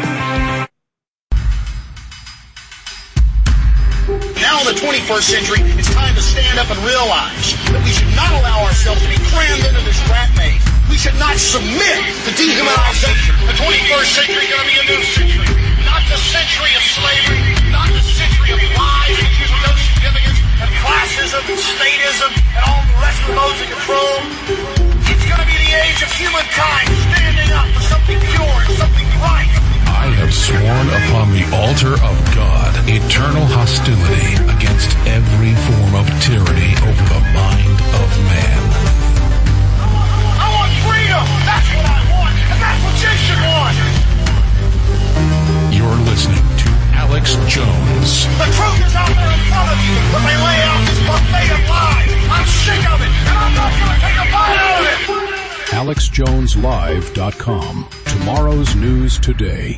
Now in the 21st century, it's time to stand up and realize that we should not allow ourselves to be crammed into this rat maze. We should not submit to dehumanization. The 21st century is going to be a new century. Not the century of slavery, not the century of lies, issues with no significance, and classism and statism and all the rest of those in control. It's going to be the age of humankind standing up for something pure and something right. I have sworn upon the altar of God eternal hostility against every form of tyranny over the mind of man. I want freedom! That's what I want! And that's what you should want! You're listening to Alex Jones. The truth is out there in front of you, but they lay out this buffet of lies. I'm sick of it, and I'm not going to take a bite out of it! AlexJonesLive.com. Tomorrow's news today.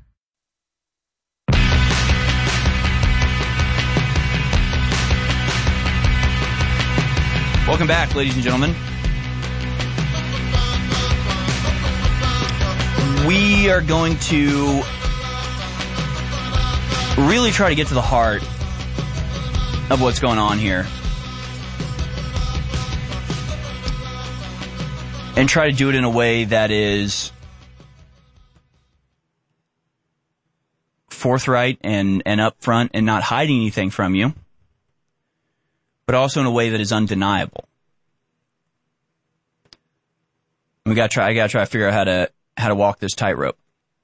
Welcome back, ladies and gentlemen. We are going to really try to get to the heart of what's going on here. And try to do it in a way that is forthright and upfront and not hiding anything from you, but also in a way that is undeniable. I gotta try to figure out how to walk this tightrope.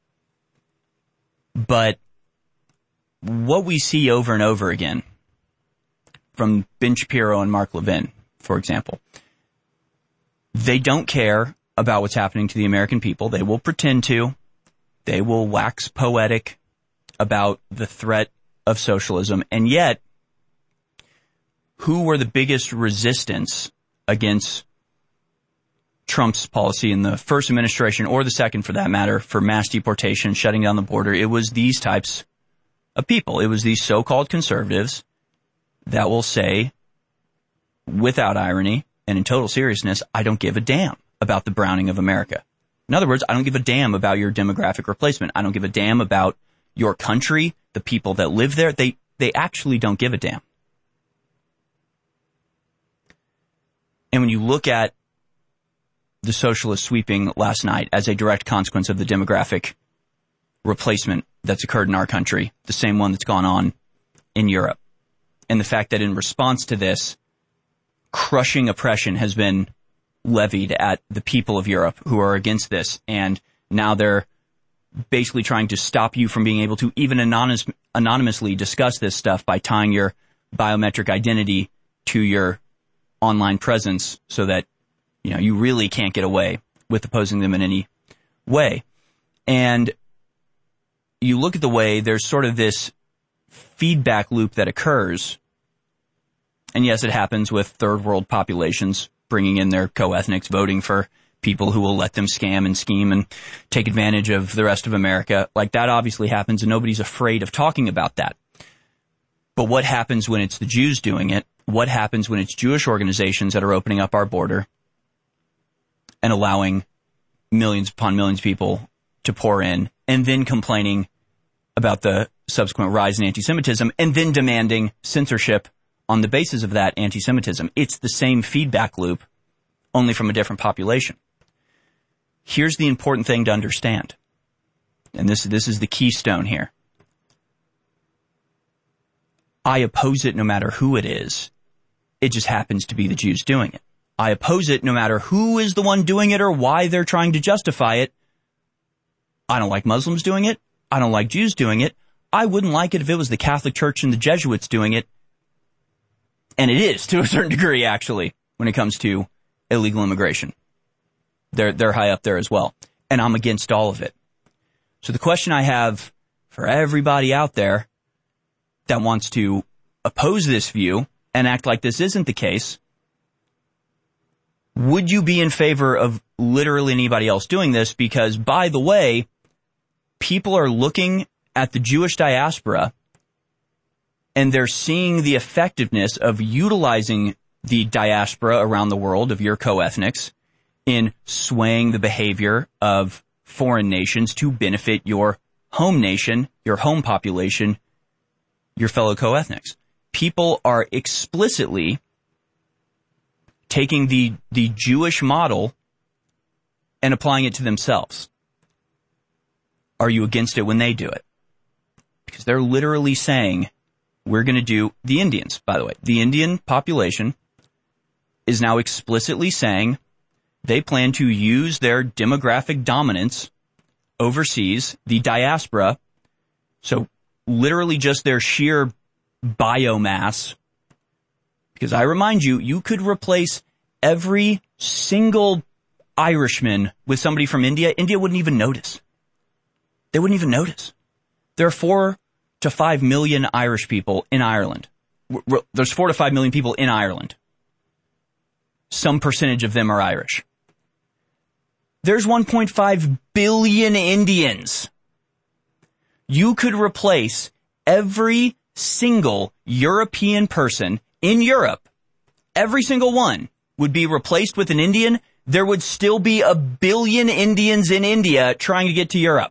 But what we see over and over again from Ben Shapiro and Mark Levin, for example, they don't care about what's happening to the American people. They will pretend to. They will wax poetic about the threat of socialism. And yet, who were the biggest resistance against Trump's policy in the first administration, or the second for that matter, for mass deportation, shutting down the border? It was these types of people. It was these so-called conservatives that will say, without irony and in total seriousness, I don't give a damn about the browning of America. In other words, I don't give a damn about your demographic replacement. I don't give a damn about your country, the people that live there. They actually don't give a damn. And when you look at the socialist sweeping last night as a direct consequence of the demographic replacement that's occurred in our country, the same one that's gone on in Europe, and the fact that in response to this, crushing oppression has been levied at the people of Europe who are against this, and now they're basically trying to stop you from being able to even anonymously discuss this stuff by tying your biometric identity to your online presence so that, you know, you really can't get away with opposing them in any way. And you look at the way there's sort of this feedback loop that occurs. And yes, it happens with third world populations bringing in their co-ethnics, voting for people who will let them scam and scheme and take advantage of the rest of America. Like, that obviously happens, and nobody's afraid of talking about that. But what happens when it's the Jews doing it? What happens when it's Jewish organizations that are opening up our border and allowing millions upon millions of people to pour in, and then complaining about the subsequent rise in anti-Semitism, and then demanding censorship on the basis of that anti-Semitism? It's the same feedback loop, only from a different population. Here's the important thing to understand, and this is the keystone here. I oppose it no matter who it is. It just happens to be the Jews doing it. I oppose it no matter who is the one doing it or why they're trying to justify it. I don't like Muslims doing it. I don't like Jews doing it. I wouldn't like it if it was the Catholic Church and the Jesuits doing it. And it is, to a certain degree, actually, when it comes to illegal immigration. They're high up there as well. And I'm against all of it. So the question I have for everybody out there that wants to oppose this view and act like this isn't the case, would you be in favor of literally anybody else doing this? Because, by the way, people are looking at the Jewish diaspora and they're seeing the effectiveness of utilizing the diaspora around the world of your co-ethnics in swaying the behavior of foreign nations to benefit your home nation, your home population, your fellow co-ethnics. People are explicitly taking the Jewish model and applying it to themselves. Are you against it when they do it? Because they're literally saying, we're going to do, the Indians, by the way, the Indian population is now explicitly saying they plan to use their demographic dominance overseas, the diaspora, so literally just their sheer biomass. Because I remind you, you could replace every single Irishman with somebody from India. India wouldn't even notice. They wouldn't even notice. There are 4 to 5 million Irish people in Ireland. There's 4 to 5 million people in Ireland. Some percentage of them are Irish. There's 1.5 billion Indians. You could replace every single European person in Europe. Every single one would be replaced with an Indian. There would still be 1 billion Indians in India trying to get to Europe.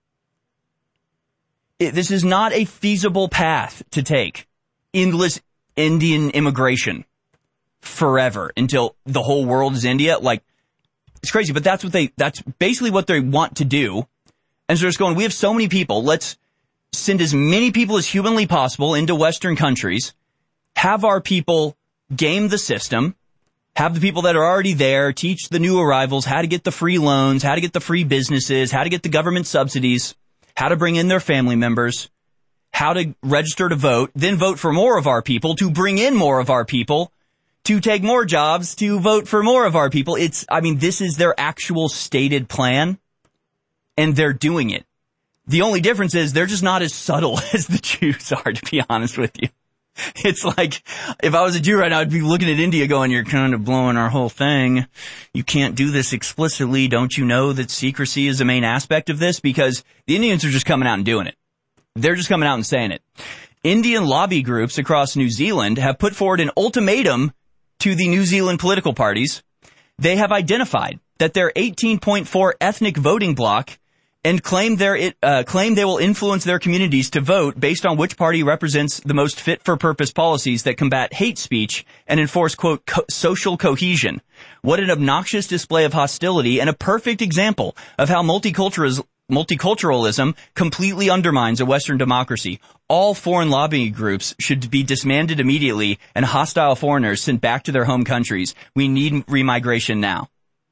This is not a feasible path to take. Endless Indian immigration forever until the whole world is India. Like, it's crazy, but that's basically what they want to do. And so they're just going, we have so many people, let's send as many people as humanly possible into Western countries, have our people game the system, have the people that are already there teach the new arrivals how to get the free loans, how to get the free businesses, how to get the government subsidies, how to bring in their family members, how to register to vote, then vote for more of our people, to bring in more of our people, to take more jobs, to vote for more of our people. This is their actual stated plan, and they're doing it. The only difference is they're just not as subtle as the Jews are, to be honest with you. It's like, if I was a Jew right now, I'd be looking at India going, you're kind of blowing our whole thing. You can't do this explicitly. Don't you know that secrecy is the main aspect of this? Because the Indians are just coming out and doing it. They're just coming out and saying it. Indian lobby groups across New Zealand have put forward an ultimatum to the New Zealand political parties. They have identified that their 18.4 ethnic voting bloc and claim they will influence their communities to vote based on which party represents the most fit-for-purpose policies that combat hate speech and enforce, quote, social cohesion. What an obnoxious display of hostility and a perfect example of how multiculturalism completely undermines a Western democracy. All foreign lobbying groups should be disbanded immediately and hostile foreigners sent back to their home countries. We need remigration now.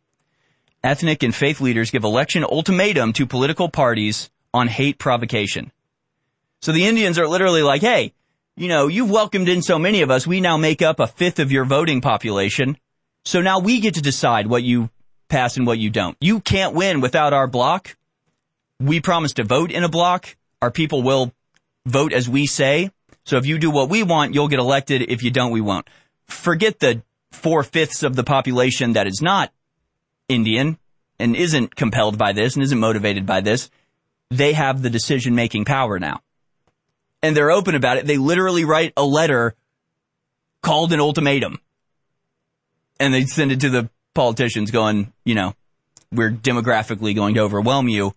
Ethnic and faith leaders give election ultimatum to political parties on hate provocation. So the Indians are literally like, hey, you've welcomed in so many of us, we now make up 1/5 of your voting population. So now we get to decide what you pass and what you don't. You can't win without our bloc. We promise to vote in a bloc. Our people will vote as we say. So if you do what we want, you'll get elected. If you don't, we won't. Forget the 4/5 of the population that is not Indian and isn't compelled by this and isn't motivated by this. They have the decision-making power now. And they're open about it. They literally write a letter called an ultimatum. And they send it to the politicians going, we're demographically going to overwhelm you.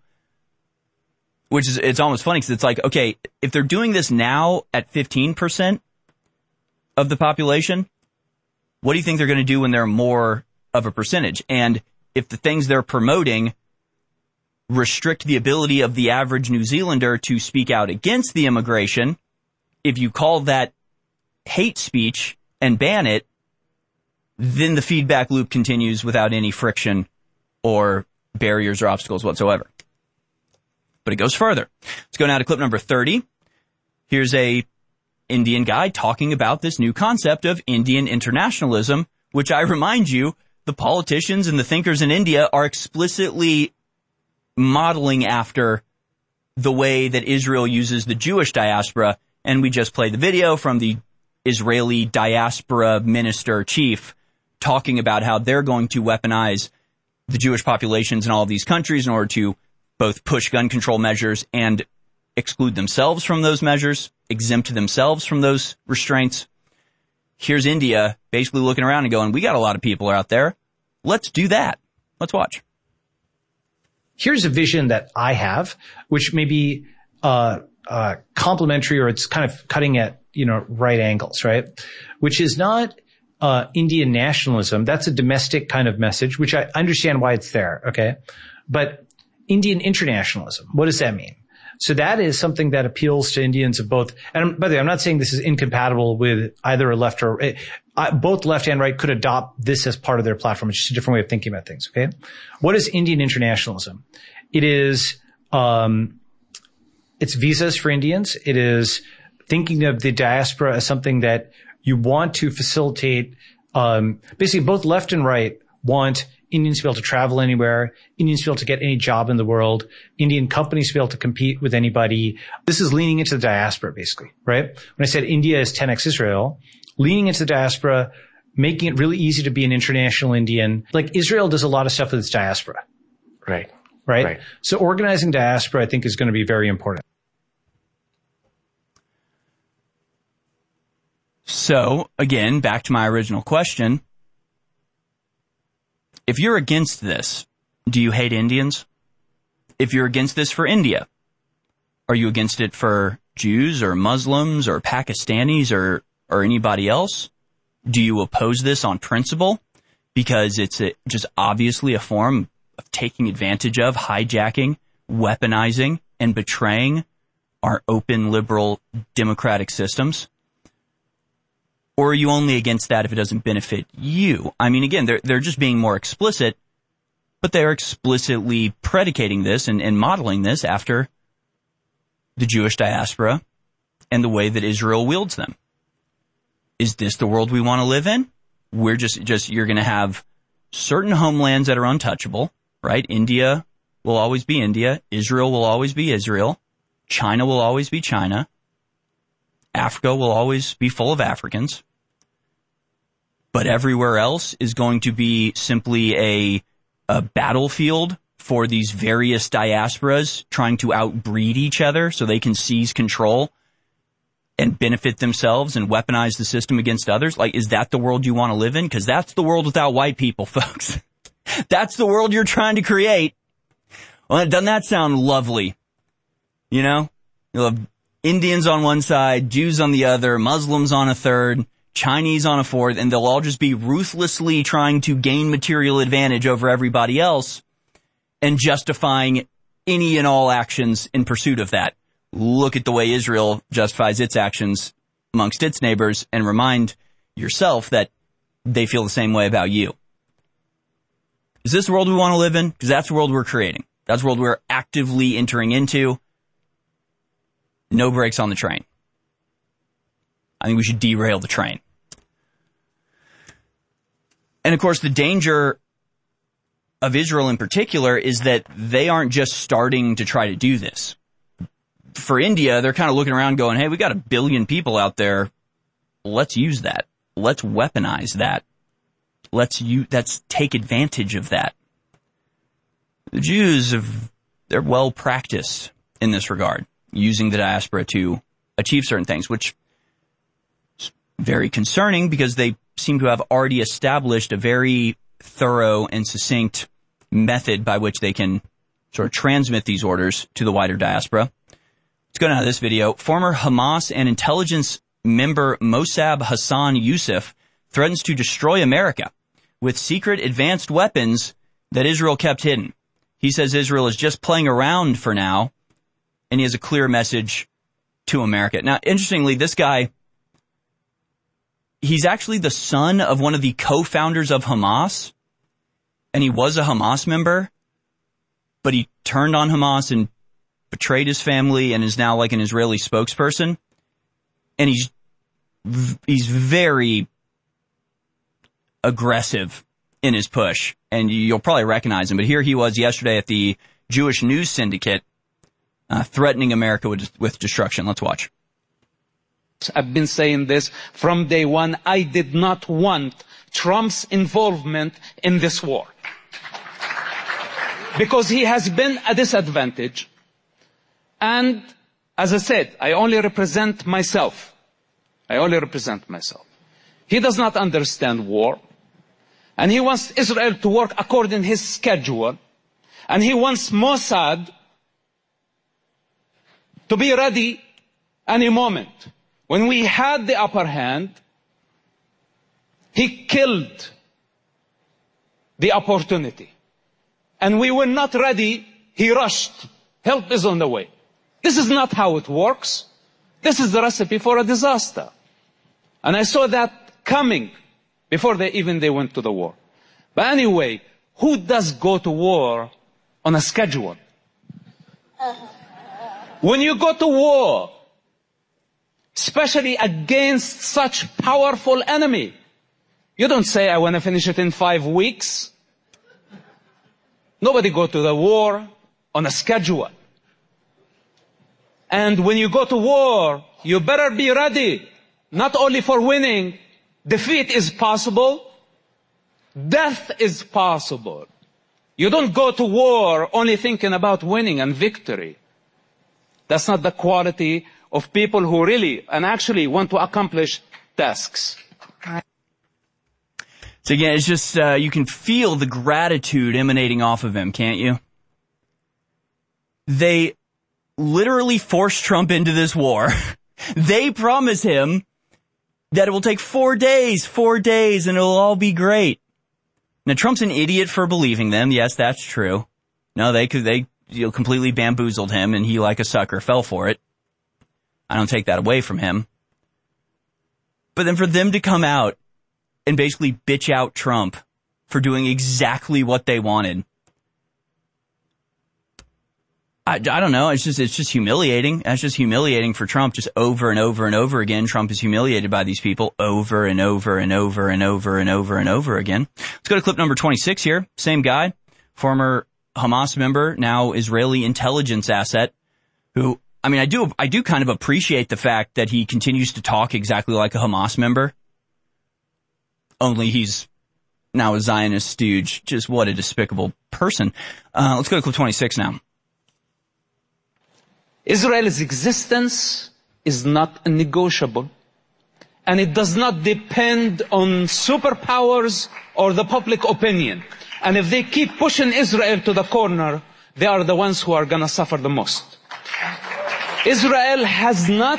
Which is, it's almost funny because it's like, okay, if they're doing this now at 15% of the population, what do you think they're going to do when they're more of a percentage? And if the things they're promoting restrict the ability of the average New Zealander to speak out against the immigration, if you call that hate speech and ban it, then the feedback loop continues without any friction or barriers or obstacles whatsoever. But it goes further. Let's go now to clip number 30. Here's a Indian guy talking about this new concept of Indian internationalism, which I remind you, the politicians and the thinkers in India are explicitly modeling after the way that Israel uses the Jewish diaspora. And we just played the video from the Israeli diaspora minister chief talking about how they're going to weaponize the Jewish populations in all of these countries in order to both push gun control measures and exclude themselves from those measures, exempt themselves from those restraints. Here's India basically looking around and going, we got a lot of people out there. Let's do that. Let's watch. Here's a vision that I have, which may be complementary, or it's kind of cutting at, right angles, right? Which is not Indian nationalism. That's a domestic kind of message, which I understand why it's there, okay? But Indian internationalism, what does that mean? So that is something that appeals to Indians of both. And by the way, I'm not saying this is incompatible with either a left or both left and right could adopt this as part of their platform. It's just a different way of thinking about things. Okay. What is Indian internationalism? It is, it's visas for Indians. It is thinking of the diaspora as something that you want to facilitate. Basically both left and right want Indians to be able to travel anywhere, Indians to be able to get any job in the world, Indian companies to be able to compete with anybody. This is leaning into the diaspora, basically, right? When I said India is 10x Israel, leaning into the diaspora, making it really easy to be an international Indian. Like Israel does a lot of stuff with its diaspora. Right? So organizing diaspora, I think, is going to be very important. So, again, back to my original question. If you're against this, do you hate Indians? If you're against this for India, are you against it for Jews or Muslims or Pakistanis or anybody else? Do you oppose this on principle because it's just obviously a form of taking advantage of, hijacking, weaponizing, and betraying our open, liberal, democratic systems? Or are you only against that if it doesn't benefit you? I mean, again, they're just being more explicit, but they're explicitly predicating this and modeling this after the Jewish diaspora and the way that Israel wields them. Is this the world we want to live in? We're just you're going to have certain homelands that are untouchable, right? India will always be India. Israel will always be Israel. China will always be China. Africa will always be full of Africans. But everywhere else is going to be simply a battlefield for these various diasporas trying to outbreed each other so they can seize control and benefit themselves and weaponize the system against others. Like, is that the world you want to live in? Because that's the world without white people, folks. That's the world you're trying to create. Well, doesn't that sound lovely? You'll have Indians on one side, Jews on the other, Muslims on a third, Chinese on a fourth, and they'll all just be ruthlessly trying to gain material advantage over everybody else and justifying any and all actions in pursuit of that. Look at the way Israel justifies its actions amongst its neighbors and remind yourself that they feel the same way about you. Is this the world we want to live in? Because that's the world we're creating. That's the world we're actively entering into. No brakes on the train. I think we should derail the train. And of course, the danger of Israel in particular is that they aren't just starting to try to do this. For India, they're kind of looking around going, hey, we got 1 billion people out there. Let's use that. Let's weaponize that. Let's take advantage of that. The Jews they're well practiced in this regard, using the diaspora to achieve certain things, which is very concerning because they seem to have already established a very thorough and succinct method by which they can sort of transmit these orders to the wider diaspora. Let's go now to this video. Former Hamas and intelligence member Mossab Hassan Youssef threatens to destroy America with secret advanced weapons that Israel kept hidden. He says Israel is just playing around for now, and he has a clear message to America. Now, interestingly, this guy, he's actually the son of one of the co-founders of Hamas, and he was a Hamas member, but he turned on Hamas and betrayed his family and is now like an Israeli spokesperson. And he's very aggressive in his push, and you'll probably recognize him. But here he was yesterday at the Jewish News Syndicate threatening America with destruction. Let's watch. I've been saying this from day one. I did not want Trump's involvement in this war, because he has been a disadvantage. And as I said, I only represent myself. He does not understand war. And he wants Israel to work according to his schedule. And he wants Mossad to be ready any moment. When we had the upper hand, he killed the opportunity. And we were not ready, he rushed. Help is on the way. This is not how it works. This is the recipe for a disaster. And I saw that coming before they went to the war. But anyway, who does go to war on a schedule? When you go to war, especially against such powerful enemy, you don't say, I want to finish it in 5 weeks. Nobody go to the war on a schedule. And when you go to war, you better be ready, not only for winning. Defeat is possible. Death is possible. You don't go to war only thinking about winning and victory. That's not the quality of people who really and actually want to accomplish tasks. So again, it's just, you can feel the gratitude emanating off of him, can't you? They literally forced Trump into this war. They promise him that it will take 4 days, and it'll all be great. Now, Trump's an idiot for believing them. Yes, that's true. No, they completely bamboozled him, and he, like a sucker, fell for it. I don't take that away from him. But then for them to come out and basically bitch out Trump for doing exactly what they wanted, I don't know. It's just humiliating. That's just humiliating for Trump, just over and over and over again. Trump is humiliated by these people over and over and over and over and over and over again. Let's go to clip number 26 here. Same guy, former Hamas member, now Israeli intelligence asset, who, I mean, I do kind of appreciate the fact that he continues to talk exactly like a Hamas member. Only he's now a Zionist stooge. Just what a despicable person. Let's go to clip 26 now. Israel's existence is not negotiable, and it does not depend on superpowers or the public opinion. And if they keep pushing Israel to the corner, they are the ones who are going to suffer the most. Israel hasn't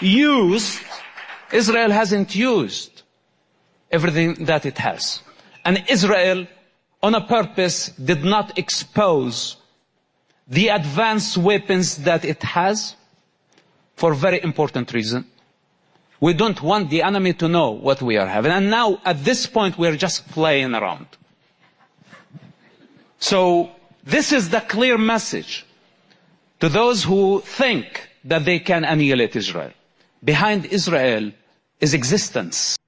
used everything that it has. And Israel, on a purpose, did not expose the advanced weapons that it has for a very important reason. We don't want the enemy to know what we are having. And now, at this point, we are just playing around. So, this is the clear message to those who think that they can annihilate Israel. Behind Israel is existence.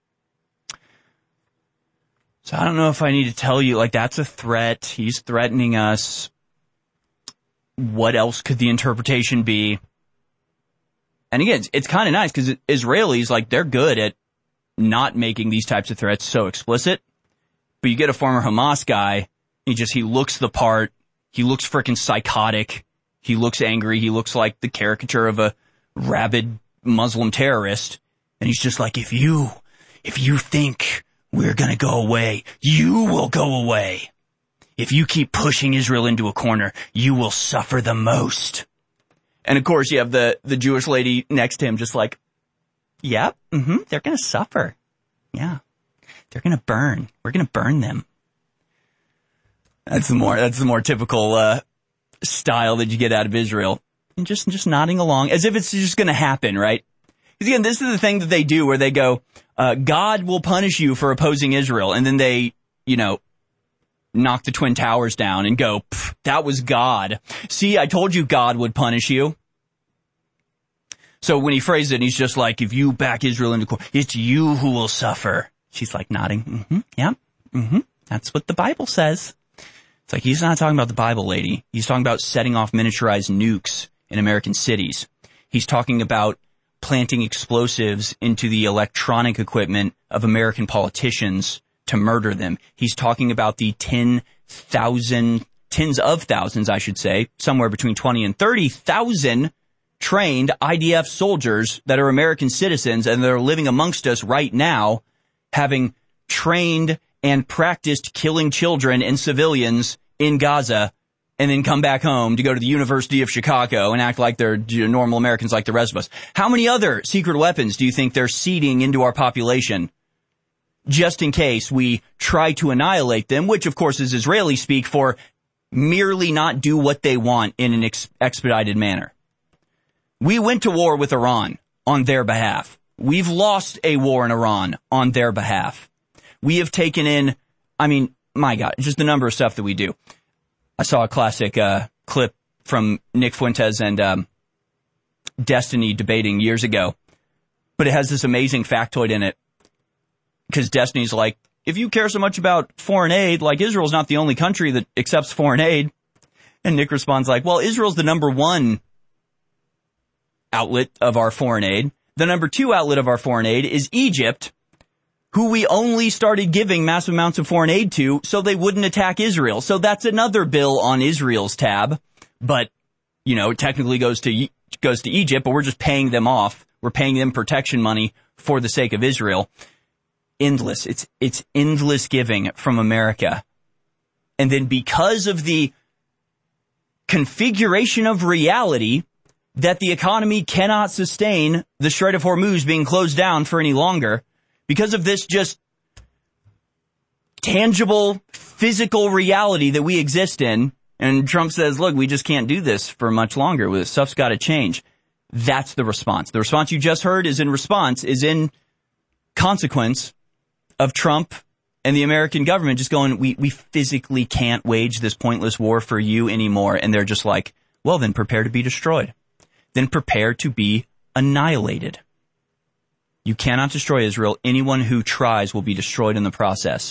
So I don't know if I need to tell you, like, that's a threat. He's threatening us. What else could the interpretation be? And again, it's kind of nice because Israelis, like, they're good at not making these types of threats so explicit. But you get a former Hamas guy, he looks the part. He looks freaking psychotic. He looks angry. He looks like the caricature of a rabid Muslim terrorist. And he's just like, if you think we're going to go away, you will go away. If you keep pushing Israel into a corner, you will suffer the most. And of course, you have the Jewish lady next to him just like, yep, they're going to suffer. Yeah, they're going to burn. We're going to burn them. That's the more typical style that you get out of Israel. And just nodding along as if it's just going to happen, right? Because again, this is the thing that they do where they go, God will punish you for opposing Israel. And then they, knock the Twin Towers down and go, that was God. See, I told you God would punish you. So when he phrased it, he's just like, if you back Israel into court, it's you who will suffer. She's like nodding. That's what the Bible says. It's like, he's not talking about the Bible, lady. He's talking about setting off miniaturized nukes in American cities. He's talking about planting explosives into the electronic equipment of American politicians to murder them. He's talking about the tens of thousands, I should say, somewhere between 20 and 30,000 trained IDF soldiers that are American citizens and that are living amongst us right now, having trained and practiced killing children and civilians in Gaza, and then come back home to go to the University of Chicago and act like they're normal Americans like the rest of us. How many other secret weapons do you think they're seeding into our population just in case we try to annihilate them, which of course is Israeli speak for merely not do what they want in an expedited manner. We went to war with Iran on their behalf. We've lost a war in Iran on their behalf. We have taken in, I mean, my God, just the number of stuff that we do. I saw a classic clip from Nick Fuentes and Destiny debating years ago, but it has this amazing factoid in it because Destiny's like, if you care so much about foreign aid, like Israel's not the only country that accepts foreign aid. And Nick responds like, well, Israel's the number one outlet of our foreign aid. The number two outlet of our foreign aid is Egypt, who we only started giving massive amounts of foreign aid to so they wouldn't attack Israel. So that's another bill on Israel's tab. But, you know, it technically goes to Egypt, but we're just paying them off. We're paying them protection money for the sake of Israel. Endless. It's endless giving from America. And then because of the configuration of reality that the economy cannot sustain the Strait of Hormuz being closed down for any longer, because of this just tangible, physical reality that we exist in, and Trump says, look, we just can't do this for much longer. This stuff's got to change. That's the response. The response you just heard is in consequence of Trump and the American government just going, we physically can't wage this pointless war for you anymore. And they're just like, well, then prepare to be destroyed. Then prepare to be annihilated. You cannot destroy Israel. Anyone who tries will be destroyed in the process.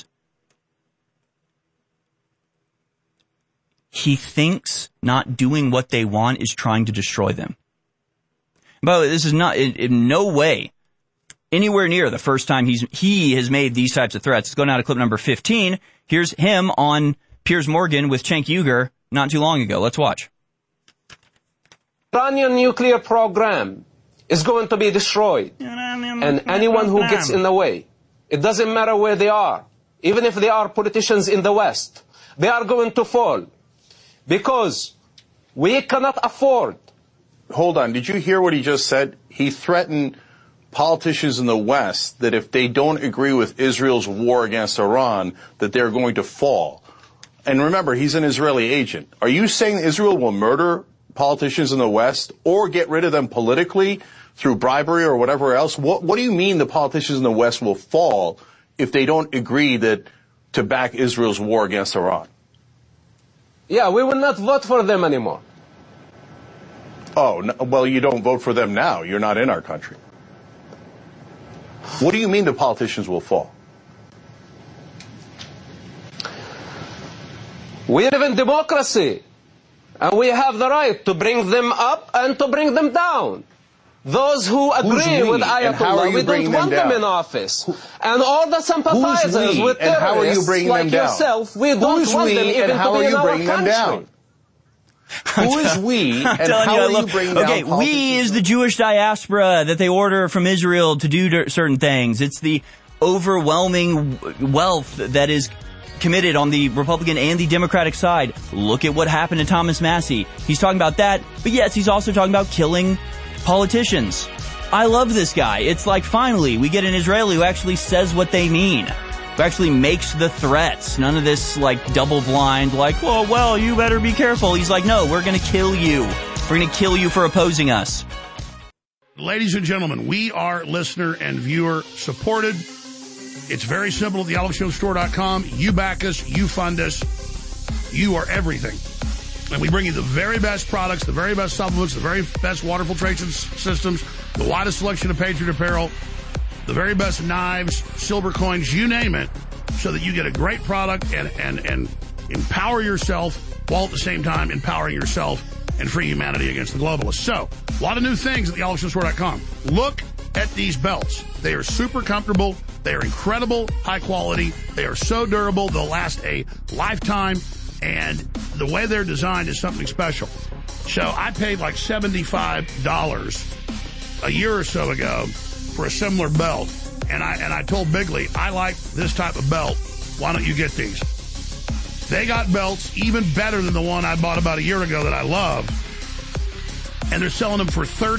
He thinks not doing what they want is trying to destroy them. By the way, this is not in no way anywhere near the first time he has made these types of threats. Let's go now to clip number 15. Here's him on Piers Morgan with Cenk Uygur not too long ago. Let's watch. Iranian nuclear program is going to be destroyed. And anyone who gets in the way, it doesn't matter where they are, even if they are politicians in the West, they are going to fall. Because we cannot afford. Hold on. Did you hear what he just said? He threatened politicians in the West that if they don't agree with Israel's war against Iran, that they're going to fall. And remember, he's an Israeli agent. Are you saying Israel will murder politicians in the West or get rid of them politically through bribery or whatever else? What do you mean the politicians in the West will fall if they don't agree to back Israel's war against Iran? Yeah, we will not vote for them anymore. Oh, no, well, you don't vote for them now. You're not in our country. What do you mean the politicians will fall? We live in democracy, and we have the right to bring them up and to bring them down. Those who agree with Ayatollah, we don't want them in office. And all the sympathizers with terrorists like yourself, we don't want them even to be in our country. Who is we, and how are you bringing down politicians? We is the Jewish diaspora that they order from Israel to do certain things. It's the overwhelming wealth that is committed on the Republican and the Democratic side. Look at what happened to Thomas Massie. He's talking about that, but yes, he's also talking about killing politicians. I love this guy. It's like finally we get an Israeli who actually says what they mean, who actually makes the threats. None of this like double blind, like, oh, well, you better be careful. He's like, no, we're going to kill you. We're going to kill you for opposing us. Ladies and gentlemen, we are listener and viewer supported. It's very simple at thealexjonestore.com. You back us, you fund us, you are everything. And we bring you the very best products, the very best supplements, the very best water filtration systems, the widest selection of Patriot apparel, the very best knives, silver coins, you name it, so that you get a great product and empower yourself while at the same time empowering yourself and free humanity against the globalists. So, a lot of new things at thealexjonesstore.com. Look at these belts. They are super comfortable. They are incredible high quality. They are so durable. They'll last a lifetime. And the way they're designed is something special. So I paid like $75 a year or so ago for a similar belt. And I told Bigley, I like this type of belt. Why don't you get these? They got belts even better than the one I bought about a year ago that I love. And they're selling them for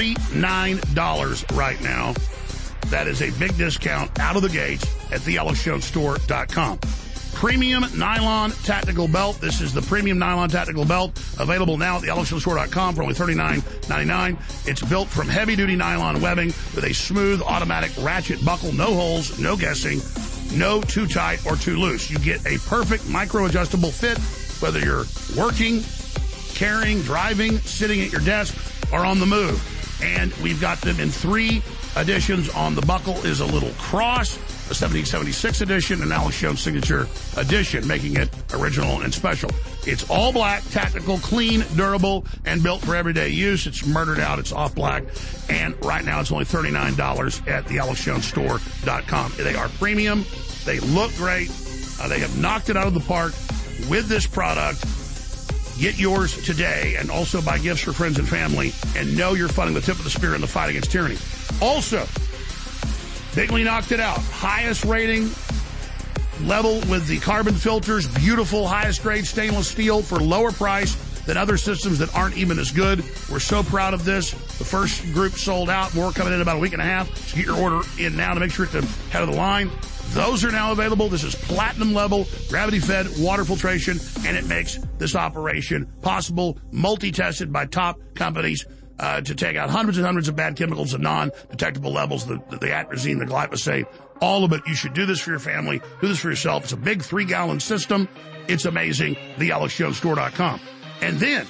$39 right now. That is a big discount out of the gates at thealexjonesstore.com. Premium nylon tactical belt. This is the premium nylon tactical belt available now at thealexjonesstore.com for only $39.99. It's built from heavy-duty nylon webbing with a smooth automatic ratchet buckle. No holes, no guessing, no too tight or too loose. You get a perfect micro-adjustable fit, whether you're working, carrying, driving, sitting at your desk, or on the move. And we've got them in 3 editions. On the buckle is a little cross, a 1776 edition, and Alex Jones Signature edition, making it original and special. It's all black, tactical, clean, durable, and built for everyday use. It's murdered out. It's off black. And right now it's only $39 at thealexjonesstore.com. They are premium. They look great. They have knocked it out of the park with this product. Get yours today, and also buy gifts for friends and family, and know you're funding the tip of the spear in the fight against tyranny. Also, Bigley knocked it out. Highest rating level with the carbon filters. Beautiful, highest grade stainless steel for lower price than other systems that aren't even as good. We're so proud of this. The first group sold out. More coming in about a week and a half. So get your order in now to make sure it's ahead of the line. Those are now available. This is platinum level, gravity-fed water filtration, and it makes this operation possible, multi-tested by top companies to take out hundreds and hundreds of bad chemicals at non-detectable levels, the atrazine, the glyphosate, all of it. You should do this for your family. Do this for yourself. It's a big 3-gallon system. It's amazing. TheAlexJonesStore.com. And then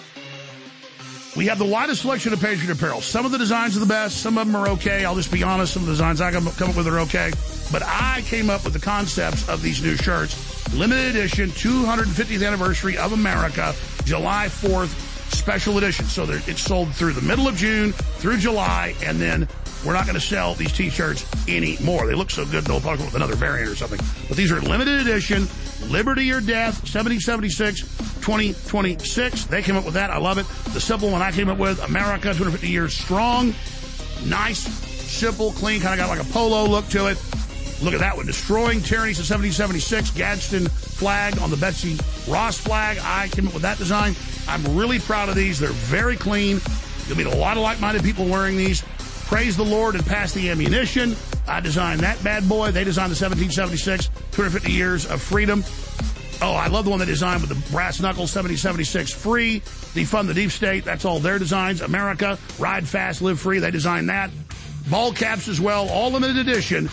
we have the widest selection of Patriot apparel. Some of the designs are the best. Some of them are okay. I'll just be honest. Some of the designs I come up with are okay. But I came up with the concepts of these new shirts. Limited edition, 250th anniversary of America, July 4th, special edition. So it's sold through the middle of June, through July, and then we're not going to sell these T-shirts anymore. They look so good, they'll probably come with another variant or something. But these are limited edition, Liberty or Death, 1776, 2026. They came up with that. I love it. The simple one I came up with, America, 250 years strong. Nice, simple, clean, kind of got like a polo look to it. Look at that one. Destroying Tyranny since 1776. Gadsden flag on the Betsy Ross flag. I came up with that design. I'm really proud of these. They're very clean. You'll meet a lot of like-minded people wearing these. Praise the Lord and pass the ammunition. I designed that bad boy. They designed the 1776, 250 years of freedom. Oh, I love the one they designed with the brass knuckles, 1776 free. Defund the deep state. That's all their designs. America, ride fast, live free. They designed that. Ball caps as well. All limited edition.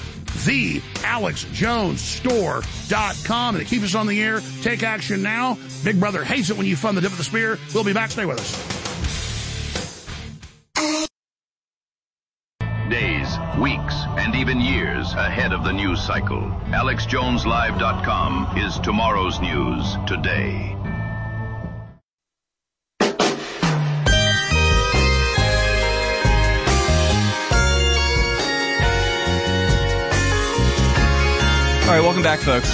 TheAlexJonesStore.com. And it keeps us on the air. Take action now. Big Brother hates it when you fund the tip of the spear. We'll be back. Stay with us. Days, weeks, and even years ahead of the news cycle. AlexJonesLive.com is tomorrow's news today. All right, welcome back, folks.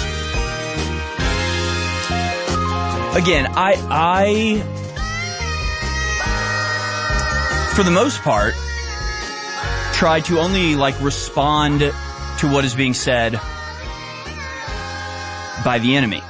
Again, I for the most part, try to only respond to what is being said by the enemy,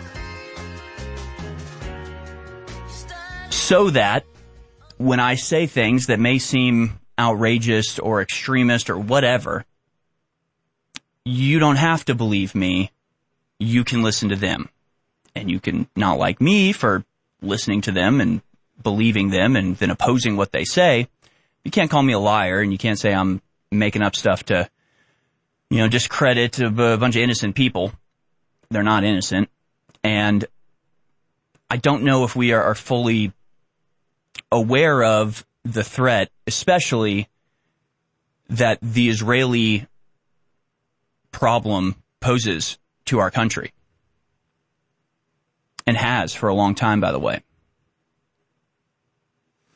so that when I say things that may seem outrageous or extremist or whatever, you don't have to believe me. You can listen to them, and you can not like me for listening to them and believing them and then opposing what they say. You can't call me a liar, and you can't say I'm making up stuff to, discredit a bunch of innocent people. They're not innocent. And I don't know if we are fully aware of the threat, especially that the Israeli problem poses to our country. And has for a long time, by the way.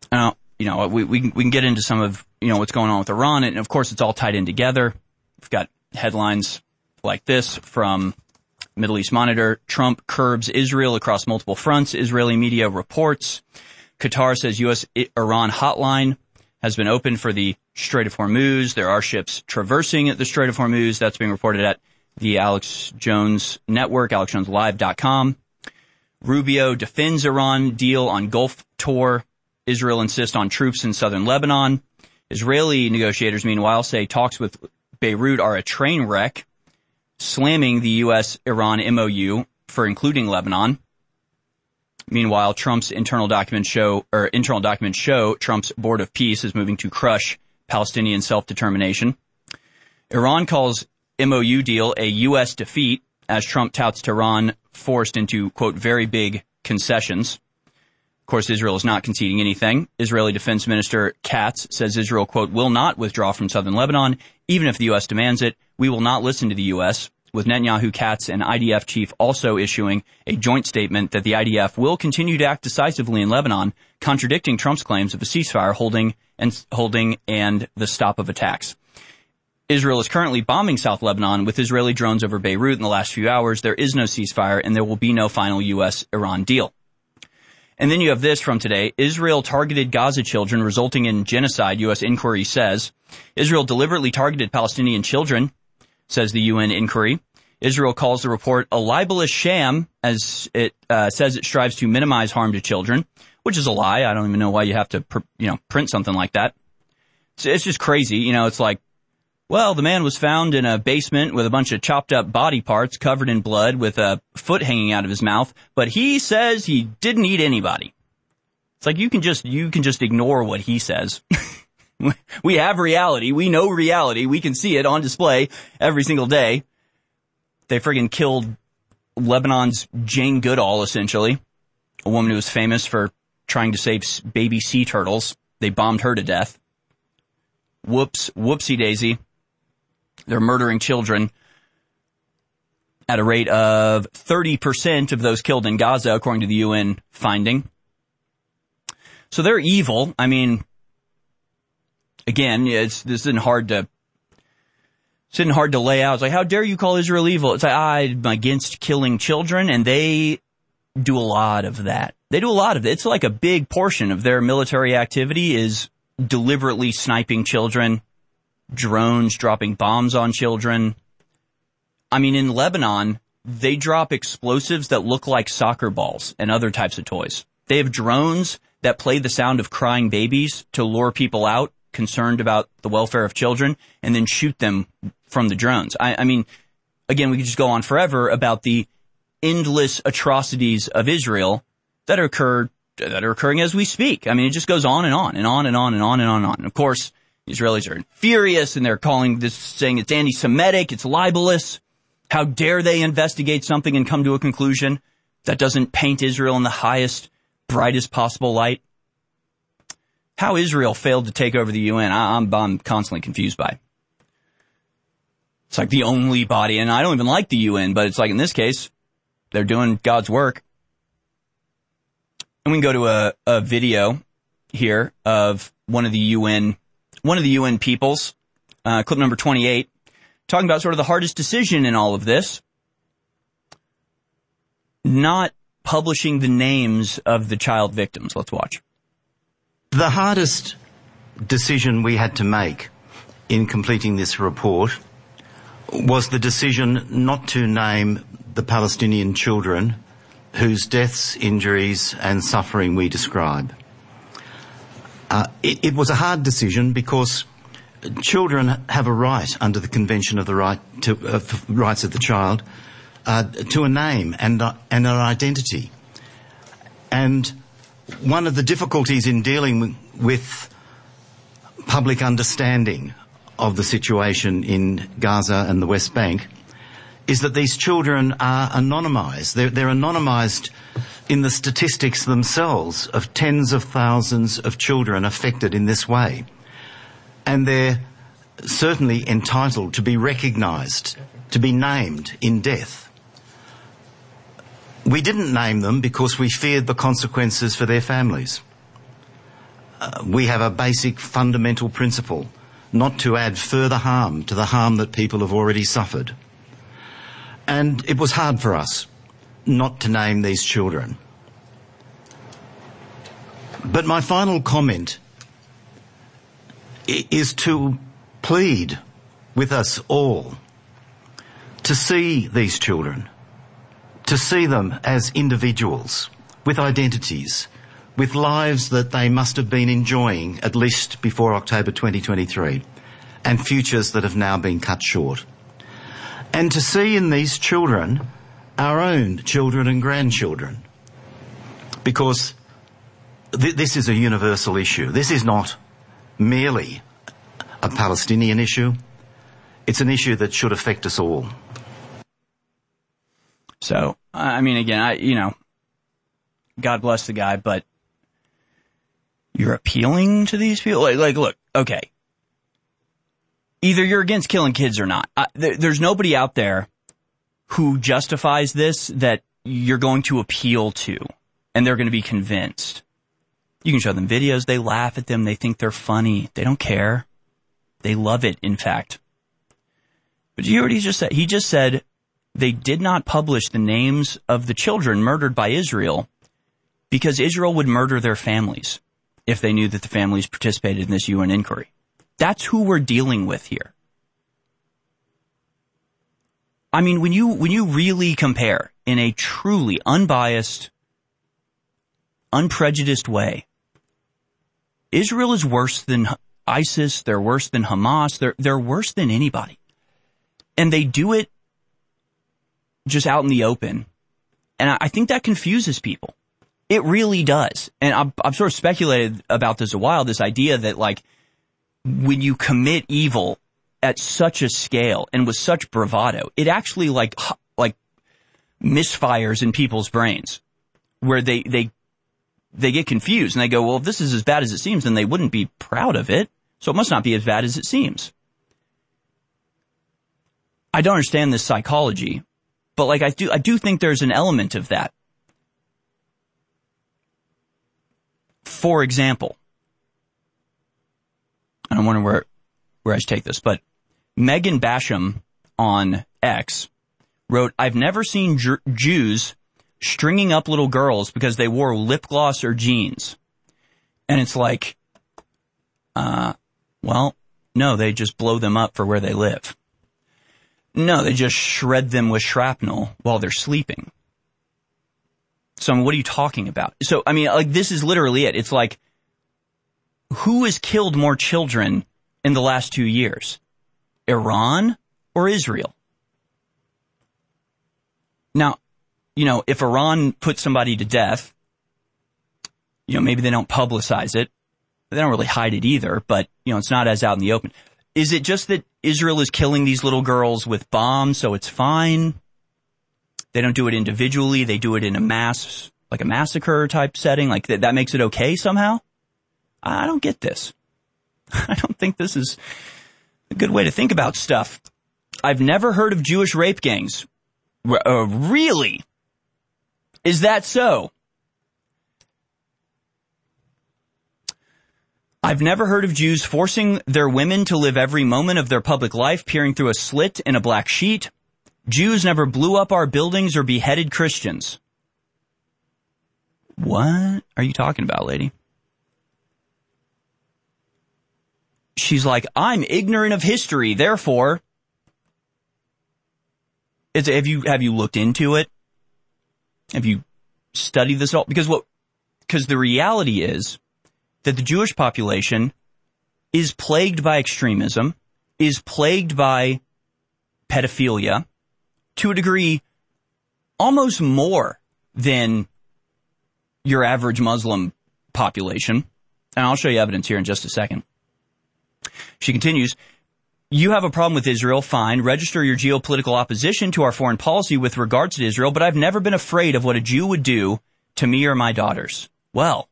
We can get into some of, what's going on with Iran, and of course it's all tied in together. We've got headlines like this from Middle East Monitor. Trump curbs Israel across multiple fronts. Israeli media reports. Qatar says U.S.-Iran hotline has been opened for the Strait of Hormuz. There are ships traversing the Strait of Hormuz. That's being reported at the Alex Jones Network, AlexJonesLive.com. Rubio defends Iran deal on Gulf tour. Israel insists on troops in southern Lebanon. Israeli negotiators, meanwhile, say talks with Beirut are a train wreck, slamming the U.S.-Iran MOU for including Lebanon. Meanwhile, Trump's internal documents show Trump's Board of Peace is moving to crush Palestinian self-determination. Iran calls MOU deal a U.S. defeat as Trump touts Tehran forced into, quote, very big concessions. Of course, Israel is not conceding anything. Israeli Defense Minister Katz says Israel, quote, will not withdraw from southern Lebanon, even if the U.S. demands it. We will not listen to the U.S., with Netanyahu, Katz, and IDF chief also issuing a joint statement that the IDF will continue to act decisively in Lebanon, contradicting Trump's claims of a ceasefire holding and the stop of attacks. Israel is currently bombing South Lebanon with Israeli drones over Beirut in the last few hours. There is no ceasefire, and there will be no final U.S.-Iran deal. And then you have this from today. Israel targeted Gaza children, resulting in genocide, U.S. inquiry says. Israel deliberately targeted Palestinian children, says the UN inquiry. Israel calls the report a libelous sham, as it says it strives to minimize harm to children, which is a lie. I don't even know why you have to, print something like that. It's just crazy. It's like, well, the man was found in a basement with a bunch of chopped up body parts covered in blood with a foot hanging out of his mouth, but he says he didn't eat anybody. It's like you can just ignore what he says. We have reality. We know reality. We can see it on display every single day. They friggin' killed Lebanon's Jane Goodall, essentially, a woman who was famous for trying to save baby sea turtles. They bombed her to death. Whoopsie daisy. They're murdering children at a rate of 30% of those killed in Gaza, according to the UN finding. So they're evil. I mean, again, this isn't hard to lay out. It's like, how dare you call Israel evil? It's like, I'm against killing children, and they do a lot of that. They do a lot of it. It's like a big portion of their military activity is deliberately sniping children, drones dropping bombs on children. I mean, in Lebanon, they drop explosives that look like soccer balls and other types of toys. They have drones that play the sound of crying babies to lure people out concerned about the welfare of children, and then shoot them from the drones. I mean, again, we could just go on forever about the endless atrocities of Israel that are occurring as we speak. I mean, it just goes on and on and on and on and on and on and on. And of course, the Israelis are furious, and they're calling this, saying it's anti-Semitic, it's libelous. How dare they investigate something and come to a conclusion that doesn't paint Israel in the highest, brightest possible light? How Israel failed to take over the UN, I'm constantly confused by. It's like the only body, and I don't even like the UN, but it's like in this case, they're doing God's work. And we can go to a video here of one of the UN peoples, clip number 28, talking about sort of the hardest decision in all of this, not publishing the names of the child victims. Let's watch. The hardest decision we had to make in completing this report was the decision not to name the Palestinian children whose deaths, injuries and suffering we describe. It was a hard decision because children have a right under the Convention of the Rights of the Child to a name and an identity. And one of the difficulties in dealing with public understanding of the situation in Gaza and the West Bank is that these children are anonymised. They're anonymised in the statistics themselves of tens of thousands of children affected in this way. And they're certainly entitled to be recognised, to be named in death. We didn't name them because we feared the consequences for their families. we have a basic fundamental principle, not to add further harm to the harm that people have already suffered. And it was hard for us not to name these children. But my final comment is to plead with us all to see these children, to see them as individuals with identities, with lives that they must have been enjoying at least before October 2023, and futures that have now been cut short. And to see in these children our own children and grandchildren, because this is a universal issue. This is not merely a Palestinian issue. It's an issue that should affect us all. So, I mean, again, God bless the guy, but you're appealing to these people? Like, look, okay. Either you're against killing kids or not. There's nobody out there who justifies this that you're going to appeal to, and they're going to be convinced. You can show them videos, they laugh at them, they think they're funny. They don't care. They love it, in fact. But you hear what he just said? He just said they did not publish the names of the children murdered by Israel because Israel would murder their families if they knew that the families participated in this UN inquiry. That's who we're dealing with here. I mean, when you really compare in a truly unbiased, unprejudiced way, Israel is worse than ISIS, they're worse than Hamas, they're worse than anybody. And they do it just out in the open. And I think that confuses people. It really does. And I've sort of speculated about this a while, this idea that, like, when you commit evil at such a scale and with such bravado, it actually like misfires in people's brains where they get confused and they go, well, if this is as bad as it seems, then they wouldn't be proud of it. So it must not be as bad as it seems. I don't understand this psychology, but like I do think there's an element of that. For example, and I'm wondering where I should take this, but Megan Basham on X wrote, I've never seen Jews stringing up little girls because they wore lip gloss or jeans. And it's like, well, no, they just blow them up for where they live. No, they just shred them with shrapnel while they're sleeping. So what are you talking about? So, I mean, like, this is literally it. It's like, who has killed more children in the last 2 years? Iran or Israel? Now, if Iran puts somebody to death, maybe they don't publicize it. They don't really hide it either, but, it's not as out in the open. Is it just that Israel is killing these little girls with bombs, so it's fine? They don't do it individually. They do it in a massacre type setting. Like that makes it okay somehow? I don't get this. I don't think this is a good way to think about stuff. I've never heard of Jewish rape gangs. Really? Is that so? I've never heard of Jews forcing their women to live every moment of their public life peering through a slit in a black sheet. Jews never blew up our buildings or beheaded Christians. What are you talking about, lady? She's like, I'm ignorant of history, therefore. Have you looked into it? Have you studied this at all? Because the reality is that the Jewish population is plagued by extremism, is plagued by pedophilia, to a degree almost more than your average Muslim population. And I'll show you evidence here in just a second. She continues, you have a problem with Israel, fine. Register your geopolitical opposition to our foreign policy with regards to Israel, but I've never been afraid of what a Jew would do to me or my daughters. Well,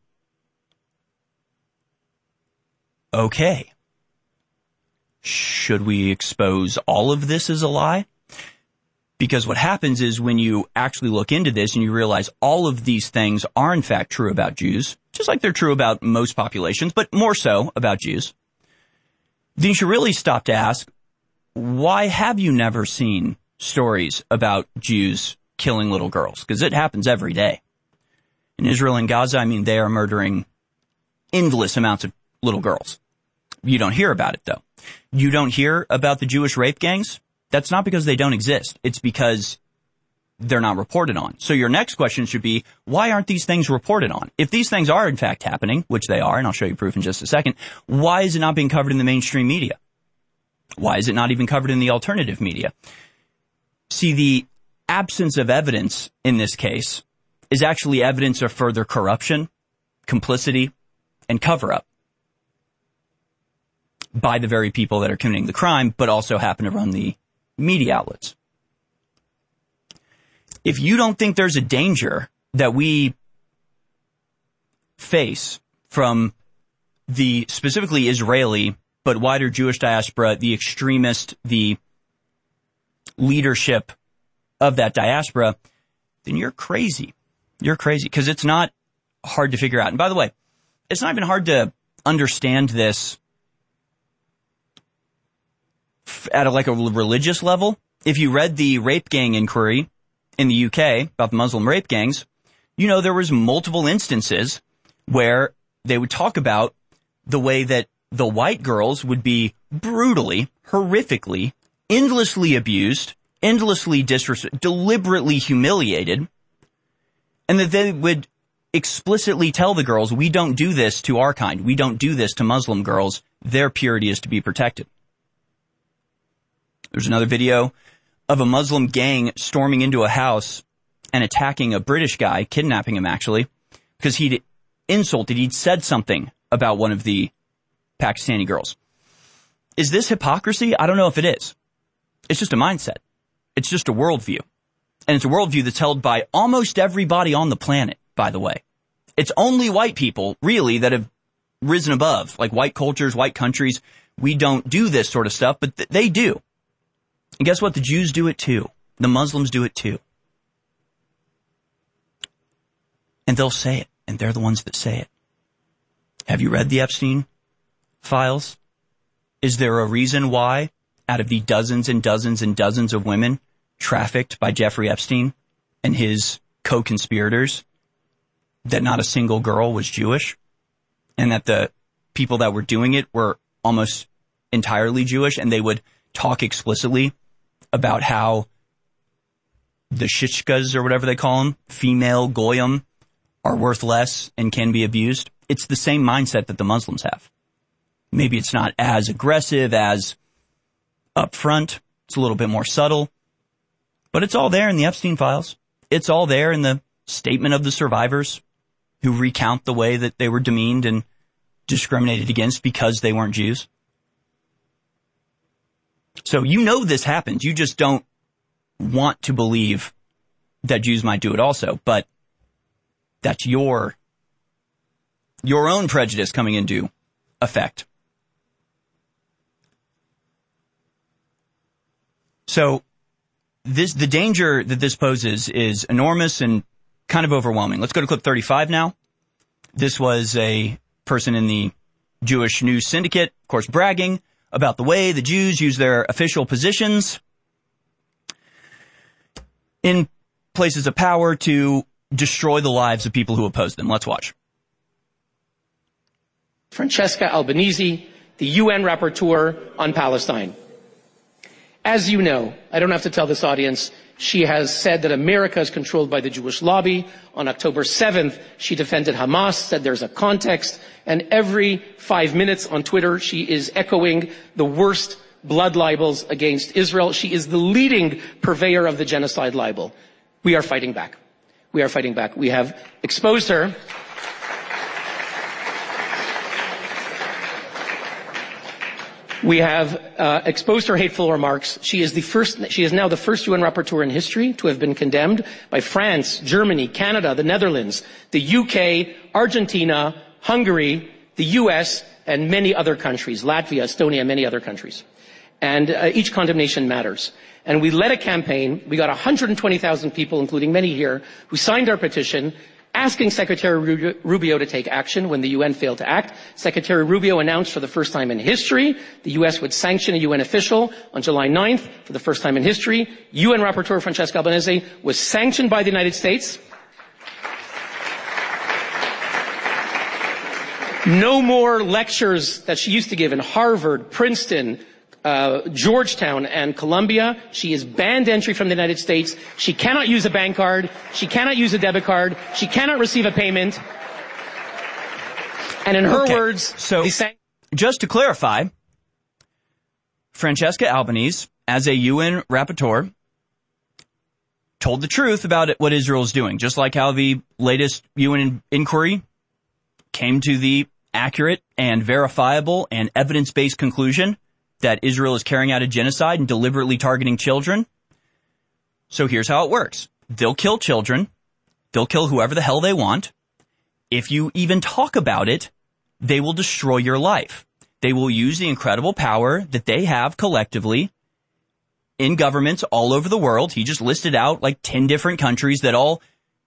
okay. Should we expose all of this as a lie? Because what happens is when you actually look into this and you realize all of these things are in fact true about Jews, just like they're true about most populations, but more so about Jews, then you should really stop to ask, why have you never seen stories about Jews killing little girls? Because it happens every day. In Israel and Gaza, I mean, they are murdering endless amounts of little girls. You don't hear about it, though. You don't hear about the Jewish rape gangs? That's not because they don't exist. It's because they're not reported on. So your next question should be, why aren't these things reported on? If these things are in fact happening, which they are, and I'll show you proof in just a second, why is it not being covered in the mainstream media? Why is it not even covered in the alternative media? See, the absence of evidence in this case is actually evidence of further corruption, complicity, and cover-up by the very people that are committing the crime, but also happen to run the media outlets. If you don't think there's a danger that we face from the specifically Israeli, but wider Jewish diaspora, the extremist, the leadership of that diaspora, then you're crazy. You're crazy, because it's not hard to figure out. And by the way, it's not even hard to understand this at a religious level. If you read the rape gang inquiry in the UK about the Muslim rape gangs, you know there was multiple instances where they would talk about the way that the white girls would be brutally, horrifically, endlessly abused, endlessly deliberately humiliated, and that they would explicitly tell the girls, we don't do this to our kind. We don't do this to Muslim girls. Their purity is to be protected. There's another video of a Muslim gang storming into a house and attacking a British guy, kidnapping him actually, because he'd said something about one of the Pakistani girls. Is this hypocrisy? I don't know if it is. It's just a mindset. It's just a worldview. And it's a worldview that's held by almost everybody on the planet, by the way. It's only white people, really, that have risen above, like white cultures, white countries. We don't do this sort of stuff, but they do. And guess what? The Jews do it too. The Muslims do it too. And they'll say it, and they're the ones that say it. Have you read the Epstein files? Is there a reason why, out of the dozens and dozens and dozens of women trafficked by Jeffrey Epstein and his co-conspirators, that not a single girl was Jewish, and that the people that were doing it were almost entirely Jewish, and they would talk explicitly about how the shishkas, or whatever they call them, female goyim, are worth less and can be abused? It's the same mindset that the Muslims have. Maybe it's not as aggressive, as upfront. It's a little bit more subtle. But it's all there in the Epstein files. It's all there in the statement of the survivors who recount the way that they were demeaned and discriminated against because they weren't Jews. So you know this happens. You just don't want to believe that Jews might do it also. But that's your own prejudice coming into effect. So the danger that this poses is enormous and kind of overwhelming. Let's go to clip 35 now. This was a person in the Jewish News Syndicate, of course, bragging about the way the Jews use their official positions in places of power to destroy the lives of people who oppose them. Let's watch. Francesca Albanese, the UN rapporteur on Palestine. As you know, I don't have to tell this audience, she has said that America is controlled by the Jewish lobby. On October 7th, she defended Hamas, said there's a context, and every 5 minutes on Twitter, she is echoing the worst blood libels against Israel. She is the leading purveyor of the genocide libel. We are fighting back. We are fighting back. We have exposed her. We have exposed her hateful remarks. She is now the first UN rapporteur in history to have been condemned by France, Germany, Canada, the Netherlands, the UK, Argentina, Hungary, the US, and many other countries, Latvia, Estonia, many other countries. And each condemnation matters. And we led a campaign. We got 120,000 people, including many here, who signed our petition, asking Secretary Rubio to take action when the UN failed to act. Secretary Rubio announced for the first time in history the U.S. would sanction a UN official on July 9th. For the first time in history, UN Rapporteur Francesca Albanese was sanctioned by the United States. No more lectures that she used to give in Harvard, Princeton, Georgetown, and Columbia. She is banned entry from the United States. She cannot use a bank card. She cannot use a debit card. She cannot receive a payment. And in her words, so just to clarify, Francesca Albanese, as a UN rapporteur, told the truth about what Israel is doing, just like how the latest UN inquiry came to the accurate and verifiable and evidence-based conclusion that Israel is carrying out a genocide and deliberately targeting children. So here's how it works. They'll kill children. They'll kill whoever the hell they want. If you even talk about it, they will destroy your life. They will use the incredible power that they have collectively in governments all over the world. He just listed out like 10 different countries that all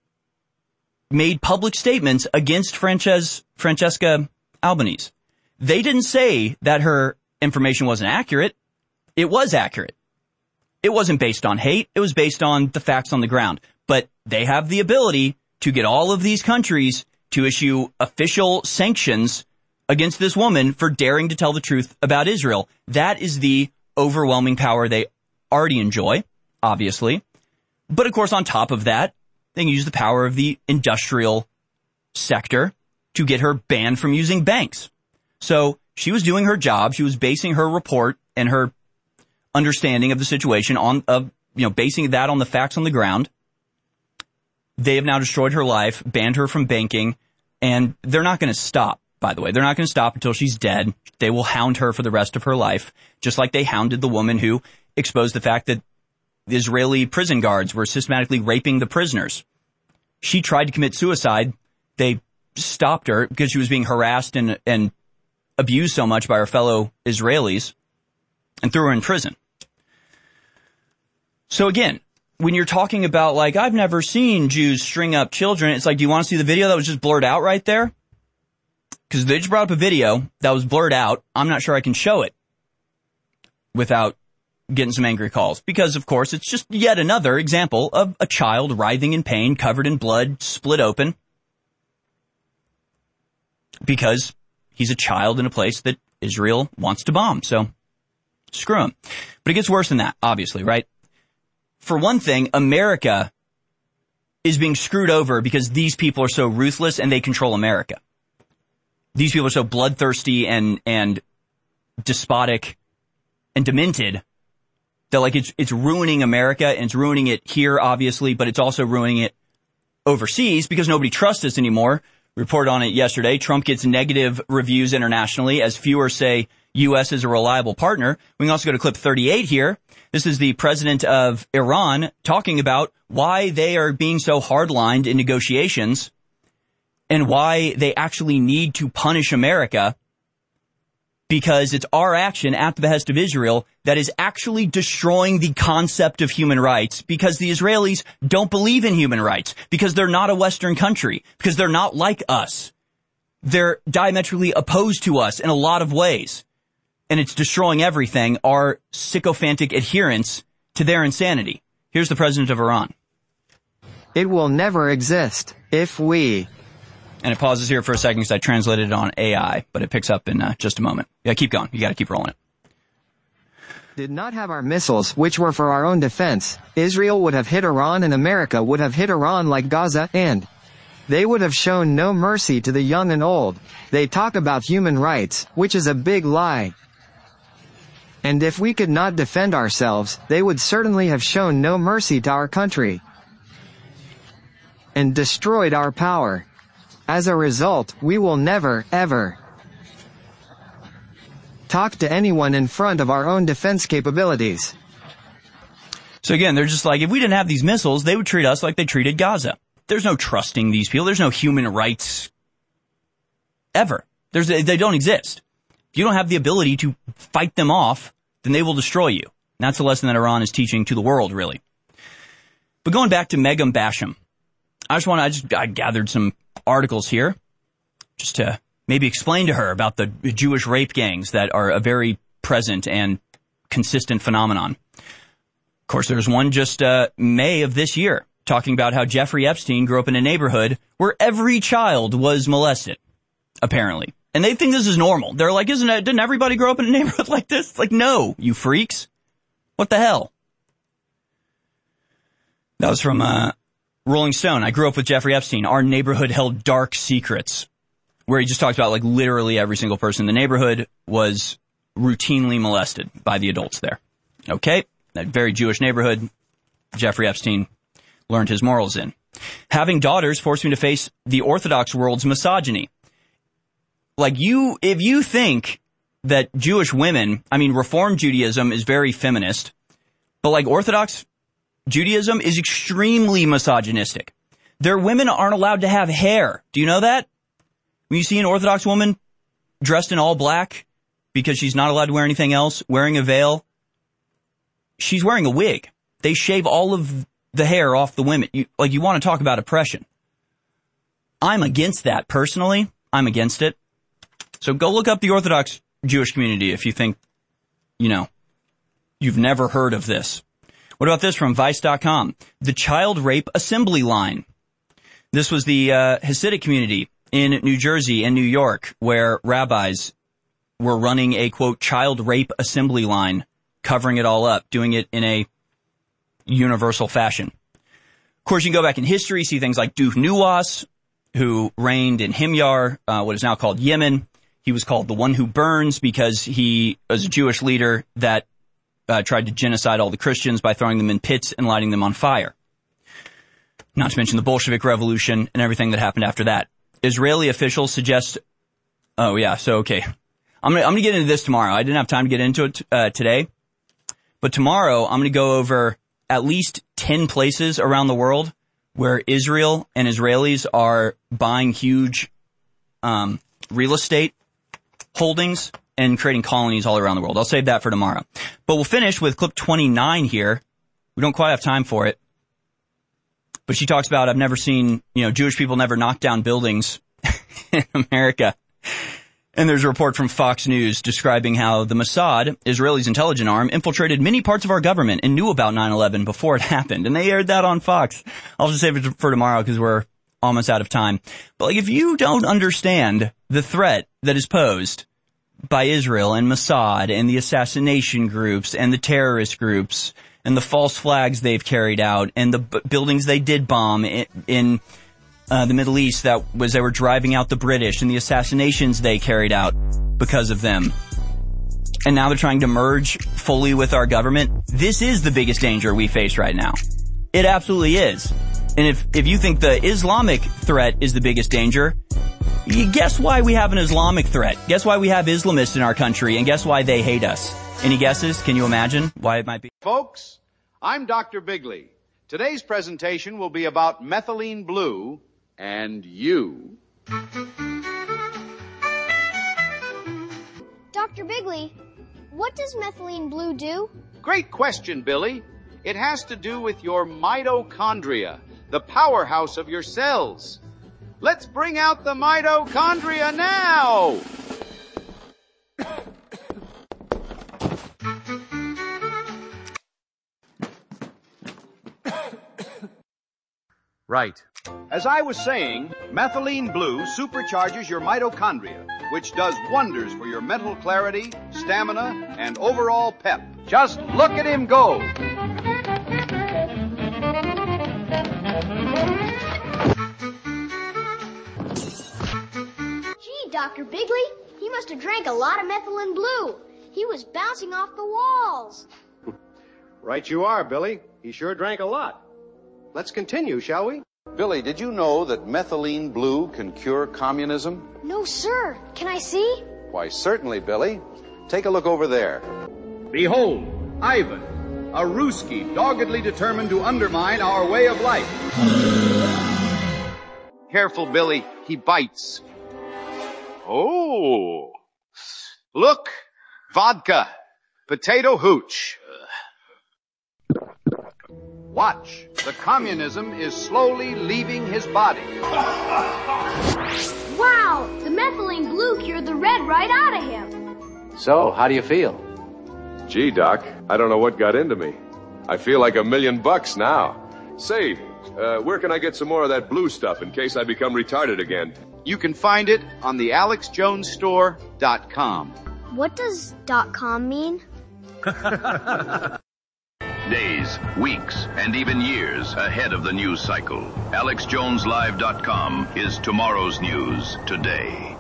made public statements against Francesca Albanese. They didn't say that her information wasn't accurate. It was accurate. It wasn't based on hate. It was based on the facts on the ground. But they have the ability to get all of these countries to issue official sanctions against this woman for daring to tell the truth about Israel. That is the overwhelming power they already enjoy, obviously. But of course, on top of that, they can use the power of the industrial sector to get her banned from using banks. So she was doing her job. She was basing her report and her understanding of the situation on, basing that on the facts on the ground. They have now destroyed her life, banned her from banking, and they're not going to stop, by the way. They're not going to stop until she's dead. They will hound her for the rest of her life, just like they hounded the woman who exposed the fact that the Israeli prison guards were systematically raping the prisoners. She tried to commit suicide. They stopped her because she was being harassed and abused so much by her fellow Israelis and threw her in prison. So again, when you're talking about like, I've never seen Jews string up children, it's like, do you want to see the video that was just blurred out right there? Because they just brought up a video that was blurred out. I'm not sure I can show it without getting some angry calls. Because, of course, it's just yet another example of a child writhing in pain, covered in blood, split open. Because he's a child in a place that Israel wants to bomb. So, screw him. But it gets worse than that, obviously, right? For one thing, America is being screwed over because these people are so ruthless and they control America. These people are so bloodthirsty and despotic and demented that like it's ruining America, and it's ruining it here, obviously, but it's also ruining it overseas because nobody trusts us anymore. We reported on it yesterday. Trump gets negative reviews internationally as fewer say U.S. is a reliable partner. We can also go to clip 38 here. This is the president of Iran talking about why they are being so hardlined in negotiations and why they actually need to punish America, because it's our action at the behest of Israel that is actually destroying the concept of human rights, because the Israelis don't believe in human rights, because they're not a Western country, because they're not like us. They're diametrically opposed to us in a lot of ways. And it's destroying everything, our sycophantic adherence to their insanity. Here's the president of Iran. It will never exist if we... And it pauses here for a second because I translated it on AI, but it picks up in just a moment. Yeah, keep going. You got to keep rolling it. Did not have our missiles, which were for our own defense, Israel would have hit Iran and America would have hit Iran like Gaza, and they would have shown no mercy to the young and old. They talk about human rights, which is a big lie. And if we could not defend ourselves, they would certainly have shown no mercy to our country and destroyed our power. As a result, we will never, ever talk to anyone in front of our own defense capabilities. So again, they're just like, if we didn't have these missiles, they would treat us like they treated Gaza. There's no trusting these people. There's no human rights ever. They don't exist. If you don't have the ability to fight them off, then they will destroy you. And that's the lesson that Iran is teaching to the world, really. But going back to Meghan Basham, I gathered some articles here just to maybe explain to her about the Jewish rape gangs that are a very present and consistent phenomenon. Of course, there's one just May of this year talking about how Jeffrey Epstein grew up in a neighborhood where every child was molested, apparently. And they think this is normal. They're like, didn't everybody grow up in a neighborhood like this? It's like, no, you freaks. What the hell? That was from Rolling Stone. I grew up with Jeffrey Epstein. Our neighborhood held dark secrets. Where he just talks about like literally every single person in the neighborhood was routinely molested by the adults there. Okay, that very Jewish neighborhood, Jeffrey Epstein learned his morals in. Having daughters forced me to face the Orthodox world's misogyny. Like if you think that Jewish women, Reform Judaism is very feminist, but like Orthodox Judaism is extremely misogynistic. Their women aren't allowed to have hair. Do you know that? When you see an Orthodox woman dressed in all black because she's not allowed to wear anything else, wearing a veil, she's wearing a wig. They shave all of the hair off the women. You want to talk about oppression. I'm against that personally. I'm against it. So go look up the Orthodox Jewish community if you think, you've never heard of this. What about this from Vice.com? The child rape assembly line. This was the Hasidic community in New Jersey and New York, where rabbis were running a, quote, child rape assembly line, covering it all up, doing it in a universal fashion. Of course, you can go back in history, see things like Duke Nuwas, who reigned in Himyar, what is now called Yemen. He was called the one who burns because he was a Jewish leader that tried to genocide all the Christians by throwing them in pits and lighting them on fire. Not to mention the Bolshevik Revolution and everything that happened after that. Israeli officials suggest, okay. I'm gonna get into this tomorrow. I didn't have time to get into it today. But tomorrow, I'm gonna go over at least 10 places around the world where Israel and Israelis are buying huge real estate holdings and creating colonies all around the world. I'll save that for tomorrow. But we'll finish with clip 29 here. We don't quite have time for it. But she talks about, I've never seen, Jewish people never knock down buildings in America. And there's a report from Fox News describing how the Mossad, Israel's intelligence arm, infiltrated many parts of our government and knew about 9/11 before it happened. And they aired that on Fox. I'll just save it for tomorrow because we're almost out of time. But if you don't understand the threat that is posed by Israel and Mossad and the assassination groups and the terrorist groups and the false flags they've carried out and the buildings they did bomb in the Middle East they were driving out the British and the assassinations they carried out because of them. And now they're trying to merge fully with our government. This is the biggest danger we face right now. It absolutely is. And if you think the Islamic threat is the biggest danger, guess why we have an Islamic threat? Guess why we have Islamists in our country? And guess why they hate us? Any guesses? Can you imagine why it might be? Folks, I'm Dr. Bigley. Today's presentation will be about methylene blue and you. Dr. Bigley, what does methylene blue do? Great question, Billy. It has to do with your mitochondria, the powerhouse of your cells. Let's bring out the mitochondria now! Right. As I was saying, methylene blue supercharges your mitochondria, which does wonders for your mental clarity, stamina, and overall pep. Just look at him go! Gee, Dr. Bigley, he must have drank a lot of methylene blue. He was bouncing off the walls. Right you are, Billy. He sure drank a lot. Let's continue, shall we? Billy, did you know that methylene blue can cure communism? No, sir. Can I see? Why, certainly, Billy. Take a look over there. Behold, Ivan, a Ruski doggedly determined to undermine our way of life. Careful, Billy. He bites. Oh. Look. Vodka. Potato hooch. Watch. The communism is slowly leaving his body. Wow, the methylene blue cured the red right out of him. So, how do you feel? Gee, Doc, I don't know what got into me. I feel like $1 million now. Say, where can I get some more of that blue stuff in case I become retarded again? You can find it on the AlexJonesStore.com. What does .com mean? Days, weeks, and even years ahead of the news cycle. AlexJonesLive.com is tomorrow's news today.